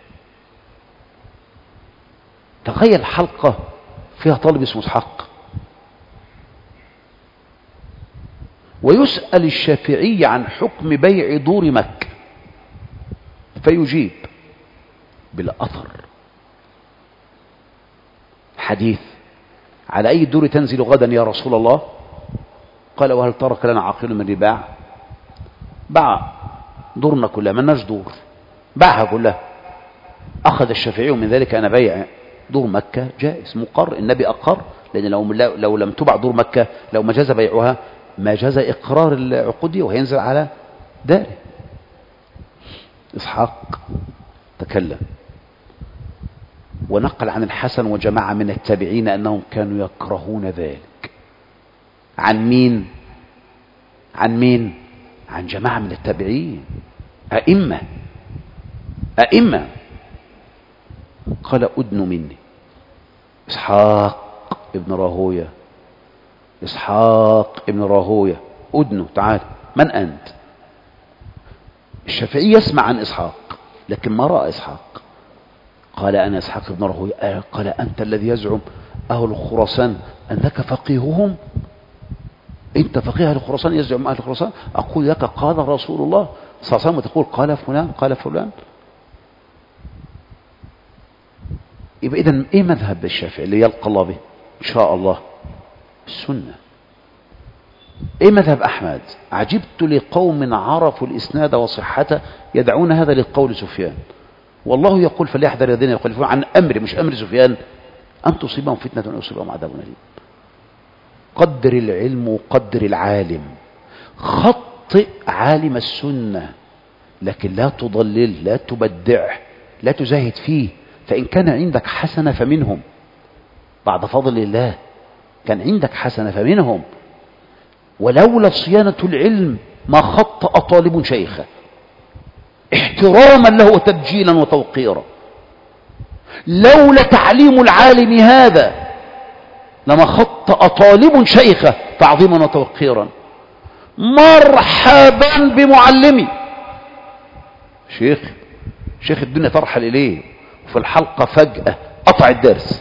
تخيل حلقة فيها طالب اسمه إسحاق، ويسأل الشافعي عن حكم بيع دور مكة فيجيب بالأثر حديث: على أي دور تنزل غدا يا رسول الله؟ قال: وهل ترك لنا عاقل من رباع؟ باع دورنا كلها، مالناش دور، باعها كلها. أخذ الشافعي من ذلك أن بيع دور مكة جائز مقر، النبي أقر، لأن لو, لو لم تبع دور مكة لو ما جاز بيعها ما جاز إقرار العقودية وهينزل على داره. إسحاق تكلم ونقل عن الحسن وجماعة من التابعين أنهم كانوا يكرهون ذلك. عن مين؟ عن مين؟ عن جماعة من التابعين، أئمة أئمة. قال: أدنوا مني. إسحاق ابن راهويه، إسحاق ابن راهويه، أدنوا، تعال، من أنت؟ الشافعي يسمع عن إسحاق لكن ما رأى إسحاق. قال: أنا إسحاق بن راهويه. قال: أنت الذي يزعم أهل خراسان أنك فقيههم؟ أنت فقيه أهل خراسان؟ يزعم أهل خراسان. أقول لك قال رسول الله صلى الله عليه وسلم، وتقول قال فلان قال فلان. يبقى إذن إيه مذهب الشافعي اللي يلقى الله به إن شاء الله؟ السنة. إيه مذهب أحمد؟ عجبت لقوم عرفوا الإسناد وصحته يدعون هذا لقول سفيان، والله يقول: فليحذر الذين يخالفون عن أمر، مش أمر سفيان، أن تصيبهم فتنة أو يصيبهم عذاب أليم. قدر العلم وقدر العالم، خطئ عالم السنة لكن لا تضلل، لا تبدعه، لا تزاهد فيه. فإن كان عندك حسنة فمنهم، بعد فضل الله كان عندك حسنة فمنهم. ولولا صيانة العلم ما خطأ طالب شيخه احتراما له وتبجيلا وتوقيرا. لولا تعليم العالم هذا لما خطأ طالب شيخه تعظيما وتوقيرا. مرحبا بمعلمي، شيخ شيخ الدنيا ترحل إليه، وفي الحلقة فجأة قطع الدرس،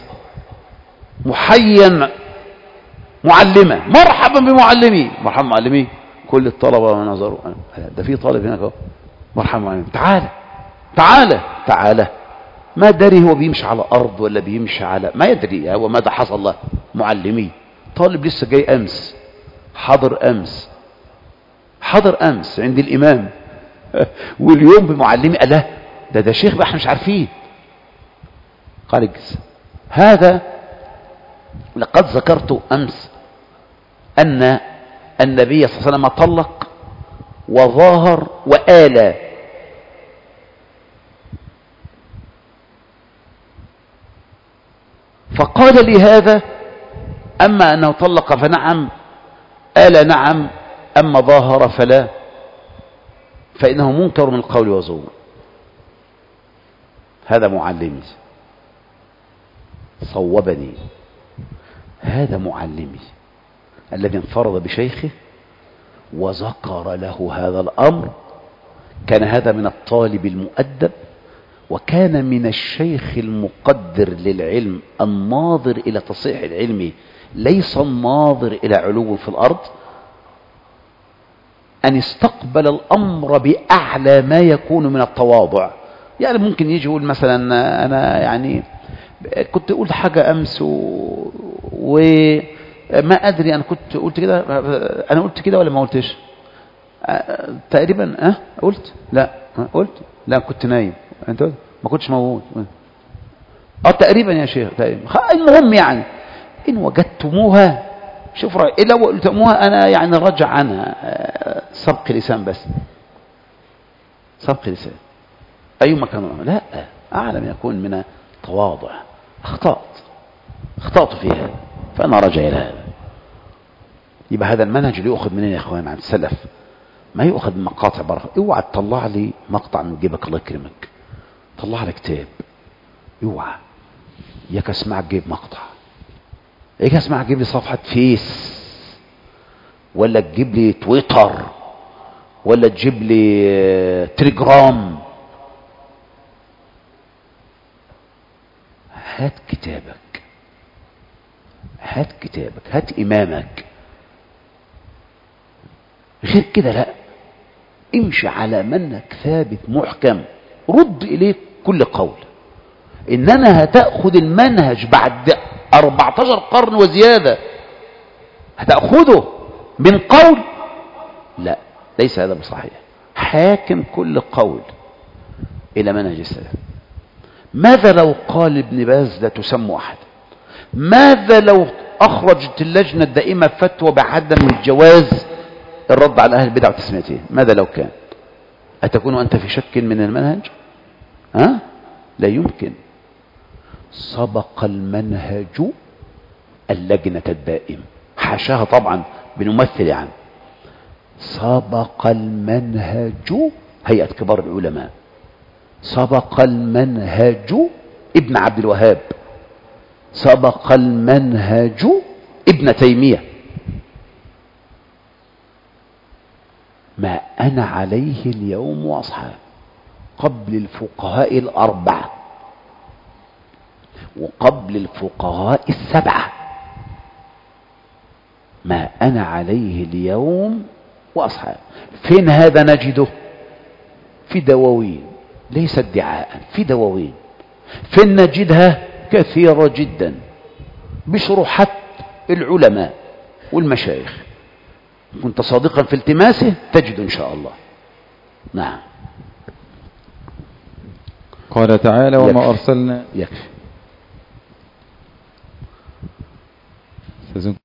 محيا معلمة، مرحبا بمعلمي، مرحبا معلمي. كل الطلبة نظروا، ده في طالب هناك اهو، مرحبا معلمي، تعالى تعالى تعالى. ما دري هو بيمشي على أرض ولا بيمشي على، ما يدري هو ماذا حصل له. معلمي، طالب لسه جاي أمس، حاضر أمس حاضر أمس عند الإمام واليوم بمعلمي. قال له ده ده شيخ بقى احنا مش عارفين. قال اجلس. هذا لقد ذكرت أمس أن النبي صلى الله عليه وسلم طلق وظاهر وآلى، فقال لي هذا أما أنه طلق فنعم، آل نعم، أما ظاهر فلا، فإنه منكر من القول وزور. هذا معلمي صوبني، هذا معلمي الذي انفرد بشيخه وذكر له هذا الأمر. كان هذا من الطالب المؤدب، وكان من الشيخ المقدر للعلم الناظر إلى تصحيح العلم، ليس الناظر إلى علو في الأرض. أن استقبل الأمر بأعلى ما يكون من التواضع. يعني ممكن يجي يقول مثلا أنا يعني كنت قلت حاجة أمس و... وما أدري أنا كنت قلت كده، أنا قلت كده ولا ما قلتش؟ أه تقريبا أه قلت لا أه قلت لا كنت نايم، أنت ما كنتش موجود. أه تقريبا يا شيخ تقريبا. المهم يعني إن وجدتموها، شوف رأي لو قلتموها أنا يعني رجع عنها سبق لسان، بس سبق لسان أي مكان. لا، أعلم يكون من تواضع. أخطأت أخطأت في هذا، فأنا رجع إلى هذا. يبقى هذا المنهج اللي يؤخذ منين يا أخوان عن السلف، ما يؤخذ من مقاطع بركة. اوعى تطلع لي مقطع من جيبك الله يكرمك، طلع لي كتاب. اوعى ياك اسمعك جيب مقطع، ياك اسمعك جيب لي صفحة فيس، ولا تجيب لي تويتر، ولا تجيب لي تليجرام. هات كتابك، هات كتابك، هات إمامك. غير كده لا، امشي على منك ثابت محكم، رد إليك كل قول. إنما هتأخذ المنهج بعد أربعة عشر قرن وزيادة هتأخذه من قول، لا، ليس هذا بصحيح. حاكم كل قول إلى منهج السلف. ماذا لو قال ابن باز لا تسموا أحد؟ ماذا لو أخرجت اللجنة الدائمة فتوى بعدم الجواز الرد على أهل البدع وتسميتهم؟ ماذا لو كان؟ أتكون أنت في شك من المنهج؟ ها؟ لا يمكن. سبق المنهج اللجنة الدائمة، حاشاها طبعا بنمثل يعني. سبق المنهج هيئة كبار العلماء، سبق المنهج ابن عبد الوهاب، سبق المنهج ابن تيمية. ما أنا عليه اليوم وأصحابي قبل الفقهاء الأربعة وقبل الفقهاء السبعة. ما أنا عليه اليوم وأصحابي. فين هذا نجده؟ في دواوين، ليس ادعاء، في دواوين. فين نجدها؟ كثيرة جدا بشروحات العلماء والمشايخ. كنت صادقا في التماسه تجد إن شاء الله. نعم. قال تعالى وما أرسلنا يكفي.